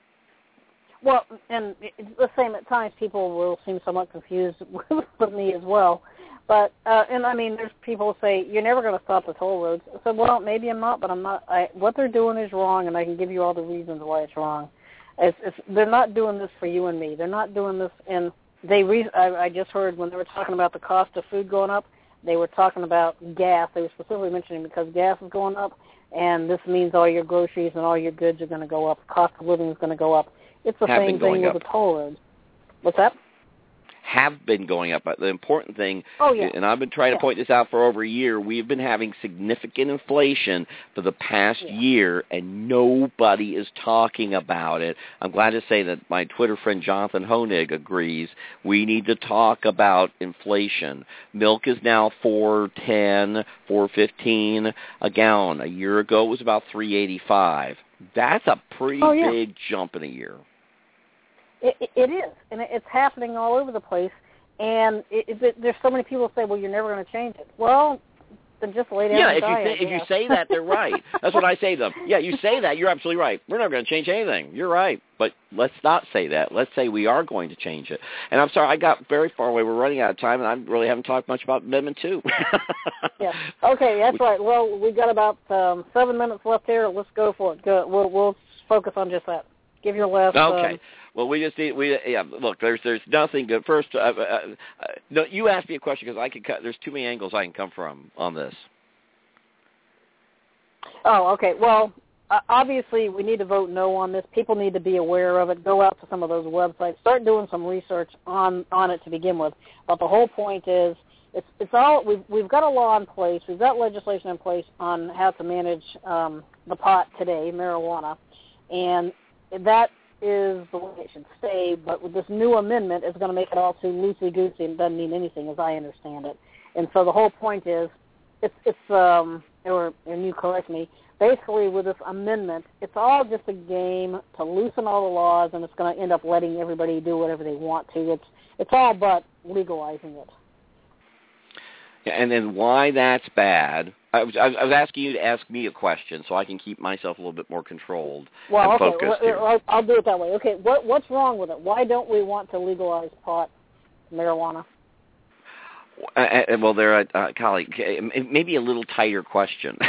Speaker 1: Well, and it's the same at times. People will seem somewhat confused with me as well. But, uh, and I mean, there's people who say, you're never going to stop the toll roads. I said, well, maybe I'm not, but I'm not. I, what they're doing is wrong, and I can give you all the reasons why it's wrong. It's, it's, they're not doing this for you and me. They're not doing this, and they. Re- I, I just heard when they were talking about the cost of food going up, they were talking about gas. They were specifically mentioning because gas is going up, and this means all your groceries and all your goods are going to go up. The cost of living is going to go up. It's the
Speaker 2: Have
Speaker 1: same thing with
Speaker 2: up.
Speaker 1: the toll roads. What's that?
Speaker 2: Have been going up. The important thing,
Speaker 1: oh, yeah.
Speaker 2: and I've been trying
Speaker 1: yeah.
Speaker 2: to point this out for over a year, we've been having significant inflation for the past
Speaker 1: yeah.
Speaker 2: year, and nobody is talking about it. I'm glad to say that my Twitter friend Jonathan Honig agrees. We need to talk about inflation. Milk is now four ten, four fifteen a gallon. A year ago it was about three eighty-five. That's a pretty
Speaker 1: oh, yeah.
Speaker 2: big jump in a year.
Speaker 1: It, it is, and it's happening all over the place. And it, it, there's so many people who say, "Well, you're never going to change it." Well, then just lay down
Speaker 2: yeah,
Speaker 1: and
Speaker 2: if
Speaker 1: die.
Speaker 2: you say, if you say that, they're right. That's what I say to them. Yeah, you say that, you're absolutely right. We're never going to change anything. You're right, but let's not say that. Let's say we are going to change it. And I'm sorry, I got very far away. We're running out of time, and I really haven't talked much about Amendment Two.
Speaker 1: yeah. Okay, that's right. Well, we've got about um, seven minutes left here. Let's go for it. Go. We'll, we'll focus on just that. Give your last.
Speaker 2: Okay.
Speaker 1: Um,
Speaker 2: Well, we just need we yeah. Look, there's there's nothing good. First, uh, uh, uh, no, you asked me a question because I could cut. There's too many angles I can come from on this.
Speaker 1: Oh, okay. Well, uh, obviously we need to vote no on this. People need to be aware of it. Go out to some of those websites. Start doing some research on on it to begin with. But the whole point is, it's it's all we've we've got a law in place. We've got legislation in place on how to manage um, the pot today, marijuana, and that is the way it should stay, but with this new amendment, it's going to make it all too loosey-goosey and doesn't mean anything, as I understand it. And so the whole point is, it's, it's um, or and you correct me, basically with this amendment, it's all just a game to loosen all the laws, and it's going to end up letting everybody do whatever they want to. It's it's all but legalizing it.
Speaker 2: And then why that's bad, I was, I was asking you to ask me a question so I can keep myself a little bit more controlled
Speaker 1: well,
Speaker 2: and
Speaker 1: okay.
Speaker 2: focused
Speaker 1: well,
Speaker 2: here.
Speaker 1: I'll, I'll do it that way. Okay, what, what's wrong with it? Why don't we want to legalize pot, marijuana?
Speaker 2: Uh, well, there, uh, colleague, maybe a little tighter question.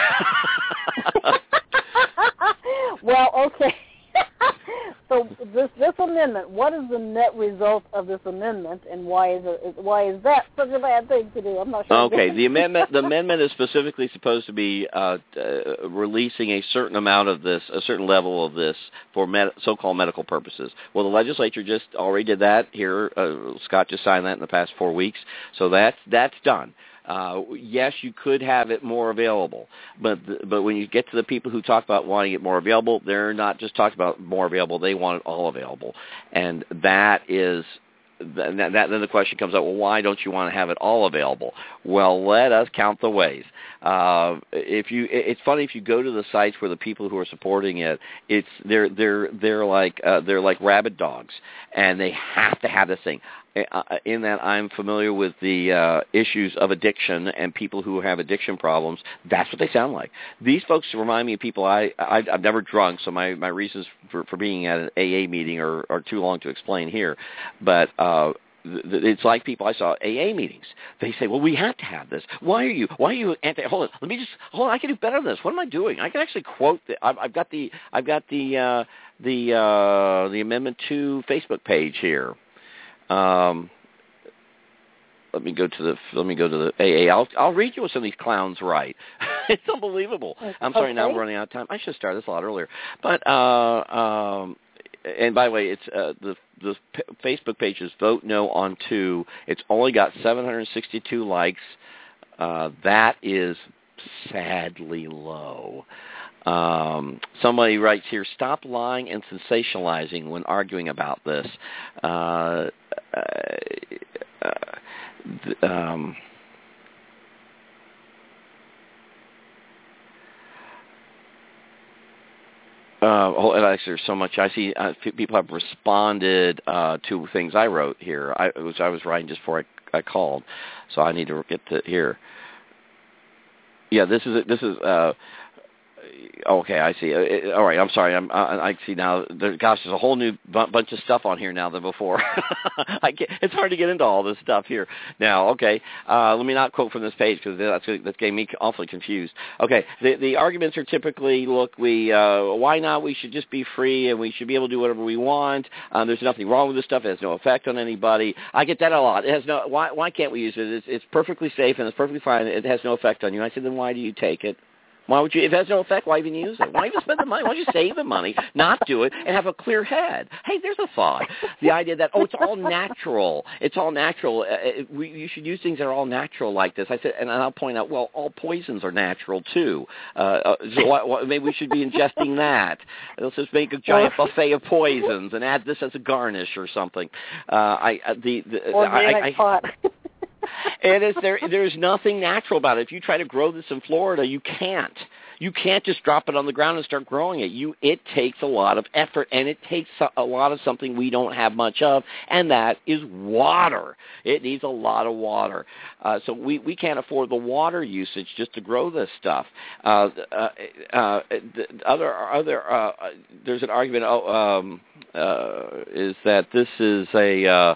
Speaker 1: Well, okay. So this this amendment, what is the net result of this amendment, and why is it why is that such a bad thing to do? I'm not sure.
Speaker 2: Okay, the amendment the amendment is specifically supposed to be uh, uh, releasing a certain amount of this, a certain level of this for med- so-called medical purposes. Well, the legislature just already did that here. Uh, Scott just signed that in the past four weeks, so that's that's done. Uh, yes, you could have it more available, but the, but when you get to the people who talk about wanting it more available, they're not just talking about more available. They want it all available, and that is then, that, then the question comes up, well, why don't you want to have it all available? Well, let us count the ways. Uh, if you, it's funny if you go to the sites where the people who are supporting it, it's they're they're they're like uh, they're like rabid dogs, and they have to have this thing. In that I'm familiar with the uh, issues of addiction and people who have addiction problems, that's what they sound like. These folks remind me of people I, I I've never drunk, so my, my reasons for, for being at an A A meeting are, are too long to explain here. But uh, th- it's like people I saw at A A meetings. They say, "Well, we have to have this. Why are you? Why are you anti? Hold on, let me just hold on. I can do better than this. What am I doing? I can actually quote. The, I've, I've got the I've got the uh, the uh, the Amendment two Facebook page here." Um, Let me go to the let me go to the A A. I'll I'll read you what some of these clowns write. It's unbelievable. I'm sorry, okay. Now I'm running out of time. I should have started this a lot earlier. But uh, um, and by the way, it's uh, the the p- Facebook page is Vote No on Two. It's only got seven hundred sixty-two likes. Uh, that is sadly low. Um, somebody writes here, stop lying and sensationalizing when arguing about this. Uh, uh, um, uh, oh, and actually, there's so much. I see uh, people have responded uh, to things I wrote here, I, which I was writing just before I, I called, so I need to get to here. Yeah, this is this is. Uh, Okay, I see. All right, I'm sorry. I'm, I, I see now. There, gosh, there's a whole new b- bunch of stuff on here now than before. I get, it's hard to get into all this stuff here now. Okay, uh, let me not quote from this page because that's that's getting me awfully confused. Okay, the the arguments are typically, look, we uh, why not? We should just be free and we should be able to do whatever we want. Um, there's nothing wrong with this stuff. It has no effect on anybody. I get that a lot. It has no. Why why can't we use it? It's, it's perfectly safe and it's perfectly fine. It has no effect on you. I said, then why do you take it? Why would you, if it has no effect, why even use it? Why even spend the money? Why don't you save the money, not do it, and have a clear head? Hey, there's a thought. The idea that, oh, it's all natural. It's all natural. Uh, it, we, you should use things that are all natural like this. I said, and I'll point out, well, all poisons are natural, too. Uh, uh, so why, why, maybe we should be ingesting that. Let's just make a giant buffet of poisons and add this as a garnish or something. Uh, I, uh, the, the,
Speaker 1: Organic
Speaker 2: I, I,
Speaker 1: pot.
Speaker 2: And it's there. There's nothing natural about it. If you try to grow this in Florida, you can't. You can't just drop it on the ground and start growing it. You, it takes a lot of effort, and it takes a lot of something we don't have much of, and that is water. It needs a lot of water. Uh, so we, we can't afford the water usage just to grow this stuff. Uh, uh, uh, the other other uh, there's an argument. Oh, um, uh, is that this is a uh,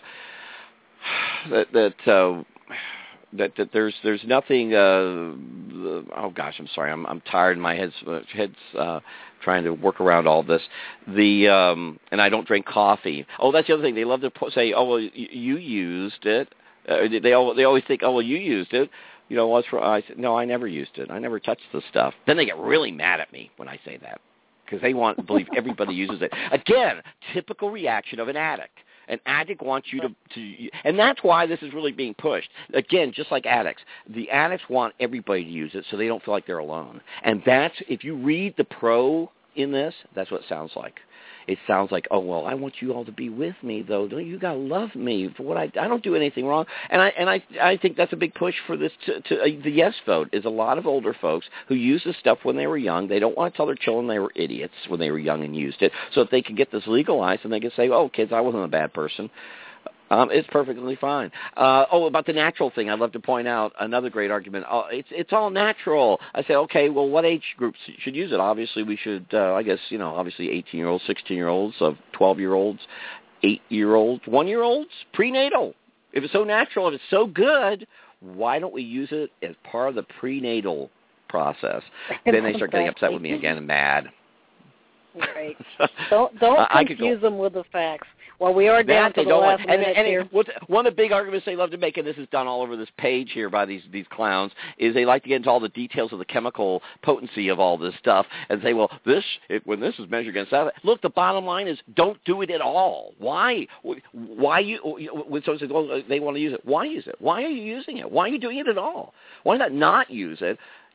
Speaker 2: that that. Uh, That, that there's there's nothing. Uh, oh gosh, I'm sorry. I'm I'm tired. My head's uh, head's uh, trying to work around all this. The um, and I don't drink coffee. Oh, that's the other thing. They love to say, oh well, you, you used it. Uh, they all they always think, oh well, you used it. You know what's wrong? I said, no, I never used it. I never touched the stuff. Then they get really mad at me when I say that because they want to believe everybody uses it. Again, typical reaction of an addict. An addict wants you to, to, and that's why this is really being pushed. Again, just like addicts, the addicts want everybody to use it so they don't feel like they're alone. And that's, if you read the pro in this, that's what it sounds like. It sounds like, oh well, I want you all to be with me, though. Don't you gotta love me for what I I don't do anything wrong. And I and I I think that's a big push for this to, to uh, the yes vote is a lot of older folks who used this stuff when they were young. They don't want to tell their children they were idiots when they were young and used it. So if they can get this legalized and they can say, oh kids, I wasn't a bad person. Um, it's perfectly fine. Uh, oh, about the natural thing, I'd love to point out another great argument. Oh, it's it's all natural. I say, okay, well, what age groups should use it? Obviously, we should, uh, I guess, you know, obviously eighteen-year-olds, sixteen-year-olds, of twelve-year-olds, eight-year-olds, one-year-olds, prenatal. If it's so natural, if it's so good, why don't we use it as part of the prenatal process? Then they start getting upset with me again and mad.
Speaker 1: Right. Don't don't confuse them with the facts. Well, we are down to the last
Speaker 2: and,
Speaker 1: minute
Speaker 2: and,
Speaker 1: here.
Speaker 2: And one of the big arguments they love to make, and this is done all over this page here by these these clowns, is they like to get into all the details of the chemical potency of all this stuff and say, well, this it, when this is measured against that. Look, the bottom line is don't do it at all. Why? Why you? When someone says, well, they want to use it, why use it? Why are you using it? Why are you doing it at all? Why not not use it?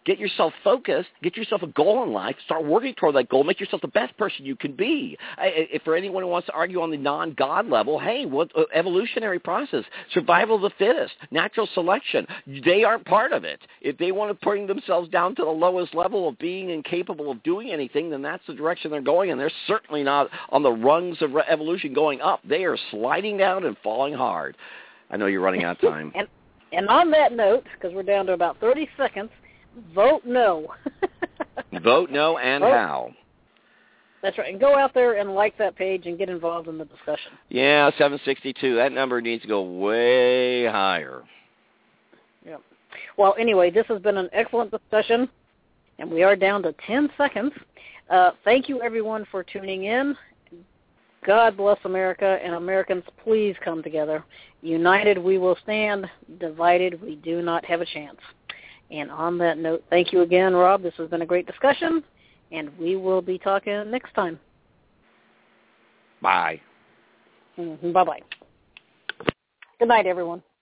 Speaker 2: Get yourself focused. Get yourself a goal in life. Start working toward that goal. Make yourself the best person you can be. I, if for anyone who wants to argue on the non-God level, hey, what uh, evolutionary process, survival of the fittest, natural selection, they aren't part of it. If they want to bring themselves down to the lowest level of being incapable of doing anything, then that's the direction they're going, and they're certainly not on the rungs of evolution going up. They are sliding down and falling hard. I know you're running out of time.
Speaker 1: and, and on that note, because we're down to about thirty seconds, vote no.
Speaker 2: Vote no and
Speaker 1: vote.
Speaker 2: How.
Speaker 1: That's right. And go out there and like that page and get involved in the discussion.
Speaker 2: Yeah, seven sixty-two. That number needs to go way higher.
Speaker 1: Yep. Well, anyway, this has been an excellent discussion, and we are down to ten seconds. Uh, thank you, everyone, for tuning in. God bless America, and Americans, please come together. United, we will stand. Divided, we do not have a chance. And on that note, thank you again, Rob. This has been a great discussion, and we will be talking next time.
Speaker 2: Bye.
Speaker 1: Mm-hmm. Bye-bye. Good night, everyone.